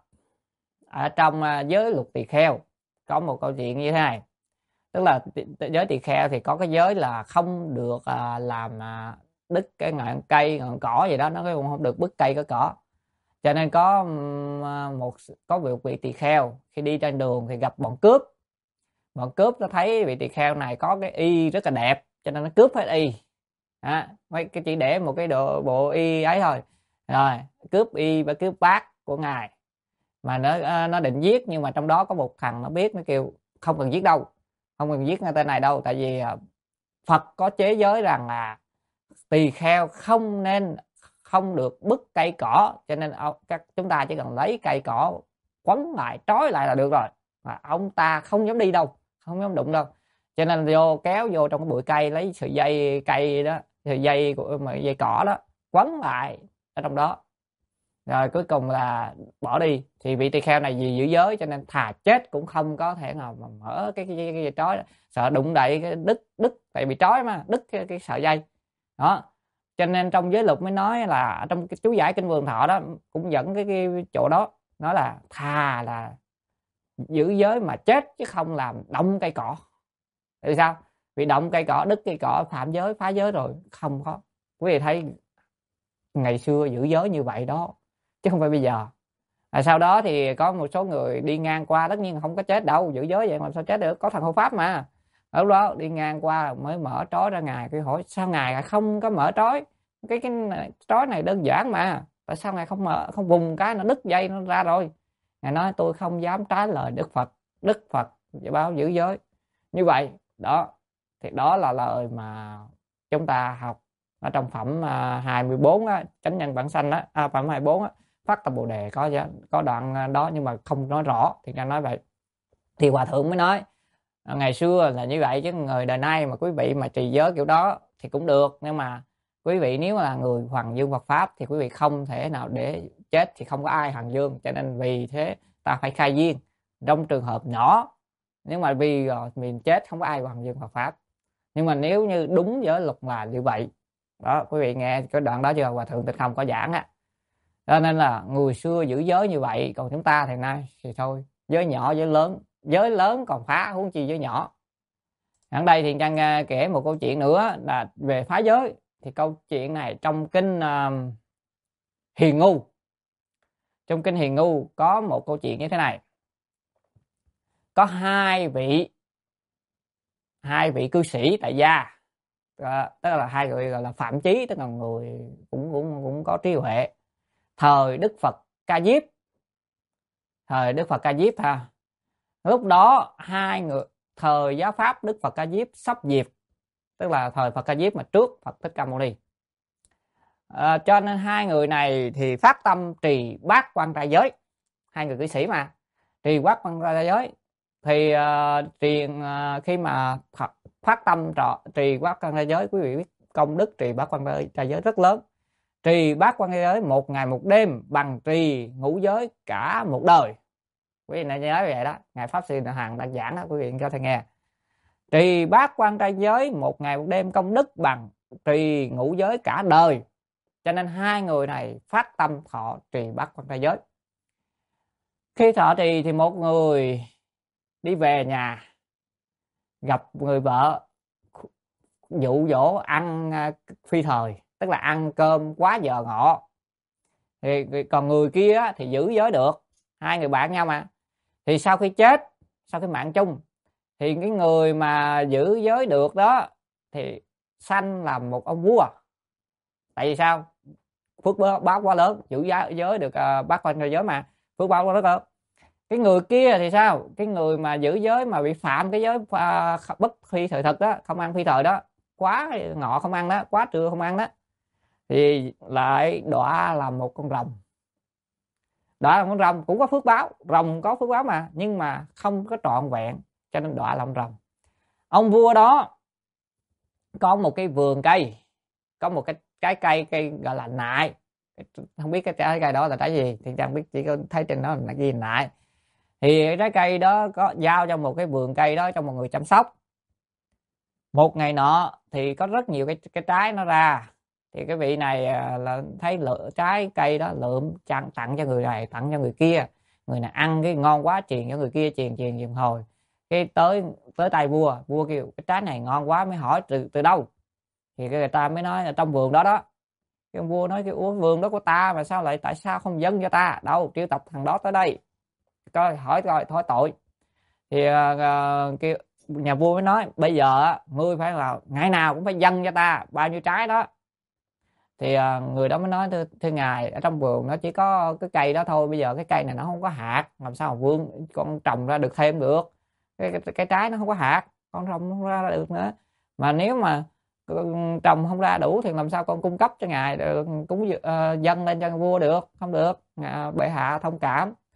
Speaker 2: ở trong giới luật tỳ kheo có một câu chuyện như thế này. Tức là giới tỳ kheo thì có cái giới là không được à, làm à, đứt cái ngọn cây, ngọn cỏ gì đó, nó cũng không được bứt cây có cỏ. Cho nên có một có một vị tỳ kheo khi đi trên đường thì gặp bọn cướp. Bọn cướp nó thấy vị tỳ kheo này có cái y rất là đẹp, cho nên nó cướp hết y. À, mấy cái chỉ để một cái đồ bộ y ấy thôi. Rồi cướp y và cướp bát của ngài. Mà nó nó định giết, nhưng mà trong đó có một thằng nó biết, nó kêu không cần giết đâu, không cần giết ngay tên này đâu, tại vì Phật có chế giới rằng là tỳ kheo không nên không được bứt cây cỏ, cho nên các chúng ta chỉ cần lấy cây cỏ quấn lại trói lại là được rồi, mà ông ta không dám đi đâu, không dám đụng đâu, cho nên vô kéo vô trong cái bụi cây, lấy sợi dây cây đó, sợi dây của mà dây cỏ đó quấn lại ở trong đó, rồi cuối cùng là bỏ đi. Thì vị tỳ kheo này vì giữ giới cho nên thà chết cũng không có thể nào mà mở cái cái dây, cái dây trói đó. Sợ đụng đậy cái đứt đứt tại bị trói mà đứt cái, cái sợi dây đó. Cho nên trong giới luật mới nói là trong cái chú giải Kinh Vườn Thọ đó cũng dẫn cái, cái chỗ đó nói là thà là giữ giới mà chết chứ không làm động cây cỏ. Tại sao? Vì động cây cỏ, đứt cây cỏ, phạm giới, phá giới rồi. Không có. Quý vị thấy ngày xưa giữ giới như vậy đó, chứ không phải bây giờ. À, sau đó thì có một số người đi ngang qua, tất nhiên không có chết đâu, giữ giới vậy mà sao chết được, có thần hộ pháp mà. Ở đó đi ngang qua mới mở trói ra Ngài, cái hỏi sao Ngài không có mở trói, cái cái trói này đơn giản mà, tại sao Ngài không mở, không vùng cái nó đứt dây nó ra rồi. Ngài nói tôi không dám trái lời Đức Phật, Đức Phật báo giữ giới như vậy đó. Thì đó là lời mà chúng ta học ở trong phẩm hai mươi bốn á, chánh nhân bản sanh đó, à, phẩm hai mươi bốn á, phát tâm Bồ Đề có có đoạn đó nhưng mà không nói rõ, thì ra nói vậy. Thì Hòa Thượng mới nói ngày xưa là như vậy, chứ người đời nay mà quý vị mà trì giới kiểu đó thì cũng được, nhưng mà quý vị nếu là người hoằng dương Phật pháp thì quý vị không thể nào để chết, thì không có ai hoằng dương, cho nên vì thế ta phải khai duyên trong trường hợp nhỏ. Nếu mà vì mình chết không có ai hoằng dương Phật pháp, nhưng mà nếu như đúng giới luật là như vậy đó. Quý vị nghe cái đoạn đó chưa? Hòa Thượng Tịnh Không có giảng á. Cho nên là người xưa giữ giới như vậy, còn chúng ta thì nay thì thôi, giới nhỏ giới lớn, giới lớn còn phá, huống chi giới nhỏ. Ở đây thì Trang kể một câu chuyện nữa là về phá giới. Thì câu chuyện này trong kinh uh, Hiền Ngu, trong kinh Hiền Ngu có một câu chuyện như thế này. Có hai vị hai vị cư sĩ tại gia, à, tức là hai người gọi là phạm chí, tức là người cũng cũng cũng có trí huệ, thời Đức Phật Ca Diếp, thời Đức Phật Ca Diếp ha. Lúc đó hai người thời giáo pháp Đức Phật Ca Diếp sắp diệt, tức là thời Phật Ca Diếp mà trước Phật Thích Ca Mâu Ni. À, cho nên hai người này thì phát tâm trì bát quan trai giới, hai người cư sĩ mà trì bát quan trai giới. Thì uh, trì, uh, khi mà thật phát tâm trọ, trì bát quan trai giới, quý vị biết công đức trì bát quan trai giới rất lớn. Trì bát quan trai giới một ngày một đêm bằng trì ngũ giới cả một đời. Quý vị nên nhớ vậy đó, ngài Pháp Sư Đạo Hằng đang giảng đó, quý vị có thể nghe. Trì bát quan trai giới một ngày một đêm công đức bằng trì ngũ giới cả đời. Cho nên hai người này phát tâm thọ trì bát quan trai giới. Khi thọ trì thì một người đi về nhà gặp người vợ dụ dỗ ăn phi thời, tức là ăn cơm quá giờ ngọ. Thì còn người kia thì giữ giới được, hai người bạn nhau mà. Thì sau khi chết, sau khi mạng chung, thì cái người mà giữ giới được đó thì sanh làm một ông vua. Tại vì sao? Phước báo quá lớn, giữ giới được uh, bát quan trai giới mà, phước báo quá lớn. Cái người kia thì sao? Cái người mà giữ giới mà bị phạm cái giới uh, bất phi thời thực đó, không ăn phi thời đó, quá ngọ không ăn đó, quá trưa không ăn đó, thì lại đọa làm một con rồng. Đọa làm con rồng cũng có phước báo, rồng có phước báo mà, nhưng mà không có trọn vẹn, cho nên đọa làm rồng. Ông vua đó có một cái vườn cây, có một cái cái cây cây gọi là nại, không biết cái trái cây đó là trái gì thì chẳng biết, chỉ có thấy trên đó là gì nại. Thì trái cây đó có giao cho một cái vườn cây đó cho một người chăm sóc. Một ngày nọ thì có rất nhiều cái cái trái nó ra, thì cái vị này là thấy lựa trái cây đó lượm tặng tặng cho người này, tặng cho người kia. Người này ăn cái ngon quá truyền cho người kia, truyền truyền truyền hồi cái tới tới tay vua, vua kêu cái trái này ngon quá, mới hỏi từ từ đâu. Thì cái người ta mới nói là trong vườn đó đó. Cái ông vua nói cái ủa vườn đó của ta mà sao lại, tại sao không dâng cho ta? Đâu, triệu tập thằng đó tới đây coi, hỏi coi thôi tội. Thì uh, kêu nhà vua mới nói bây giờ ngươi phải là ngày nào cũng phải dâng cho ta bao nhiêu trái đó. Thì uh, người đó mới nói thưa, thưa ngài, ở trong vườn nó chỉ có cái cây đó thôi, bây giờ cái cây này nó không có hạt, làm sao mà vườn con trồng ra được thêm được, cái, cái, cái trái nó không có hạt, con trồng không ra được nữa. Mà nếu mà trồng không ra đủ thì làm sao con cung cấp cho ngài được, cũng uh, dâng lên cho vua được, không được, uh, bệ hạ thông cảm.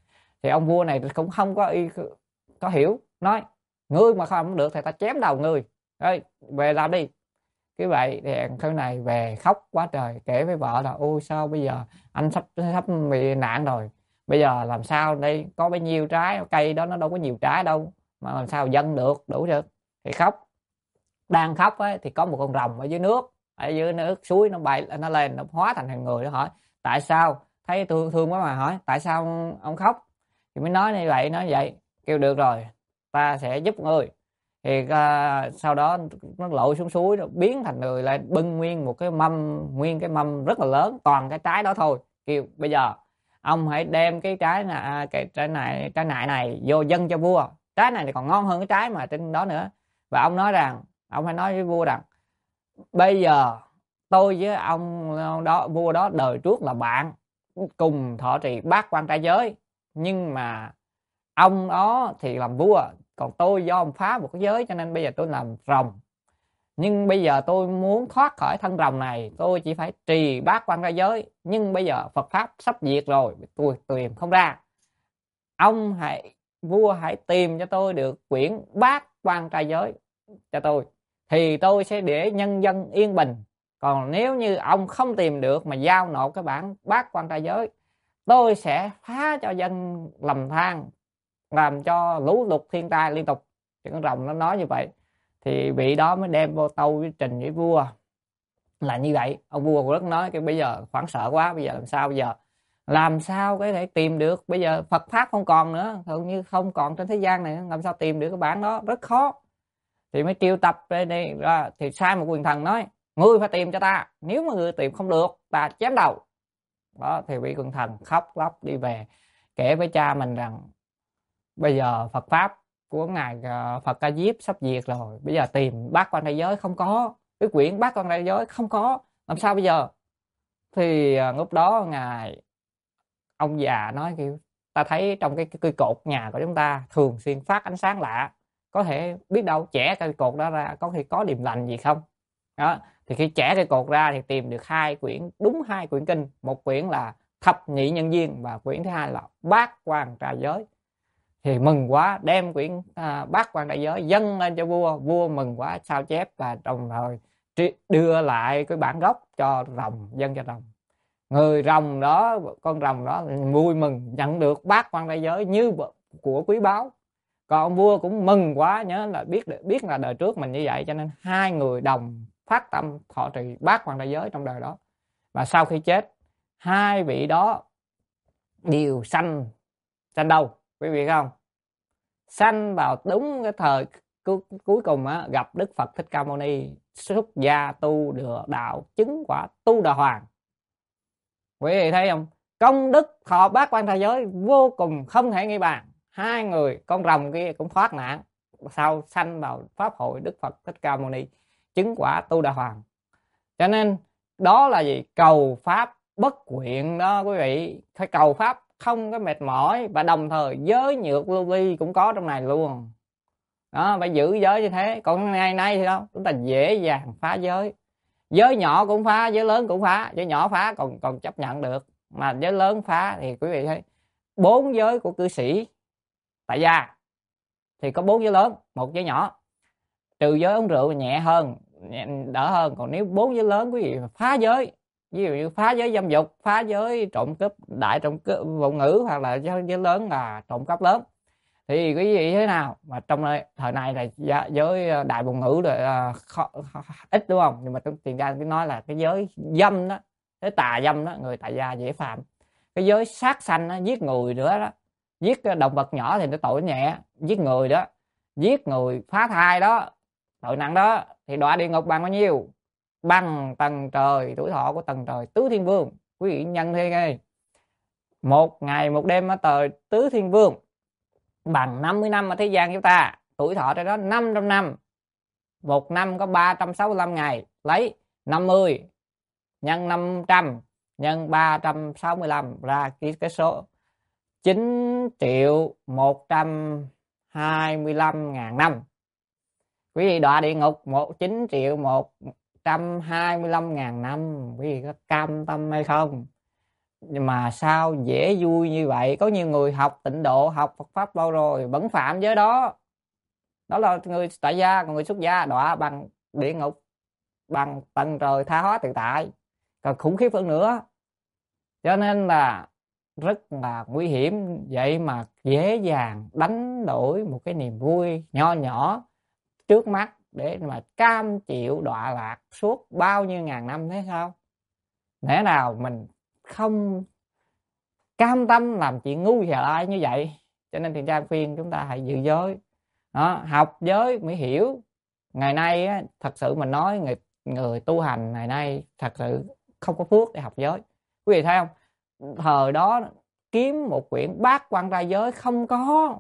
Speaker 2: Thì ông vua này cũng không có có hiểu, nói ngươi mà không được thì ta chém đầu ngươi, ơi về làm đi. Cái vậy thì cái này về khóc quá trời, kể với vợ là ôi sao bây giờ anh sắp sắp bị nạn rồi, bây giờ làm sao đây, có bao nhiêu trái cây đó nó đâu có nhiều trái đâu mà làm sao dân được đủ được. Thì khóc, đang khóc ấy, thì có một con rồng ở dưới nước, ở dưới nước suối nó bay nó lên, nó hóa thành hình người, nó hỏi tại sao, thấy thương thương quá mà hỏi tại sao ông khóc. Thì mới nói như vậy, nói vậy, kêu được rồi ta sẽ giúp ngươi. Thì uh, sau đó nó lội xuống suối, nó biến thành người lên, bưng nguyên một cái mâm, nguyên cái mâm rất là lớn, toàn cái trái đó thôi. Kêu bây giờ ông hãy đem cái trái này, cái trái này, trái nại này vô dâng cho vua. Trái này thì còn ngon hơn cái trái mà trên đó nữa. Và ông nói rằng, ông phải nói với vua rằng bây giờ tôi với ông đó, vua đó đời trước là bạn, cùng thọ trì bát quan trai giới, nhưng mà ông đó thì làm vua, còn tôi do ông phá một cái giới cho nên bây giờ tôi làm rồng. Nhưng bây giờ tôi muốn thoát khỏi thân rồng này, tôi chỉ phải trì bát quan trai giới, nhưng bây giờ Phật pháp sắp diệt rồi, tôi tìm không ra. Ông hãy, vua hãy tìm cho tôi được quyển bát quan trai giới cho tôi, thì tôi sẽ để nhân dân yên bình. Còn nếu như ông không tìm được mà giao nộp cái bản bát quan trai giới, tôi sẽ phá cho dân lầm than, làm cho lũ lụt thiên tai liên tục. Thì con rồng nó nói như vậy, thì vị đó mới đem vô tâu với trình với vua là như vậy. Ông vua rất nói cái bây giờ hoảng sợ quá, bây giờ làm sao, bây giờ làm sao cái thể tìm được, bây giờ Phật pháp không còn nữa, hầu như không còn trên thế gian này, làm sao tìm được cái bản đó, rất khó. Thì mới triệu tập đây, đây ra, thì sai một quyền thần nói ngươi phải tìm cho ta, nếu mà ngươi tìm không được ta chém đầu. Đó, thì vị quyền thần khóc lóc đi về, kể với cha mình rằng bây giờ Phật pháp của ngài Phật Ca Diếp sắp diệt rồi, bây giờ tìm bát quan trai giới không có, cái quyển bát quan trai giới không có, làm sao bây giờ. Thì lúc đó ngài ông già nói kiểu ta thấy trong cái cây cột nhà của chúng ta thường xuyên phát ánh sáng lạ, có thể biết đâu chẻ cây cột đó ra có khi có điềm lành gì không. Đó, thì khi chẻ cây cột ra thì tìm được hai quyển, đúng hai quyển kinh, một quyển là Thập Nhị Nhân Duyên và quyển thứ hai là Bát Quan Trai Giới. Thì mừng quá, đem quyển à, Bát Quan Trai Giới dâng lên cho vua, vua mừng quá, sao chép và đồng thời đưa lại cái bản gốc cho rồng, dâng cho rồng. Người rồng đó, con rồng đó vui mừng nhận được Bát Quan Trai Giới như của quý báu. Còn ông vua cũng mừng quá, nhớ là biết biết là đời trước mình như vậy, cho nên hai người đồng phát tâm thọ trì Bát Quan Trai Giới trong đời đó. Và sau khi chết, hai vị đó đều sanh sanh đâu quý vị không? Sanh vào đúng cái thời cu, cuối cùng á, gặp Đức Phật Thích Ca Mâu Ni, xuất gia tu được đạo, chứng quả Tu Đà Hoàng. Quý vị thấy không? Công đức thọ Bát Quan Trai Giới vô cùng không thể nghĩ bàn. Hai người con rồng kia cũng thoát nạn, sau sanh vào pháp hội Đức Phật Thích Ca Mâu Ni, chứng quả Tu Đà Hoàng. Cho nên đó là gì? Cầu pháp bất quyện đó quý vị, phải cầu pháp không có mệt mỏi, và đồng thời giới nhược lưu ly cũng có trong này luôn. Đó, phải giữ giới như thế. Còn ngày nay thì đâu, chúng ta dễ dàng phá giới. Giới nhỏ cũng phá, giới lớn cũng phá. Giới nhỏ phá còn còn chấp nhận được, mà giới lớn phá thì quý vị thấy bốn giới của cư sĩ tại gia thì có bốn giới lớn, một giới nhỏ. Trừ giới uống rượu nhẹ hơn, đỡ hơn. Còn nếu bốn giới lớn quý vị phá giới, ví dụ như phá giới dâm dục, phá giới trộm cướp, đại trộm cướp vụ ngữ, hoặc là giới lớn là trộm cắp lớn, thì quý vị thế nào? Mà trong thời này là giới đại vụ ngữ là khó, ít đúng không? Nhưng mà trong tiền ra cái nói là cái giới dâm đó, cái tà dâm đó, người tại gia dễ phạm. Cái giới sát sanh đó, giết người nữa đó, giết động vật nhỏ thì nó tội nhẹ, giết người đó, giết người phá thai đó, tội nặng đó, thì đọa địa ngục bằng bao nhiêu? Bằng tầng trời tuổi thọ của tầng trời Tứ Thiên Vương. Quý vị nhân thế nghe, một ngày một đêm ở trời Tứ Thiên Vương bằng năm mươi năm ở thế gian chúng ta, tuổi thọ trên đó năm trăm năm, một năm có ba trăm sáu mươi lăm ngày, lấy năm mươi nhân năm trăm nhân ba trăm sáu mươi lăm ra cái, cái số chín triệu một trăm hai mươi lăm ngàn năm. Quý vị đọa địa ngục một chín triệu một trăm hai mươi lăm ngàn năm, quý vị có cam tâm hay không? mà sao dễ vui như vậy? Có nhiều người học tịnh độ, học Phật pháp lâu rồi vẫn phạm giới đó. Đó là người tại gia, còn người xuất gia đọa bằng địa ngục, bằng tầng trời tha hóa tự tại, còn khủng khiếp hơn nữa. Cho nên là rất là nguy hiểm. Vậy mà dễ dàng đánh đổi một cái niềm vui nho nhỏ trước mắt để mà cam chịu đọa lạc suốt bao nhiêu ngàn năm thế sao? Lẽ nào mình không cam tâm làm chuyện ngu dại như vậy? Cho nên Thiện Trang khuyên chúng ta hãy giữ giới đó, học giới mới hiểu. Ngày nay á, thật sự mình nói người người tu hành ngày nay thật sự không có phước để học giới. Quý vị thấy không? Thời đó kiếm một quyển Bát Quan Trai Giới không có.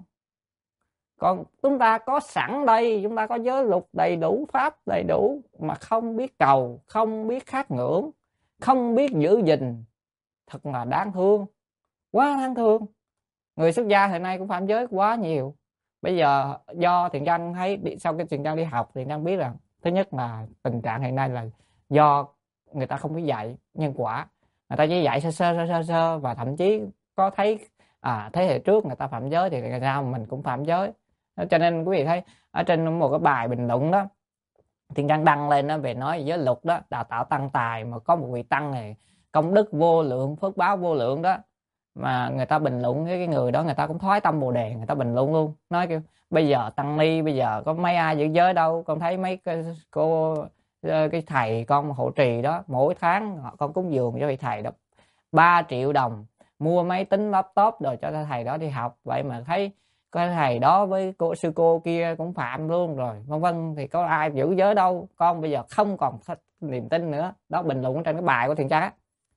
Speaker 2: Còn chúng ta có sẵn đây, chúng ta có giới luật đầy đủ, pháp đầy đủ, mà không biết cầu, không biết khát ngưỡng, không biết giữ gìn. Thật là đáng thương, quá đáng thương. Người xuất gia hiện nay cũng phạm giới quá nhiều. Bây giờ do Thiện Trang thấy sau cái Thiện Trang đi học, Thiện Trang biết rằng thứ nhất là tình trạng hiện nay là do người ta không biết dạy nhân quả, người ta chỉ dạy sơ sơ sơ sơ, sơ và thậm chí có thấy à, thế hệ trước người ta phạm giới thì ngày sau mình cũng phạm giới. Cho nên quý vị thấy ở trên một cái bài bình luận đó, Thiện Trang đăng lên đó về nói giới luật đó, đào tạo tăng tài, mà có một vị tăng này công đức vô lượng, phước báo vô lượng đó, mà người ta bình luận cái, cái người đó người ta cũng thoái tâm bồ đề, người ta bình luận luôn, nói kêu bây giờ tăng ni bây giờ có mấy ai giữ giới đâu, con thấy mấy cái cô cái thầy con hộ trì đó mỗi tháng họ con cúng dường cho vị thầy đó ba triệu đồng, mua máy tính laptop rồi cho thầy đó đi học. Vậy mà thấy cái thầy đó với cô sư cô kia cũng phạm luôn rồi, vân vân, thì có ai giữ giới đâu, con bây giờ không còn niềm tin nữa. Đó bình luận trên cái bài của Thiện Trang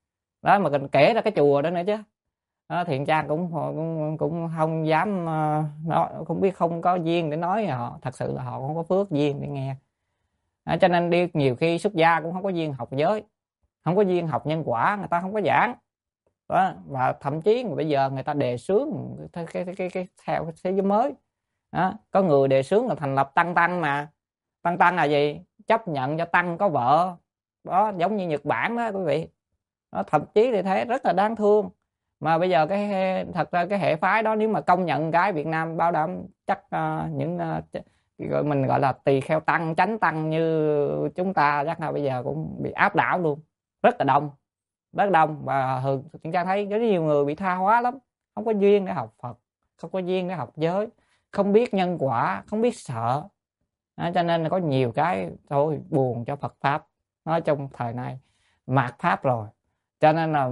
Speaker 2: đó, mà còn kể ra cái chùa đó nữa chứ. Đó, Thiện Trang cũng cũng cũng không dám nó không biết, không có duyên để nói, họ thật sự là họ không có phước duyên để nghe. Đó, cho nên đi nhiều khi xuất gia cũng không có duyên học giới, không có duyên học nhân quả, người ta không có giảng đó. Và thậm chí bây giờ người ta đề xướng cái cái cái, cái theo cái thế giới mới đó, có người đề xướng là thành lập tăng tăng, mà tăng tăng là gì? Chấp nhận cho tăng có vợ đó, giống như Nhật Bản đó quý vị đó, thậm chí thì thế rất là đáng thương. Mà bây giờ cái thật ra cái hệ phái đó nếu mà công nhận cái Việt Nam bảo đảm chắc uh, những uh, mình gọi là tỳ kheo tăng, chánh tăng như chúng ta chắc là bây giờ cũng bị áp đảo luôn, rất là đông, rất đông. Và thường chúng ta thấy rất nhiều người bị tha hóa lắm, không có duyên để học Phật, không có duyên để học giới, không biết nhân quả, không biết sợ đó, cho nên là có nhiều cái thôi buồn cho Phật pháp. Nói trong thời này mạt pháp rồi, cho nên là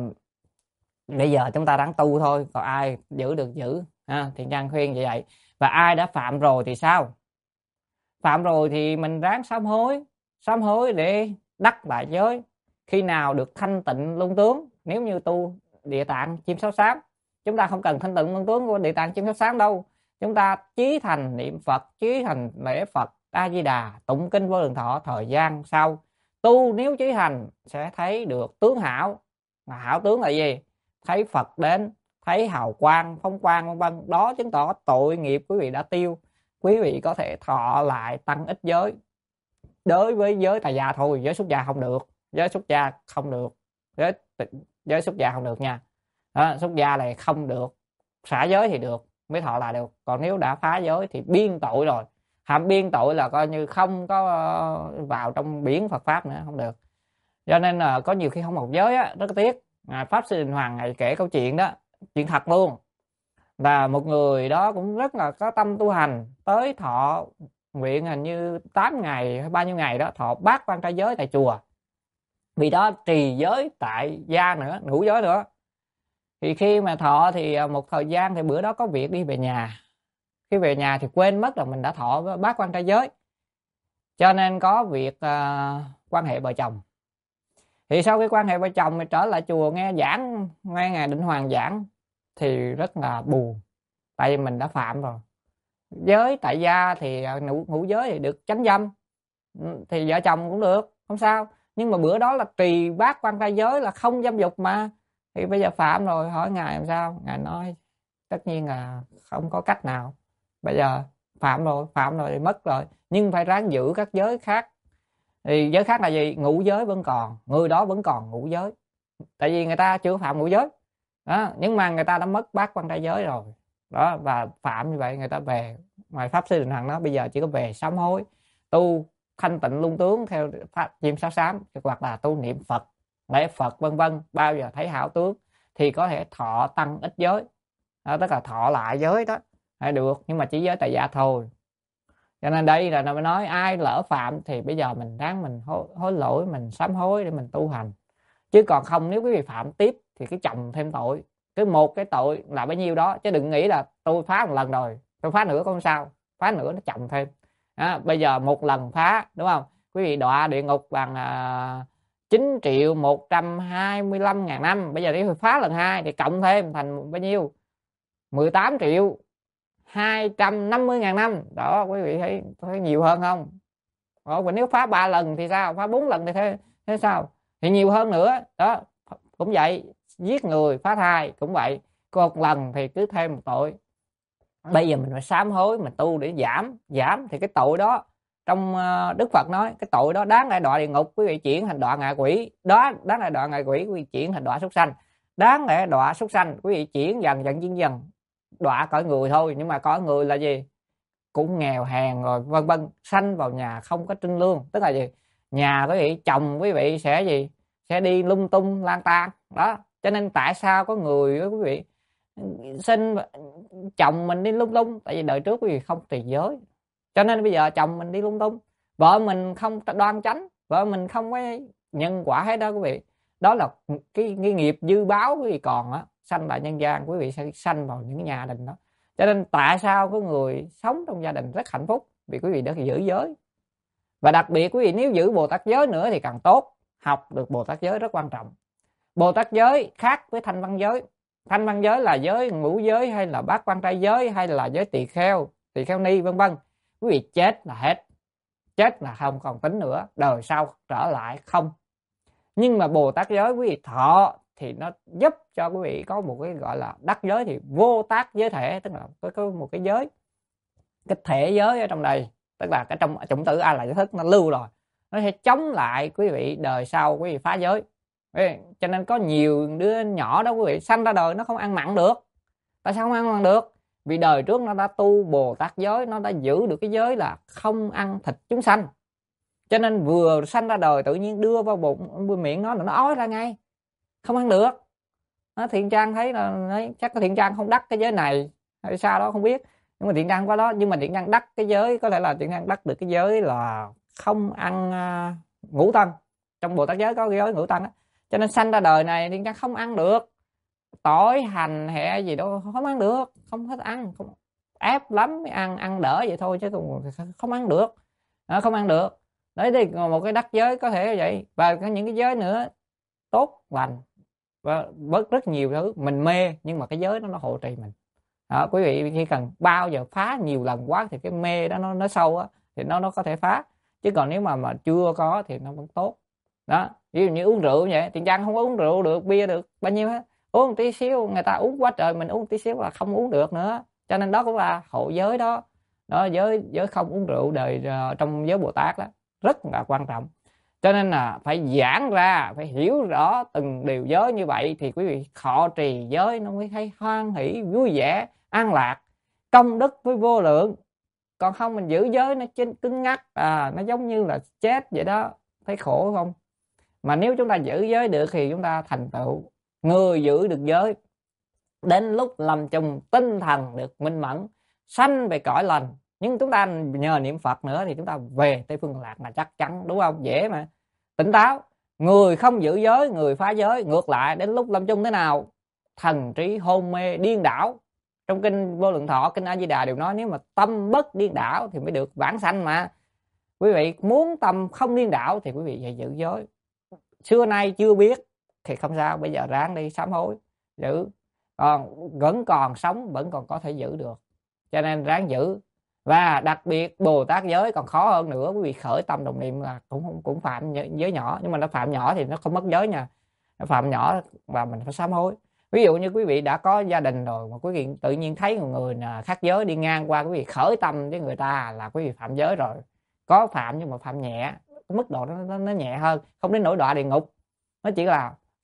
Speaker 2: bây giờ chúng ta đáng tu thôi, còn ai giữ được giữ ha. Thiện Trang khuyên như vậy. Và ai đã phạm rồi thì sao? Phạm rồi thì mình ráng sám hối, sám hối để đắc lại giới. Khi nào được thanh tịnh luân tướng, nếu như tu Địa Tạng Chim Sáu Xám, chúng ta không cần thanh tịnh luân tướng của Địa Tạng Chim Sáu Xám đâu. Chúng ta chí thành niệm Phật, chí thành lễ Phật A Di Đà, tụng kinh Vô Lượng Thọ, thời gian sau tu nếu chí thành sẽ thấy được tướng hảo. Mà hảo tướng là gì? Thấy Phật đến, thấy hào quang, phong quang vân vân, đó chứng tỏ tội nghiệp quý vị đã tiêu. Quý vị có thể thọ lại tăng ít giới. Đối với giới tại gia thôi, giới xuất gia không được, giới xuất gia không được, giới giới xuất gia không được nha. Đó, xuất gia này không được, xả giới thì được, mới thọ lại được. Còn nếu đã phá giới thì biên tội rồi. Phạm biên tội là coi như không có vào trong biển Phật pháp nữa, không được. Cho nên là có nhiều khi không học giới á, rất tiếc. À, Pháp Sư Đình Hoàng ngày kể câu chuyện đó, chuyện thật luôn, là một người đó cũng rất là có tâm tu hành, tới thọ nguyện hình như tám ngày hay bao nhiêu ngày đó, thọ Bát Quan Trai Giới tại chùa. Vì đó trì giới tại gia nữa, ngũ giới nữa. Thì khi mà thọ thì một thời gian thì bữa đó có việc đi về nhà. Khi về nhà thì quên mất là mình đã thọ Bát Quan Trai Giới, cho nên có việc uh, quan hệ vợ chồng. Thì sau khi quan hệ vợ chồng thì trở lại chùa nghe giảng, nghe Ngài Định Hoàng giảng thì rất là buồn, tại vì mình đã phạm rồi. Giới tại gia thì ngũ, ngũ giới thì được chánh dâm, thì vợ chồng cũng được, không sao. Nhưng mà bữa đó là trì Bát Quan Trai Giới là không dâm dục mà, thì bây giờ phạm rồi, hỏi Ngài làm sao? Ngài nói tất nhiên là không có cách nào, bây giờ phạm rồi, phạm rồi thì mất rồi, nhưng phải ráng giữ các giới khác. Thì giới khác là gì? Ngũ giới vẫn còn, người đó vẫn còn ngũ giới, tại vì người ta chưa phạm ngũ giới. đó. Nhưng mà người ta đã mất bát quan trai giới rồi đó, và phạm như vậy người ta về ngoài Pháp Sư Định Hằng đó, bây giờ chỉ có về sám hối, tu thanh tịnh luân tướng theo pháp chim sáu xám, hoặc là tu niệm Phật, lễ Phật vân vân, bao giờ thấy hảo tướng thì có thể thọ tăng ít giới đó, tức là thọ lại giới đó hay được, nhưng mà chỉ giới tại gia thôi. Cho nên đây là nó mới nói ai lỡ phạm thì bây giờ mình ráng mình hối, hối lỗi, mình sám hối để mình tu hành, chứ còn không nếu quý vị phạm tiếp thì cái chồng thêm tội, cứ một cái tội là bấy nhiêu đó, chứ đừng nghĩ là tôi phá một lần rồi tôi phá nữa không sao, phá nữa nó chồng thêm. À, bây giờ một lần phá đúng không, quý vị đọa địa ngục bằng à, chín triệu một trăm hai mươi lăm ngàn năm, bây giờ nếu phá lần hai thì cộng thêm thành bao nhiêu, mười tám triệu hai trăm năm mươi ngàn năm đó. Quý vị thấy, thấy nhiều hơn không? Đó, và nếu phá ba lần thì sao, phá bốn lần thì thế, thế sao, thì nhiều hơn nữa đó. Cũng vậy, giết người, phá thai cũng vậy, có một lần thì cứ thêm một tội. Bây giờ mình phải sám hối, mình tu để giảm giảm thì cái tội đó trong Đức Phật nói cái tội đó đáng lại đọa địa ngục, quý vị chuyển thành đọa ngạ quỷ đó, đáng lại đọa ngạ quỷ, quý vị chuyển thành đọa súc sanh, đáng lẽ đọa súc sanh quý vị chuyển dần dần dần dần đọa cõi người thôi. Nhưng mà cõi người là gì, cũng nghèo hèn rồi vân vân, sanh vào nhà không có trinh lương, tức là gì, nhà quý vị chồng quý vị sẽ gì, sẽ đi lung tung lang tan đó. Cho nên tại sao có người quý vị sinh chồng mình đi lung tung, tại vì đời trước quý vị không trì giới, cho nên bây giờ chồng mình đi lung tung, vợ mình không đoan chánh, vợ mình không có nhân quả hết đó quý vị. Đó là cái, cái nghiệp dư báo quý vị còn á, sanh lại nhân gian quý vị sẽ sanh vào những nhà đình đó. Cho nên tại sao có người sống trong gia đình rất hạnh phúc, vì quý vị đã giữ giới. Và đặc biệt quý vị nếu giữ Bồ Tát giới nữa thì càng tốt, học được Bồ Tát giới rất quan trọng. Bồ Tát giới khác với thanh văn giới. Thanh văn giới là giới ngũ giới hay là bát quan trai giới hay là giới tỳ kheo, tỳ kheo ni vân vân. Quý vị chết là hết, chết là không còn tính nữa, đời sau trở lại không. Nhưng mà Bồ Tát giới quý vị thọ thì nó giúp cho quý vị có một cái gọi là đắc giới thì vô tác giới thể, tức là có, có một cái giới, cái thể giới ở trong đây, tức là cái trong chủng tử A là giới thức nó lưu rồi, nó sẽ chống lại quý vị đời sau quý vị phá giới. Cho nên có nhiều đứa nhỏ đó quý vị sanh ra đời nó không ăn mặn được. Tại sao không ăn mặn được? Vì đời trước nó đã tu Bồ Tát giới, nó đã giữ được cái giới là không ăn thịt chúng sanh. Cho nên vừa sanh ra đời tự nhiên đưa vào bụng vào miệng nó là nó ói ra ngay, không ăn được. Nó Thiện Trang thấy là nói, chắc có Thiện Trang không đắc cái giới này hay sao đó không biết, nhưng mà Thiện Trang qua đó, nhưng mà Thiện Trang đắc cái giới, có thể là Thiện Trang đắc được cái giới là không ăn uh, ngũ tân. Trong Bồ Tát giới có cái giới ngũ tân á, cho nên sanh ra đời này Thiện Trang không ăn được tỏi hành hẹ gì đâu, không ăn được, không thích ăn, không, ép lắm mới ăn, ăn đỡ vậy thôi chứ không ăn được, à, không ăn được. Đấy thì một cái đắc giới có thể như vậy. Và có những cái giới nữa tốt lành và rất rất nhiều thứ mình mê, nhưng mà cái giới đó nó hộ trì mình đó. Quý vị khi cần bao giờ phá nhiều lần quá thì cái mê đó nó nó sâu á, thì nó nó có thể phá, chứ còn nếu mà mà chưa có thì nó vẫn tốt đó. Ví dụ như uống rượu vậy, Thiện Trang không uống rượu được, bia được bao nhiêu hết, uống một tí xíu người ta uống quá trời, mình uống một tí xíu là không uống được nữa. Cho nên đó cũng là hộ giới đó đó, giới giới không uống rượu đời uh, trong giới Bồ Tát đó rất là quan trọng. Cho nên là phải giảng ra, phải hiểu rõ từng điều giới như vậy thì quý vị thọ trì giới nó mới thấy hoan hỷ vui vẻ an lạc, công đức với vô lượng. Còn không mình giữ giới nó trên cứng ngắc, à, nó giống như là chết vậy đó, thấy khổ không? Mà nếu chúng ta giữ giới được thì chúng ta thành tựu. Người giữ được giới đến lúc lâm chung tinh thần được minh mẫn, sanh về cõi lành. Nhưng chúng ta nhờ niệm Phật nữa thì chúng ta về Tây Phương Lạc là chắc chắn, đúng không? Dễ mà. Tỉnh táo. Người không giữ giới, người phá giới, ngược lại đến lúc lâm chung thế nào? Thần trí hôn mê điên đảo. Trong kinh Vô Lượng Thọ, kinh A Di Đà đều nói nếu mà tâm bất điên đảo thì mới được vãng sanh mà. Quý vị muốn tâm không điên đảo thì quý vị phải giữ giới. Xưa nay chưa biết thì không sao, bây giờ ráng đi sám hối giữ. Còn vẫn còn sống vẫn còn có thể giữ được, cho nên ráng giữ. Và đặc biệt Bồ Tát giới còn khó hơn nữa, quý vị khởi tâm đồng niệm là cũng cũng phạm giới nhỏ, nhưng mà nó phạm nhỏ thì nó không mất giới nha, nó phạm nhỏ và mình phải sám hối. Ví dụ như quý vị đã có gia đình rồi mà quý vị tự nhiên thấy một người khác giới đi ngang qua, quý vị khởi tâm với người ta là quý vị phạm giới rồi. Có phạm nhưng mà phạm nhẹ, mức độ nó, nó, nó nhẹ hơn, không đến nỗi đọa địa ngục, nó chỉ là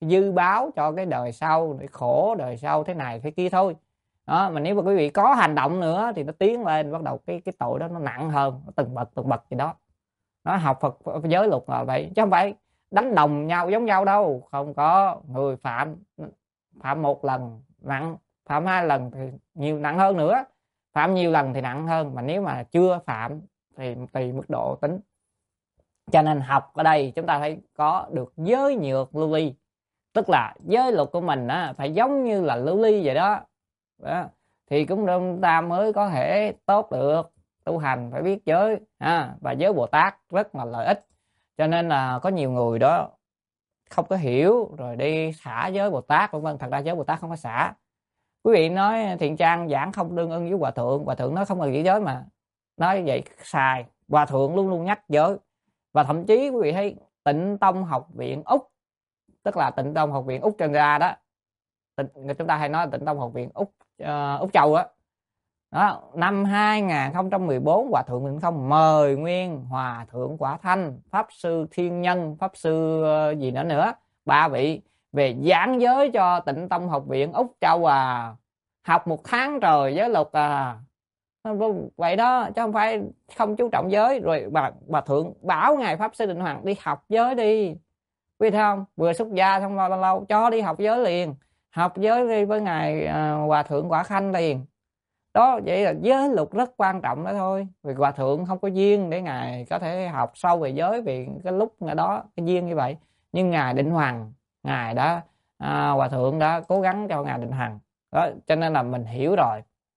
Speaker 2: dư báo cho cái đời sau, để khổ đời sau thế này thế kia thôi. Đó, mà nếu mà quý vị có hành động nữa thì nó tiến lên, bắt đầu cái cái tội đó nó nặng hơn, nó từng bậc từng bậc gì đó. Nó học Phật giới luật là vậy, chứ không phải đánh đồng nhau giống nhau đâu. Không có, người phạm phạm một lần nặng, phạm hai lần thì nhiều nặng hơn nữa, phạm nhiều lần thì nặng hơn, mà nếu mà chưa phạm thì tùy mức độ tính. Cho nên học ở đây chúng ta thấy có được giới nhược lưu ly, tức là giới luật của mình á, phải giống như là lưu ly vậy đó. Đó thì cũng chúng ta mới có thể tốt được. Tu hành phải biết giới ha, và giới Bồ Tát rất là lợi ích. Cho nên là có nhiều người đó không có hiểu rồi đi xả giới Bồ Tát vân vân. Thật ra giới Bồ Tát không có xả. Quý vị nói Thiện Trang giảng không đương ưng với Hòa Thượng, Hòa Thượng nói không cần giữ giới mà, nói vậy sai. Hòa Thượng luôn luôn nhắc giới. Và thậm chí quý vị thấy Tịnh Tông Học viện Úc, tức là Tịnh Tông Học viện Úc trên ra đó, Tịnh, chúng ta hay nói Tịnh Tông Học viện Úc uh, Úc Châu á. Đó, năm hai không một bốn Hòa Thượng Tịnh Thông mời nguyên Hòa Thượng Quả Thanh, Pháp Sư Thiên Nhân, Pháp Sư uh, gì nữa nữa, ba vị về giảng giới cho Tịnh Tông Học viện Úc Châu à. Học một tháng rồi giới luật à. Vậy đó, chứ không phải không chú trọng giới. Rồi bà, bà Thượng bảo ngài Pháp Sư Định Hoàng đi học giới đi, quý vị thấy không, vừa xuất gia xong lâu lâu cho đi học giới liền, học giới đi với ngài à, Hòa Thượng Quả Khanh liền. Đó, vậy là giới luật rất quan trọng đó thôi. Vì Hòa Thượng không có duyên để ngài có thể học sâu về giới, vì cái lúc ngày đó cái duyên như vậy. Nhưng ngài Định Hoàng, ngài đã à, Hòa Thượng đã cố gắng cho ngài Định Hoàng đó. Cho nên là mình hiểu rồi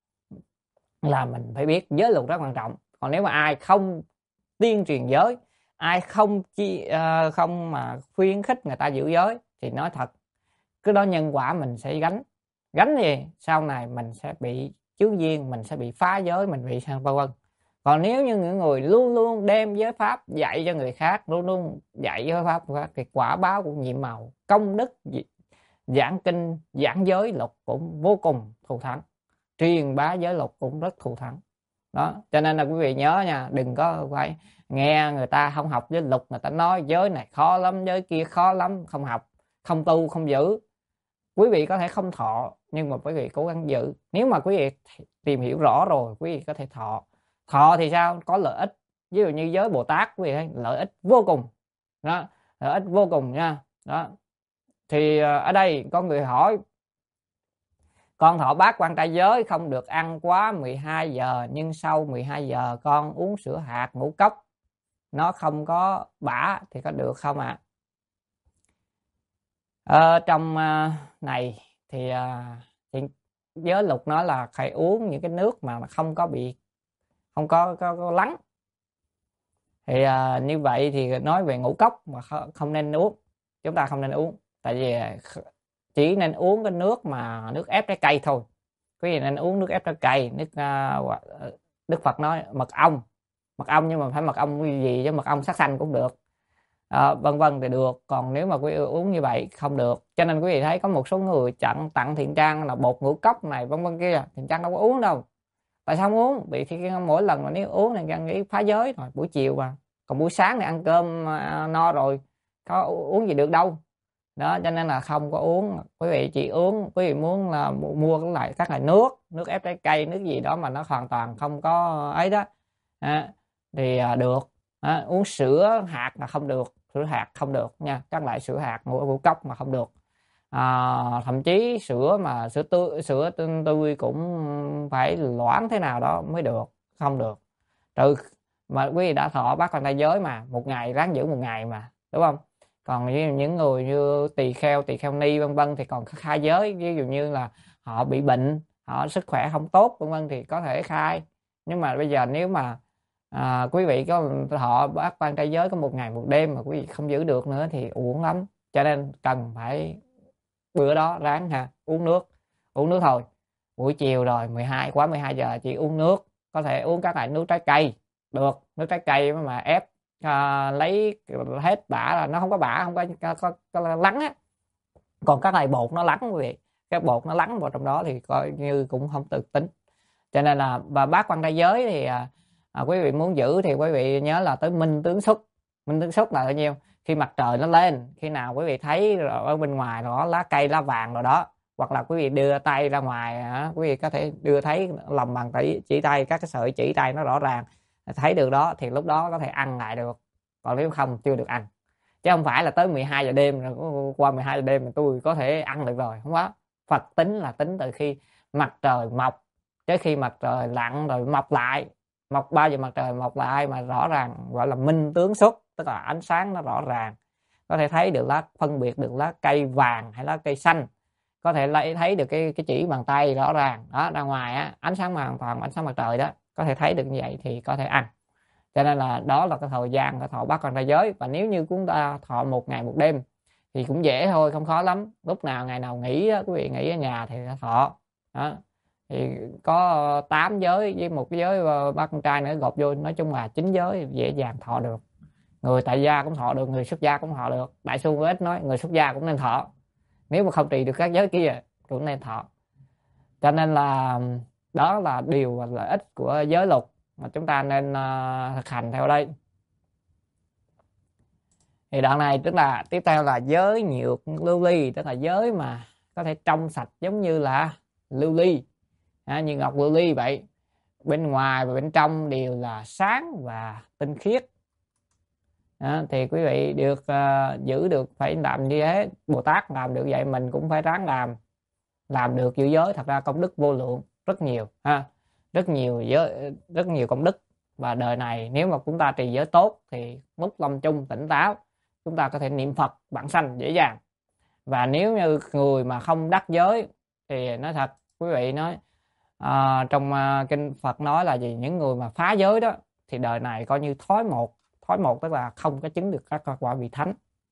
Speaker 2: là mình phải biết giới luật rất quan trọng. Còn nếu mà ai không tuyên truyền giới, ai không chi uh, không mà khuyến khích người ta giữ giới thì nói thật, cái đó nhân quả mình sẽ gánh. Gánh gì? Sau này mình sẽ bị chướng duyên, mình sẽ bị phá giới, mình bị sao vân vân. Còn nếu như những người luôn luôn đem giới pháp dạy cho người khác, luôn luôn dạy giới pháp thì quả báo cũng nhiệm màu, công đức giảng kinh giảng giới luật cũng vô cùng thù thắng, truyền bá giới luật cũng rất thù thắng đó. Cho nên là quý vị nhớ nha, đừng có phải nghe người ta không học giới luật, người ta nói giới này khó lắm, giới kia khó lắm, không học, không tu, không giữ. Quý vị có thể không thọ, nhưng mà quý vị cố gắng giữ. Nếu mà quý vị tìm hiểu rõ rồi, quý vị có thể thọ. Thọ thì sao? Có lợi ích. Ví dụ như giới Bồ Tát, quý vị thấy lợi ích vô cùng đó, lợi ích vô cùng nha. Đó thì ở đây có người hỏi, con thọ bát quan trai giới không được ăn quá mười hai giờ, nhưng sau mười hai giờ con uống sữa hạt ngũ cốc, nó không có bã thì có được không ạ? À? Ở trong này thì, thì giới luật nói là phải uống những cái nước mà không có bị không có, có, có lắng. Thì à, như vậy thì nói về ngũ cốc mà không nên uống, chúng ta không nên uống. Tại vì chỉ nên uống cái nước mà nước ép trái cây thôi. Quý vị nên uống nước ép trái cây, nước uh, Đức Phật nói mật ong, mật ong nhưng mà phải mật ong gì chứ mật ong sắc xanh cũng được, à, vân vân thì được. Còn nếu mà quý vị uống như vậy không được. Cho nên quý vị thấy có một số người chặn tặng Thiện Trang là bột ngũ cốc này vân vân kia, Thiện Trang đâu có uống đâu. Tại sao không uống? Vì khi mỗi lần mà nếu uống thì Trang nghĩ phá giới rồi, buổi chiều mà, còn buổi sáng thì ăn cơm uh, no rồi, có uống gì được đâu. Đó, cho nên là không có uống. Quý vị chỉ uống, quý vị muốn là mua cái loại các loại nước, nước ép trái cây, nước gì đó mà nó hoàn toàn không có ấy đó à, thì à, được. À, uống sữa hạt là không được, sữa hạt không được nha, các loại sữa hạt ngũ, ngũ cốc mà không được. À, thậm chí sữa mà sữa tươi, sữa tươi cũng phải loãng thế nào đó mới được, không được. Trừ mà quý vị đã thọ bát quan trai giới mà, một ngày ráng giữ một ngày mà, đúng không? Còn những người như tỳ kheo, tỳ kheo ni vân vân thì còn khai giới. Ví dụ như là họ bị bệnh, họ sức khỏe không tốt vân vân thì có thể khai. Nhưng mà bây giờ nếu mà à, quý vị có họ bát quan trai giới có một ngày một đêm mà quý vị không giữ được nữa thì uổng lắm. Cho nên cần phải bữa đó ráng ha, uống nước, uống nước thôi. Buổi chiều rồi mười hai quá mười hai giờ chỉ uống nước, có thể uống các loại nước trái cây được, nước trái cây mà ép à, lấy hết bã là nó không có bã, không có, có, có, có lắng á. Còn các loại bột nó lắng quý vị, cái bột nó lắng vào trong đó thì coi như cũng không tự tính. Cho nên là và bát quan trai giới thì à, à, quý vị muốn giữ thì quý vị nhớ là tới minh tướng xuất. Minh tướng xuất là bao nhiêu? khi mặt trời nó lên, khi nào quý vị thấy ở bên ngoài đó lá cây lá vàng rồi đó, hoặc là quý vị đưa tay ra ngoài á, quý vị có thể đưa thấy lòng bàn tay chỉ tay, các cái sợi chỉ tay nó rõ ràng thấy được đó, thì lúc đó có thể ăn lại được, còn nếu không chưa được ăn. Chứ không phải là tới mười hai giờ đêm rồi qua mười hai giờ đêm mà tôi có thể ăn được rồi, không có. Phật tính là tính từ khi mặt trời mọc tới khi mặt trời lặn rồi mọc lại. Mọc bao giờ mặt trời mọc lại mà rõ ràng, gọi là minh tướng xuất, tức là ánh sáng nó rõ ràng, có thể thấy được lá, phân biệt được lá cây vàng hay lá cây xanh, có thể lấy thấy được cái cái chỉ bàn tay rõ ràng đó, ra ngoài á, ánh sáng hoàn toàn ánh sáng mặt trời đó, có thể thấy được như vậy thì có thể ăn. Cho nên là đó là cái thời gian của thọ bát quan trai giới. Và nếu như chúng ta thọ một ngày một đêm thì cũng dễ thôi, không khó lắm. Lúc nào ngày nào nghỉ quý vị nghỉ ở nhà thì thọ đó. Thì có tám giới với một cái giới bát quan trai nữa gộp vô, nói chung là chín giới dễ dàng thọ được. Người tại gia cũng thọ được, người xuất gia cũng thọ được. Đại sư Quế nói người xuất gia cũng nên thọ, nếu mà không trì được các giới kia cũng nên thọ. Cho nên là đó là điều lợi ích của giới luật mà chúng ta nên uh, thực hành theo đây. Thì đoạn này tức là tiếp theo là giới nhược lưu ly, tức là giới mà có thể trong sạch giống như là lưu ly, à, như ngọc lưu ly vậy, bên ngoài và bên trong đều là sáng và tinh khiết. À, thì quý vị được uh, giữ được phải làm như thế. Bồ Tát làm được vậy mình cũng phải ráng làm làm được giữ giới. Thật ra công đức vô lượng, rất nhiều ha, rất nhiều giới, rất nhiều công đức. Và đời này nếu mà chúng ta trì giới tốt thì lúc lâm chung tỉnh táo chúng ta có thể niệm Phật bản sanh dễ dàng. Và nếu như người mà không đắc giới thì nói thật quý vị nói à, trong uh, kinh Phật nói là gì, những người mà phá giới đó thì đời này coi như thói một thói một tức là không có chứng được các quả vị thánh.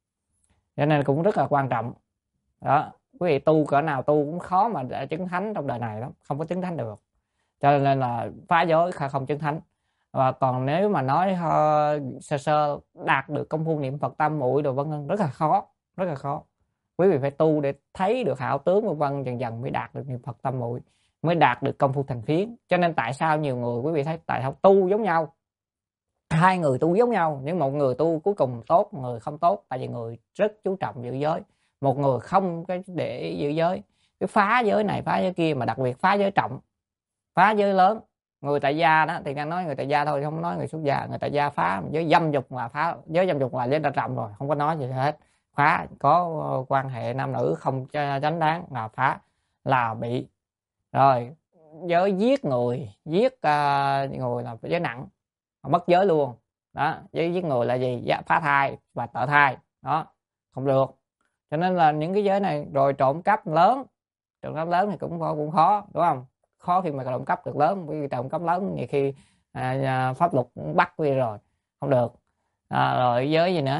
Speaker 2: Cho nên cũng rất là quan trọng đó. Quý vị tu cỡ nào tu cũng khó mà để chứng thánh trong đời này lắm, không có chứng thánh được. Cho nên là phá giới không chứng thánh. Và còn nếu mà nói uh, sơ sơ đạt được công phu niệm Phật tam muội rồi vân vân rất là khó, rất là khó. Quý vị phải tu để thấy được hảo tướng vân vân, dần dần mới đạt được niệm Phật tam muội, mới đạt được công phu thành phiến. Cho nên tại sao nhiều người quý vị thấy tại sao tu giống nhau, hai người tu giống nhau nhưng một người tu cuối cùng tốt, người không tốt, tại vì người rất chú trọng giữ giới, một người không cái để giữ giới, cái phá giới này phá giới kia, mà đặc biệt phá giới trọng, phá giới lớn. Người tại gia đó thì đang nói người tại gia thôi, không nói người xuất gia. Người tại gia phá giới dâm dục là phá giới dâm dục là giới đã trọng rồi, không có nói gì hết. Phá có quan hệ nam nữ không chánh đáng là phá, là bị rồi. Giới giết người, giết uh, người là giới nặng, mất giới luôn đó. Giới giết người là gì? Phá thai và tự thai đó, không được. Cho nên là những cái giới này. Rồi trộm cắp lớn, trộm cắp lớn thì cũng cũng khó đúng không? Khó khi mà trộm cắp được lớn, bởi vì trộm cắp lớn nhiều khi à, pháp luật cũng bắt đi rồi, không được. À, rồi giới gì nữa,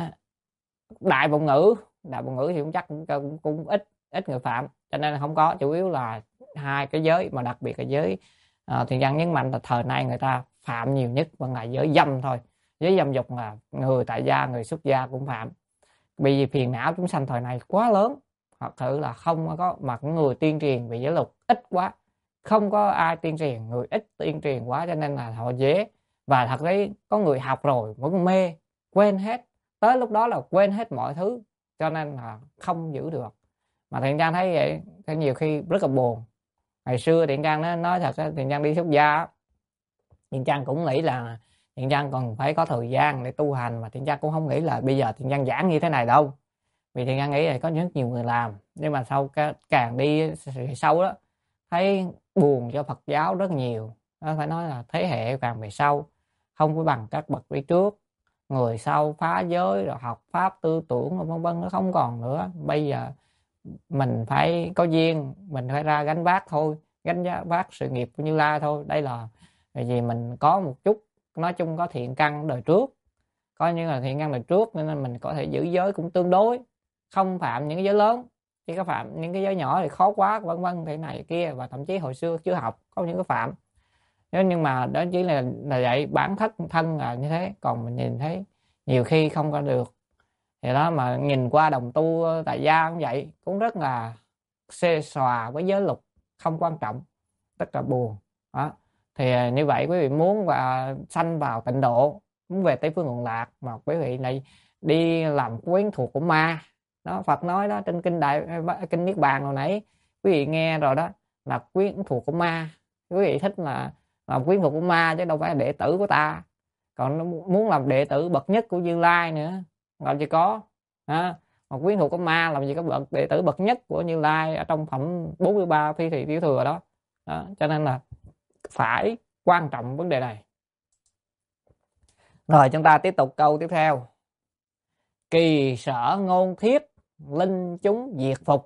Speaker 2: đại bụng ngữ, đại bụng ngữ thì cũng chắc cũng, cũng, cũng ít ít người phạm. Cho nên không có, chủ yếu là hai cái giới mà đặc biệt là giới à, Thiện Nhân nhấn mạnh là thời nay người ta phạm nhiều nhất vẫn là giới dâm thôi. Giới dâm dục là người tại gia, người xuất gia cũng phạm. Bởi vì phiền não chúng sanh thời này quá lớn, thật sự là không có, mà người tuyên truyền về giới luật ít quá, không có ai tuyên truyền, người ít tuyên truyền quá cho nên là họ dễ. Và thật đấy, có người học rồi vẫn mê, quên hết, tới lúc đó là quên hết mọi thứ, cho nên là không giữ được. Mà Thiện Trang thấy vậy thì nhiều khi rất là buồn. Ngày xưa Thiện Trang nó nói thật, Thiện Trang đi xuất gia, Thiện Trang cũng nghĩ là Thiện Trang còn phải có thời gian để tu hành, mà Thiện Trang cũng không nghĩ là bây giờ Thiện Trang giảng như thế này đâu. Vì Thiện Trang nghĩ là có rất nhiều người làm, nhưng mà sau càng đi sâu đó thấy buồn cho Phật giáo rất nhiều. Nó phải nói là thế hệ càng về sau không có bằng các bậc đi trước. Người sau phá giới rồi học pháp tư tưởng vân vân nó không còn nữa. Bây giờ mình phải có duyên, mình phải ra gánh vác thôi, gánh vác sự nghiệp của Như Lai thôi. Đây là vì mình có một chút, nói chung có thiện căn đời trước, coi như là thiện căn đời trước, nên mình có thể giữ giới cũng tương đối, không phạm những cái giới lớn, chỉ có phạm những cái giới nhỏ thì khó quá vân vân thế này kia. Và thậm chí hồi xưa chưa học có những cái phạm, nhưng mà đó chỉ là là vậy, bản thân thân là như thế. Còn mình nhìn thấy nhiều khi không có được thì đó, mà nhìn qua đồng tu tại gia cũng vậy, cũng rất là xê xòa với giới luật, không quan trọng, rất là buồn đó. Thì như vậy quý vị muốn và sanh vào tịnh độ, muốn về Tây Phương Cực Lạc mà quý vị lại đi làm quyến thuộc của ma. Đó, Phật nói đó trên kinh đại kinh Niết Bàn hồi nãy quý vị nghe rồi đó, là quyến thuộc của ma. Quý vị thích là làm quyến thuộc của ma chứ đâu phải là đệ tử của ta. Còn muốn làm đệ tử bậc nhất của Như Lai nữa làm gì có. À, mà quyến thuộc của ma làm gì có bậc đệ tử bậc nhất của Như Lai ở trong phẩm bốn mươi ba phi thị tiểu thừa đó. Đó, cho nên là phải quan trọng vấn đề này. Rồi chúng ta tiếp tục câu tiếp theo. Kỳ sở ngôn thiết, linh chúng diệt phục.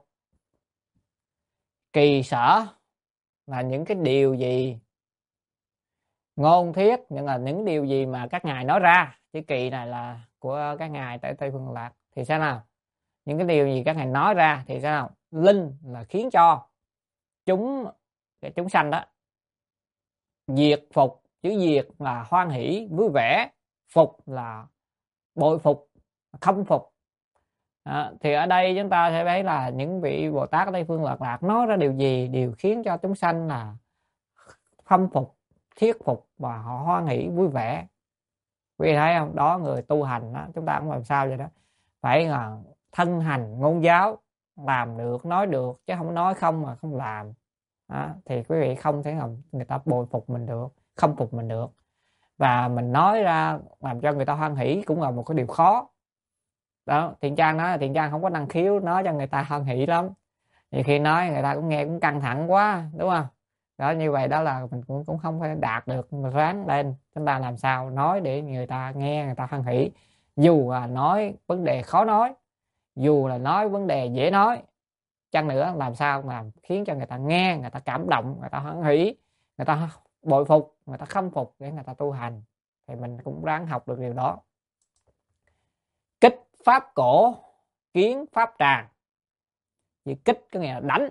Speaker 2: Kỳ sở là những cái điều gì, ngôn thiết nhưng là những điều gì mà các ngài nói ra. Chữ kỳ này là của các ngài tại Tây Phương Cực Lạc. Thì sao nào? Những cái điều gì các ngài nói ra thì sao nào? Linh là khiến cho chúng, cái chúng sanh đó, diệt phục. Chữ diệt là hoan hỷ vui vẻ, phục là bội phục, khâm phục. À, thì ở đây chúng ta sẽ thấy là những vị Bồ Tát ở Tây Phương Cực Lạc nói ra điều gì, điều khiến cho chúng sanh là khâm phục, thiết phục và họ hoan hỷ vui vẻ. Quý vị thấy không? Đó, người tu hành đó, chúng ta cũng làm sao vậy đó, phải là thân hành ngôn giáo, làm được nói được chứ không nói không mà không làm. Đó, thì quý vị không thể làm người ta bội phục mình được, khâm phục mình được. Và mình nói ra làm cho người ta hoan hỷ cũng là một cái điều khó. Đó, Thiện Trang nói là Thiện Trang không có năng khiếu nói cho người ta hoan hỷ lắm. Nhiều khi nói người ta cũng nghe cũng căng thẳng quá, đúng không? Đó, như vậy đó là mình cũng cũng không phải đạt được, mà ráng lên chúng ta làm sao nói để người ta nghe, người ta hoan hỷ. Dù là nói vấn đề khó nói, dù là nói vấn đề dễ nói chăng nữa, làm sao mà khiến cho người ta nghe, người ta cảm động, người ta hoan hỷ, người ta bội phục, người ta khâm phục để người ta tu hành. Thì mình cũng ráng học được điều đó. Kích pháp cổ, kiến pháp tràng. Chữ kích có nghĩa là đánh.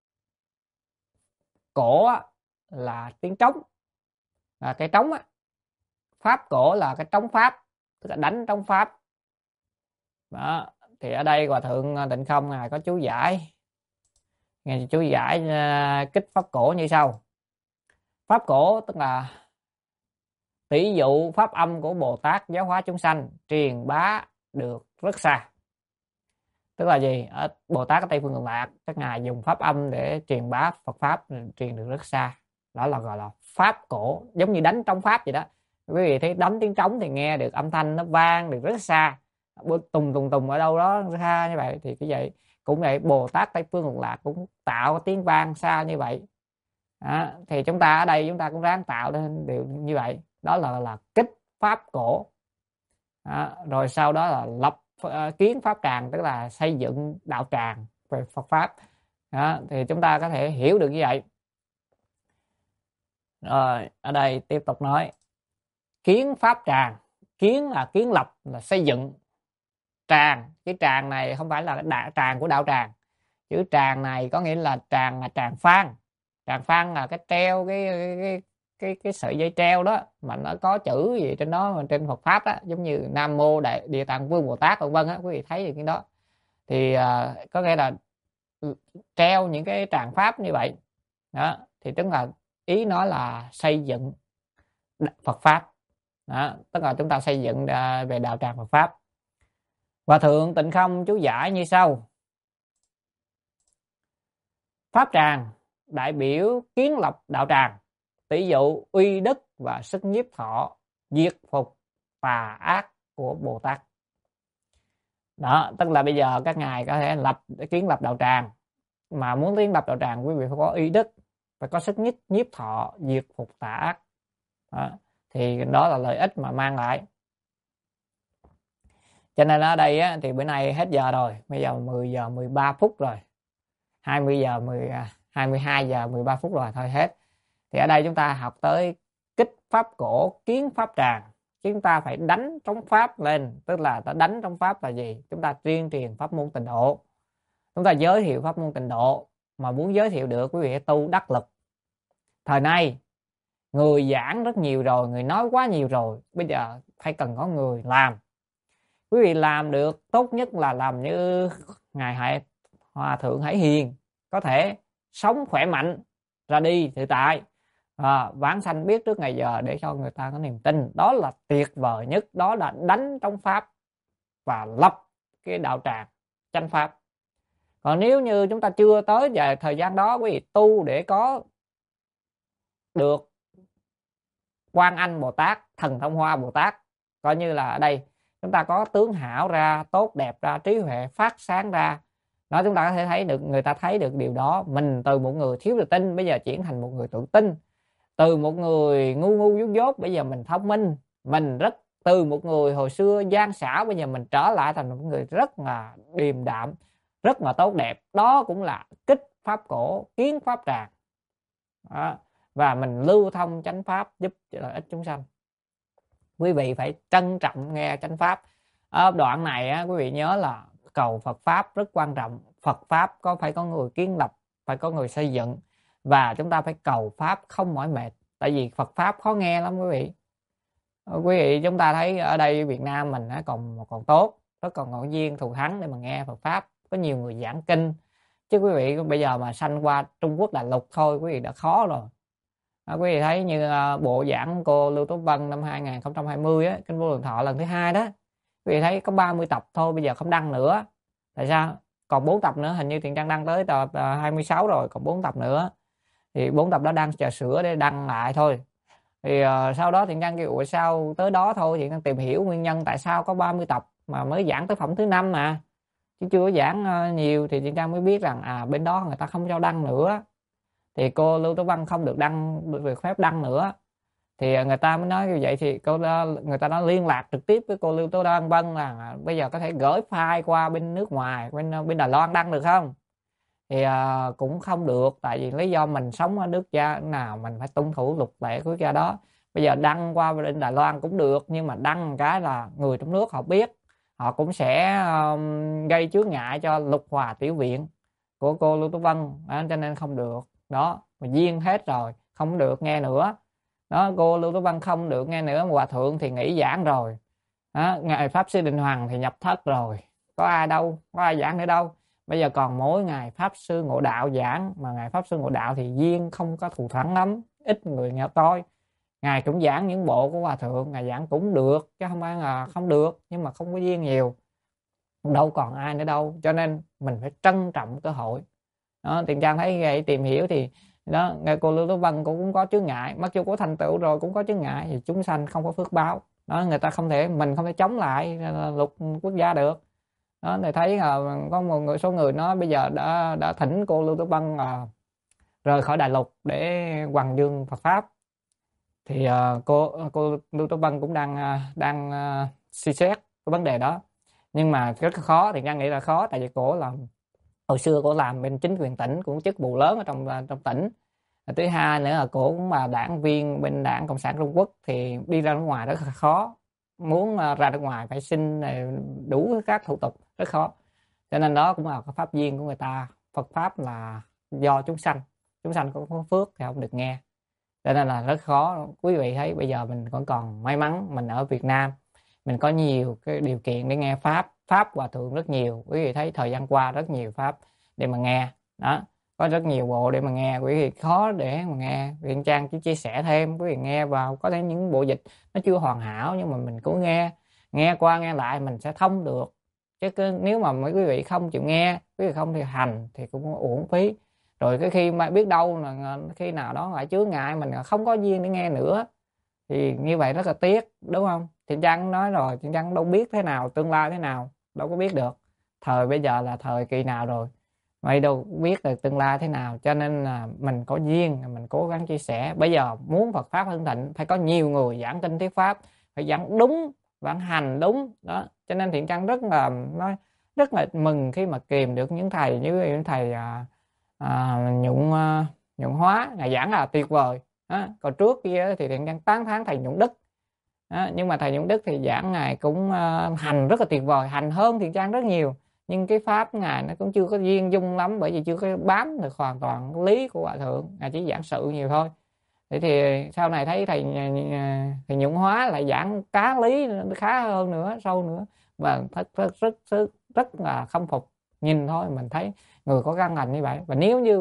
Speaker 2: Cổ là tiếng trống, là cái trống á. Pháp cổ là cái trống pháp, tức là đánh trống pháp. Đó. Thì ở đây Hòa Thượng Tịnh Không ngài có chú giải, ngài chú giải uh, kích pháp cổ như sau. Pháp cổ tức là tỷ dụ pháp âm của Bồ Tát giáo hóa chúng sanh, truyền bá được rất xa. Tức là gì? Ở Bồ Tát ở Tây Phương Cực Lạc, các ngài dùng pháp âm để truyền bá Phật pháp, truyền được rất xa. Đó là gọi là pháp cổ, giống như đánh trống pháp vậy đó. Quý vị thấy đánh tiếng trống thì nghe được âm thanh nó vang được rất xa, tùng tùng tùng ở đâu đó xa như vậy. Thì cái vậy cũng vậy, Bồ Tát Tây Phương Cực Lạc cũng tạo tiếng vang xa như vậy. Đó, thì chúng ta ở đây chúng ta cũng ráng tạo nên điều như vậy. Đó là là kích pháp cổ. Đó, rồi sau đó là lập uh, kiến pháp tràng, tức là xây dựng đạo tràng về Phật pháp. Đó, thì chúng ta có thể hiểu được như vậy. Rồi ở đây tiếp tục nói kiến pháp tràng. Kiến là kiến lập, là xây dựng. Tràng, cái tràng này không phải là cái tràng của đạo tràng. Chữ tràng này có nghĩa là tràng là tràng phan. Tràng phan là cái treo cái cái, cái cái cái sợi dây treo đó mà nó có chữ gì trên đó, mà trên Phật pháp đó, giống như Nam Mô Đại Địa Tạng Vương Bồ Tát vân vân á, quý vị thấy được cái đó. Thì uh, có nghĩa là treo những cái tràng pháp như vậy đó, thì tức là ý nói là xây dựng Phật pháp đó, tức là chúng ta xây dựng uh, về đạo tràng Phật pháp. Hòa Thượng Tịnh Không chú giải như sau. Pháp tràng đại biểu kiến lập đạo tràng, tỷ dụ uy đức và sức nhiếp thọ, diệt phục tà ác của Bồ Tát. Đó, tức là bây giờ các ngài có thể lập kiến lập đạo tràng, mà muốn kiến lập đạo tràng quý vị phải có uy đức, phải có sức nhiếp nhiếp thọ, diệt phục tà ác. Đó, thì đó là lợi ích mà mang lại. Cho nên ở đây á, thì bữa nay hết giờ rồi, bây giờ mười giờ mười ba phút rồi, hai mươi giờ mười hai mươi hai giờ mười ba phút rồi, thôi hết. Thì ở đây chúng ta học tới kích pháp cổ, kiến pháp tràng. Chúng ta phải đánh trống pháp lên, tức là ta đánh trống pháp là gì? Chúng ta tuyên truyền pháp môn tịnh độ, chúng ta giới thiệu pháp môn tịnh độ. Mà muốn giới thiệu được, quý vị tu đắc lực. Thời nay người giảng rất nhiều rồi, người nói quá nhiều rồi, bây giờ phải cần có người làm. Quý vị làm được tốt nhất là làm như ngài Hải Hòa Thượng Hải Hiền, có thể sống khỏe mạnh, ra đi tự tại, à, vãng sanh biết trước ngày giờ để cho người ta có niềm tin. Đó là tuyệt vời nhất, đó là đánh trống pháp và lập cái đạo tràng chánh pháp. Còn nếu như chúng ta chưa tới về thời gian đó, quý vị tu để có được Quan Anh Bồ Tát, Thần Thông Hoa Bồ Tát, coi như là ở đây chúng ta có tướng hảo ra, tốt đẹp ra, trí huệ phát sáng ra, đó chúng ta có thể thấy được, người ta thấy được điều đó. Mình từ một người thiếu tự tin bây giờ chuyển thành một người tự tin, từ một người ngu ngu dốt dốt bây giờ mình thông minh, mình rất từ một người hồi xưa gian xảo bây giờ mình trở lại thành một người rất là điềm đạm, rất là tốt đẹp. Đó cũng là kích pháp cổ, kiến pháp tràng. Đó. Và mình lưu thông chánh pháp giúp cho lợi ích chúng sanh. Quý vị phải trân trọng nghe chánh pháp. Ở đoạn này á, quý vị nhớ là cầu Phật pháp rất quan trọng. Phật pháp có phải có người kiến lập, phải có người xây dựng, và chúng ta phải cầu pháp không mỏi mệt. Tại vì Phật pháp khó nghe lắm quý vị. Quý vị chúng ta thấy ở đây Việt Nam mình còn còn tốt, rất còn ngẫu nhiên thù thắng để mà nghe Phật pháp, có nhiều người giảng kinh. Chứ quý vị bây giờ mà sanh qua Trung Quốc Đại Lục thôi quý vị đã khó rồi. À, quý vị thấy như uh, bộ giảng cô Lưu Tố Vân năm hai nghìn không trăm hai mươi á, Kinh Vô Lượng Thọ lần thứ hai đó, quý vị thấy có ba mươi tập thôi, bây giờ không đăng nữa. Tại sao? Còn bốn tập nữa, hình như Thiện Trang đăng tới tập uh, hai mươi sáu rồi, còn bốn tập nữa. Thì bốn tập đó đang chờ sửa để đăng lại thôi. Thì uh, sau đó Thiện Trang kêu sao tới đó thôi, Thiện Trang tìm hiểu nguyên nhân tại sao có ba mươi tập mà mới giảng tới phẩm thứ năm mà, chứ chưa giảng uh, nhiều. Thì Thiện Trang mới biết rằng à bên đó người ta không cho đăng nữa, thì cô Lưu Tố Vân không được đăng, được phép đăng nữa. Thì người ta mới nói như vậy, thì cô người ta đã liên lạc trực tiếp với cô Lưu Tố Vân là bây giờ có thể gửi file qua bên nước ngoài, bên bên Đài Loan đăng được không? Thì uh, cũng không được, tại vì lý do mình sống ở nước cha nào mình phải tuân thủ luật lệ của cha đó. Bây giờ đăng qua bên Đài Loan cũng được, nhưng mà đăng cái là người trong nước họ biết, họ cũng sẽ um, gây chướng ngại cho Lục Hòa Tiểu Viện của cô Lưu Tố Vân, à, cho nên không được. Đó, mà duyên hết rồi, không được nghe nữa. Đó, cô Lưu Tố Vân không được nghe nữa, Hòa Thượng thì nghỉ giảng rồi. Đó, Ngài Pháp Sư Định Hoàng thì nhập thất rồi. Có ai đâu, có ai giảng nữa đâu. Bây giờ còn mỗi Ngài Pháp Sư Ngộ Đạo giảng, mà Ngài Pháp Sư Ngộ Đạo thì duyên không có thù thắng lắm, ít người nghe coi. Ngài cũng giảng những bộ của Hòa Thượng, Ngài giảng cũng được, chứ không phải là không được, nhưng mà không có duyên nhiều. Đâu còn ai nữa đâu, cho nên mình phải trân trọng cơ hội. Đó, Thiện Trang thấy vậy tìm hiểu thì đó, cô Lưu Tố Vân cũng, cũng có chướng ngại, mặc dù có thành tựu rồi cũng có chướng ngại, thì chúng sanh không có phước báo. Đó, người ta không thể, mình không thể chống lại luật quốc gia được. Đó, để thấy là có một người, số người nói bây giờ đã đã thỉnh cô Lưu Tố Vân uh, rời khỏi đại lục để hoằng dương Phật pháp. Thì uh, cô cô Lưu Tố Vân cũng đang uh, đang uh, suy xét cái vấn đề đó, nhưng mà rất khó. Thì Trang nghĩ là khó, tại vì cổ làm hồi xưa cổ làm bên chính quyền tỉnh, cũng chức vụ lớn ở trong trong tỉnh. Thứ hai nữa là cổ cũng là đảng viên bên Đảng Cộng sản Trung Quốc, thì đi ra nước ngoài rất là khó, muốn ra nước ngoài phải xin đủ các thủ tục rất khó. Cho nên đó cũng là cái pháp duyên của người ta. Phật pháp là do chúng sanh, chúng sanh có phước thì không được nghe, cho nên là rất khó. Quý vị thấy bây giờ mình vẫn còn may mắn, mình ở Việt Nam mình có nhiều cái điều kiện để nghe pháp. Pháp Hòa Thượng rất nhiều, quý vị thấy thời gian qua rất nhiều pháp để mà nghe. Đó, có rất nhiều bộ để mà nghe, quý vị khó để mà nghe. Viện Trang chỉ chia sẻ thêm, quý vị nghe vào, có thể những bộ dịch nó chưa hoàn hảo, nhưng mà mình cứ nghe, nghe qua nghe lại mình sẽ thông được. Chứ cứ, nếu mà mấy quý vị không chịu nghe, quý vị không thì hành thì cũng uổng phí. Rồi cái khi mà biết đâu là khi nào đó lại chướng ngại, mình không có duyên để nghe nữa, thì như vậy rất là tiếc, đúng không? Thì Trang nói rồi, thì Trang đâu biết thế nào, tương lai thế nào, đâu có biết được. Thời bây giờ là thời kỳ nào rồi, mày đâu biết được tương lai thế nào. Cho nên là mình có duyên, mình cố gắng chia sẻ. Bây giờ muốn Phật pháp hưng thịnh, phải có nhiều người giảng kinh thuyết pháp, phải giảng đúng, giảng hành đúng. Đó, cho nên Thiện Trang rất là nói rất là mừng khi mà kìm được những thầy như những thầy à, à, Nhuận à, Nhuận Hóa, ngài giảng là tuyệt vời. Đó, còn trước kia thì Thiện Trang tán thán thầy Nhuận Đức. Đó, nhưng mà thầy Nhuận Đức thì giảng ngài cũng uh, hành rất là tuyệt vời, hành hơn Thiện Trang rất nhiều, nhưng cái pháp ngài nó cũng chưa có duyên dung lắm, bởi vì chưa có bám được hoàn toàn lý của Hòa Thượng, ngài chỉ giảng sự nhiều thôi. Thế thì sau này thấy thầy thầy Nhuận Hóa lại giảng cá lý khá hơn nữa, sâu nữa, và rất rất rất rất, rất là khâm phục. Nhìn thôi mình thấy người có căn lành như vậy. Và nếu như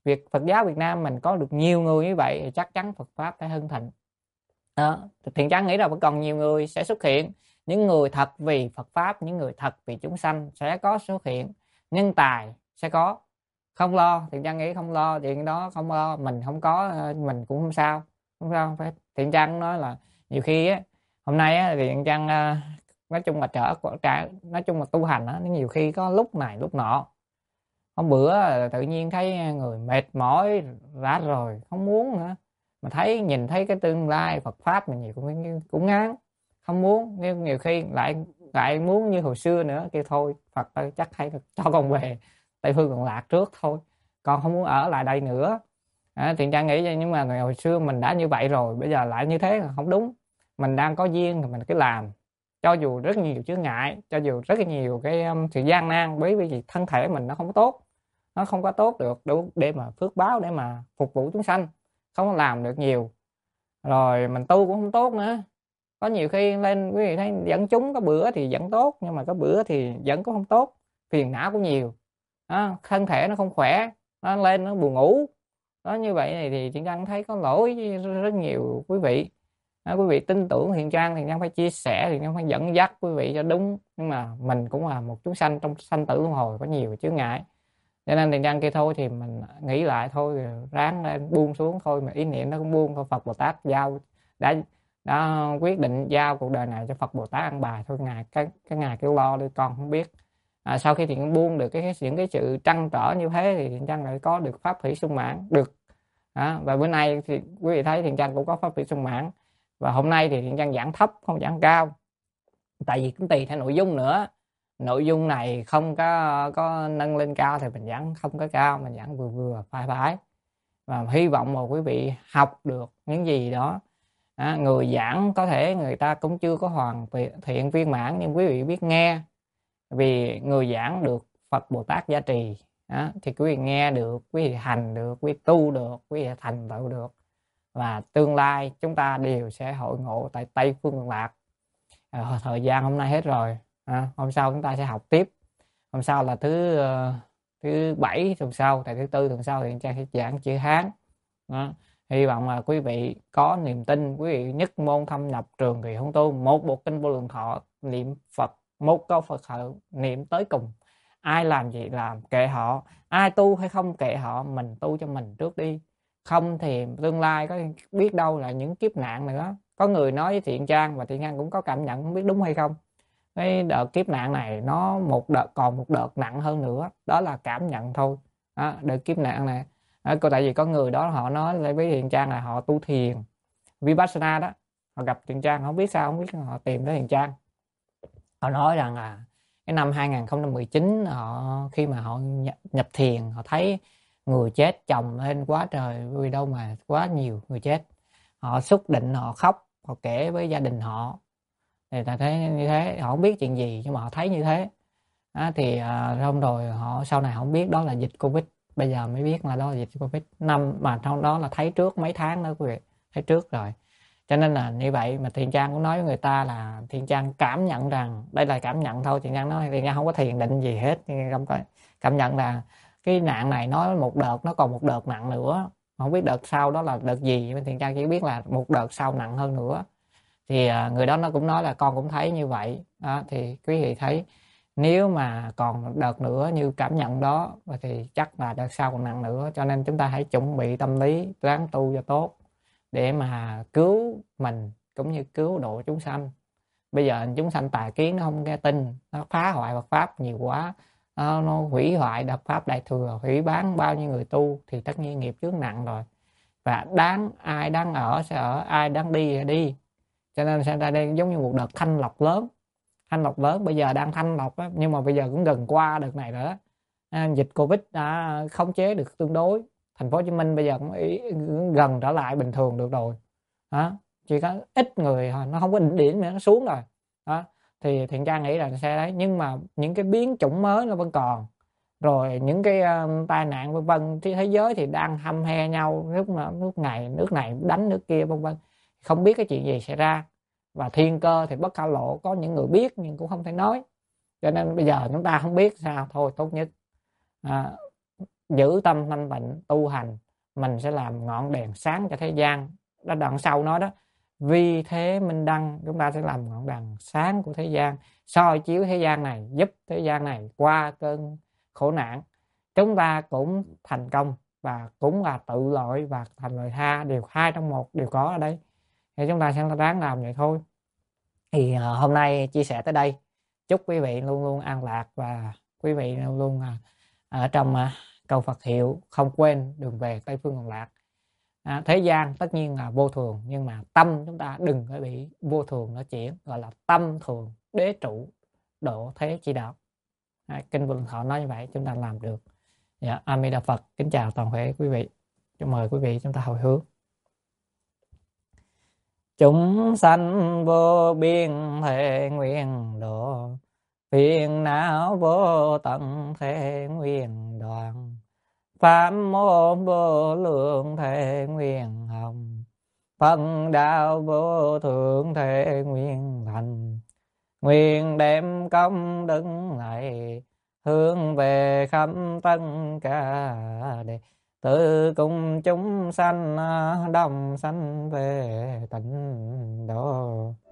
Speaker 2: việc Phật giáo Việt Nam mình có được nhiều người như vậy thì chắc chắn Phật pháp phải hưng thịnh. Đó. Thiện Trang nghĩ là vẫn còn nhiều người sẽ xuất hiện, những người thật vì Phật pháp, những người thật vì chúng sanh sẽ có xuất hiện, nhân tài sẽ có. Không lo, Thiện Trang nghĩ không lo chuyện đó, không lo, mình không có mình cũng không sao, không sao. Phải Thiện Trang nói là nhiều khi á, hôm nay á, Thiện Trang nói chung là trở cả nói chung là tu hành á, nhiều khi có lúc này lúc nọ. Hôm bữa tự nhiên thấy người mệt mỏi rã rồi, không muốn nữa, mà thấy nhìn thấy cái tương lai Phật pháp mình nhiều cũng cũng ngán, không muốn. Nhưng nhiều khi lại lại muốn như hồi xưa nữa, kêu thôi Phật ơi chắc hay cho con về Tây Phương Cực Lạc trước thôi, con không muốn ở lại đây nữa. À, Thiện Trang nghĩ vậy, nhưng mà hồi xưa mình đã như vậy rồi, bây giờ lại như thế là không đúng. Mình đang có duyên thì mình cứ làm, cho dù rất nhiều chướng ngại, cho dù rất nhiều cái um, sự gian nan, bởi vì thân thể mình nó không có tốt, nó không có tốt được đủ để mà phước báo, để mà phục vụ chúng sanh, không có làm được nhiều. Rồi mình tu cũng không tốt nữa, có nhiều khi lên quý vị thấy dẫn chúng có bữa thì dẫn tốt, nhưng mà có bữa thì dẫn cũng không tốt, phiền não cũng nhiều đó, thân thể nó không khỏe, nó lên nó buồn ngủ đó. Như vậy này thì Thiện Trang thấy có lỗi rất nhiều quý vị. À, quý vị tin tưởng Thiện Trang, Thiện Trang phải chia sẻ, Thiện Trang phải dẫn dắt quý vị cho đúng. Nhưng mà mình cũng là một chúng sanh trong sanh tử luân hồi, có nhiều chướng ngại, cho nên Thiện Trang kia thôi thì mình nghĩ lại thôi, ráng lên buông xuống thôi, mà ý niệm nó cũng buông thôi. Phật Bồ Tát giao đã đã quyết định giao cuộc đời này cho Phật Bồ Tát ăn bài thôi, ngài cái cái ngài kêu lo đi, con không biết. À, sau khi Thiện buông được cái những cái sự trăn trở như thế thì Thiện Trang lại có được pháp thủy sung mãn được. À, và bữa nay thì quý vị thấy Thiện Trang cũng có pháp thủy sung mãn, và hôm nay thì Thiện Trang giảng thấp không giảng cao, tại vì cũng tùy theo nội dung nữa. Nội dung này không có có nâng lên cao thì mình giảng không có cao, mình giảng vừa vừa phải phải, và hy vọng mà quý vị học được những gì đó. À, người giảng có thể người ta cũng chưa có hoàn thiện viên mãn, nhưng quý vị biết nghe, vì người giảng được Phật Bồ Tát gia trì đó, thì quý vị nghe được, quý vị hành được, quý vị tu được, quý vị thành tựu được, và tương lai chúng ta đều sẽ hội ngộ tại Tây Phương Cực Lạc. À, thời gian hôm nay hết rồi, à, hôm sau chúng ta sẽ học tiếp. Hôm sau là thứ uh, thứ bảy tuần sau, tại thứ tư tuần sau thì Trang sẽ giảng chữ Hán đó. Hy vọng là quý vị có niềm tin, quý vị nhất môn thâm nhập trường kỳ không tu, một bộ kinh vô lượng thọ, niệm Phật một câu Phật hiệu, niệm tới cùng. Ai làm gì làm kệ họ, ai tu hay không kệ họ, mình tu cho mình trước đi. Không thì tương lai có biết đâu là những kiếp nạn nữa. Có người nói với Thiện Trang, và Thiện Trang cũng có cảm nhận, không biết đúng hay không, cái đợt kiếp nạn này nó một đợt còn một đợt nặng hơn nữa, đó là cảm nhận thôi. Đó, đợt kiếp nạn này à, tại vì có người đó họ nói với Thiện Trang là họ tu thiền Vipassana đó, họ gặp Thiện Trang không biết sao, không biết họ tìm tới Thiện Trang, họ nói rằng là cái năm hai không một chín họ khi mà họ nhập, nhập thiền, họ thấy người chết chồng lên quá trời, vì đâu mà quá nhiều người chết. Họ xúc định, họ khóc, họ kể với gia đình họ, thì ta thấy như thế. Họ không biết chuyện gì nhưng mà họ thấy như thế à, thì à, xong rồi họ sau này không biết đó là dịch Covid, bây giờ mới biết là đó là dịch Covid. Năm mà trong đó là thấy trước mấy tháng nữa quý vị, thấy trước rồi. Cho nên là như vậy mà Thiện Trang cũng nói với người ta là Thiện Trang cảm nhận rằng, đây là cảm nhận thôi, Thiện Trang nói Thiện Trang không có thiền định gì hết, không có cảm nhận là cái nạn này nói một đợt, nó còn một đợt nặng nữa, không biết đợt sau đó là đợt gì. Thiện Trang chỉ biết là một đợt sau nặng hơn nữa. Thì à, người đó nó cũng nói là con cũng thấy như vậy đó. Thì quý vị thấy nếu mà còn đợt nữa như cảm nhận đó thì chắc là đợt sau còn nặng nữa. Cho nên chúng ta hãy chuẩn bị tâm lý, ráng tu cho tốt để mà cứu mình cũng như cứu độ chúng sanh. Bây giờ chúng sanh tà kiến nó không nghe tin, nó phá hoại Phật pháp nhiều quá, nó, nó hủy hoại Đạo pháp Đại Thừa, hủy bán bao nhiêu người tu, thì tất nhiên nghiệp chướng nặng rồi. Và đáng ai đang ở sẽ ở, ai đang đi thì đi. Cho nên sẽ ra đây giống như một đợt thanh lọc lớn, thanh lọc lớn bây giờ đang thanh lọc á, nhưng mà bây giờ cũng gần qua đợt này rồi đó. À, dịch Covid đã khống chế được tương đối, thành phố Hồ Chí Minh bây giờ cũng, ý, cũng gần trở lại bình thường được rồi đó. Chỉ có ít người thôi, nó không có đỉnh điểm nữa, nó xuống rồi đó. Thì Thiện Trang nghĩ là sẽ đấy, nhưng mà những cái biến chủng mới nó vẫn còn, rồi những cái uh, tai nạn vân vân. Thế giới thì đang hăm he nhau, nước nước này nước này đánh nước kia vân vân, không biết cái chuyện gì xảy ra. Và thiên cơ thì bất khả lộ, có những người biết nhưng cũng không thể nói. Cho nên bây giờ chúng ta không biết sao, thôi tốt nhất à, giữ tâm thanh tịnh tu hành, mình sẽ làm ngọn đèn sáng cho thế gian. Đó, đoạn sau nói đó, vì thế minh đăng, chúng ta sẽ làm ngọn đèn sáng của thế gian, soi chiếu thế gian này, giúp thế gian này qua cơn khổ nạn. Chúng ta cũng thành công và cũng là tự lợi và thành lợi tha, đều hai trong một đều có ở đây, thì chúng ta sẽ ráng làm vậy thôi. Thì uh, hôm nay chia sẻ tới đây, chúc quý vị luôn luôn an lạc và quý vị luôn luôn uh, ở trong uh, câu Phật hiệu không quên đường về Tây Phương Cực Lạc. À, thế gian tất nhiên là vô thường, nhưng mà tâm chúng ta đừng có bị vô thường nó chuyển, gọi là tâm thường đế trụ độ thế chỉ đạo. À, kinh Vân Thọ nói như vậy, chúng ta làm được. Dạ, A Di Đà Phật. Kính chào toàn thể quý vị. Chúng mời quý vị chúng ta hồi hướng. Chúng sanh vô biên thể nguyện độ, phiền não vô tận thể nguyện đoạn, pháp môn vô lượng thể nguyện hồng, phân đạo vô thượng thể nguyện thành. Nguyện đem công đức này hướng về khắp tất cả đệ tử cùng chúng sanh đồng sanh về tịnh độ.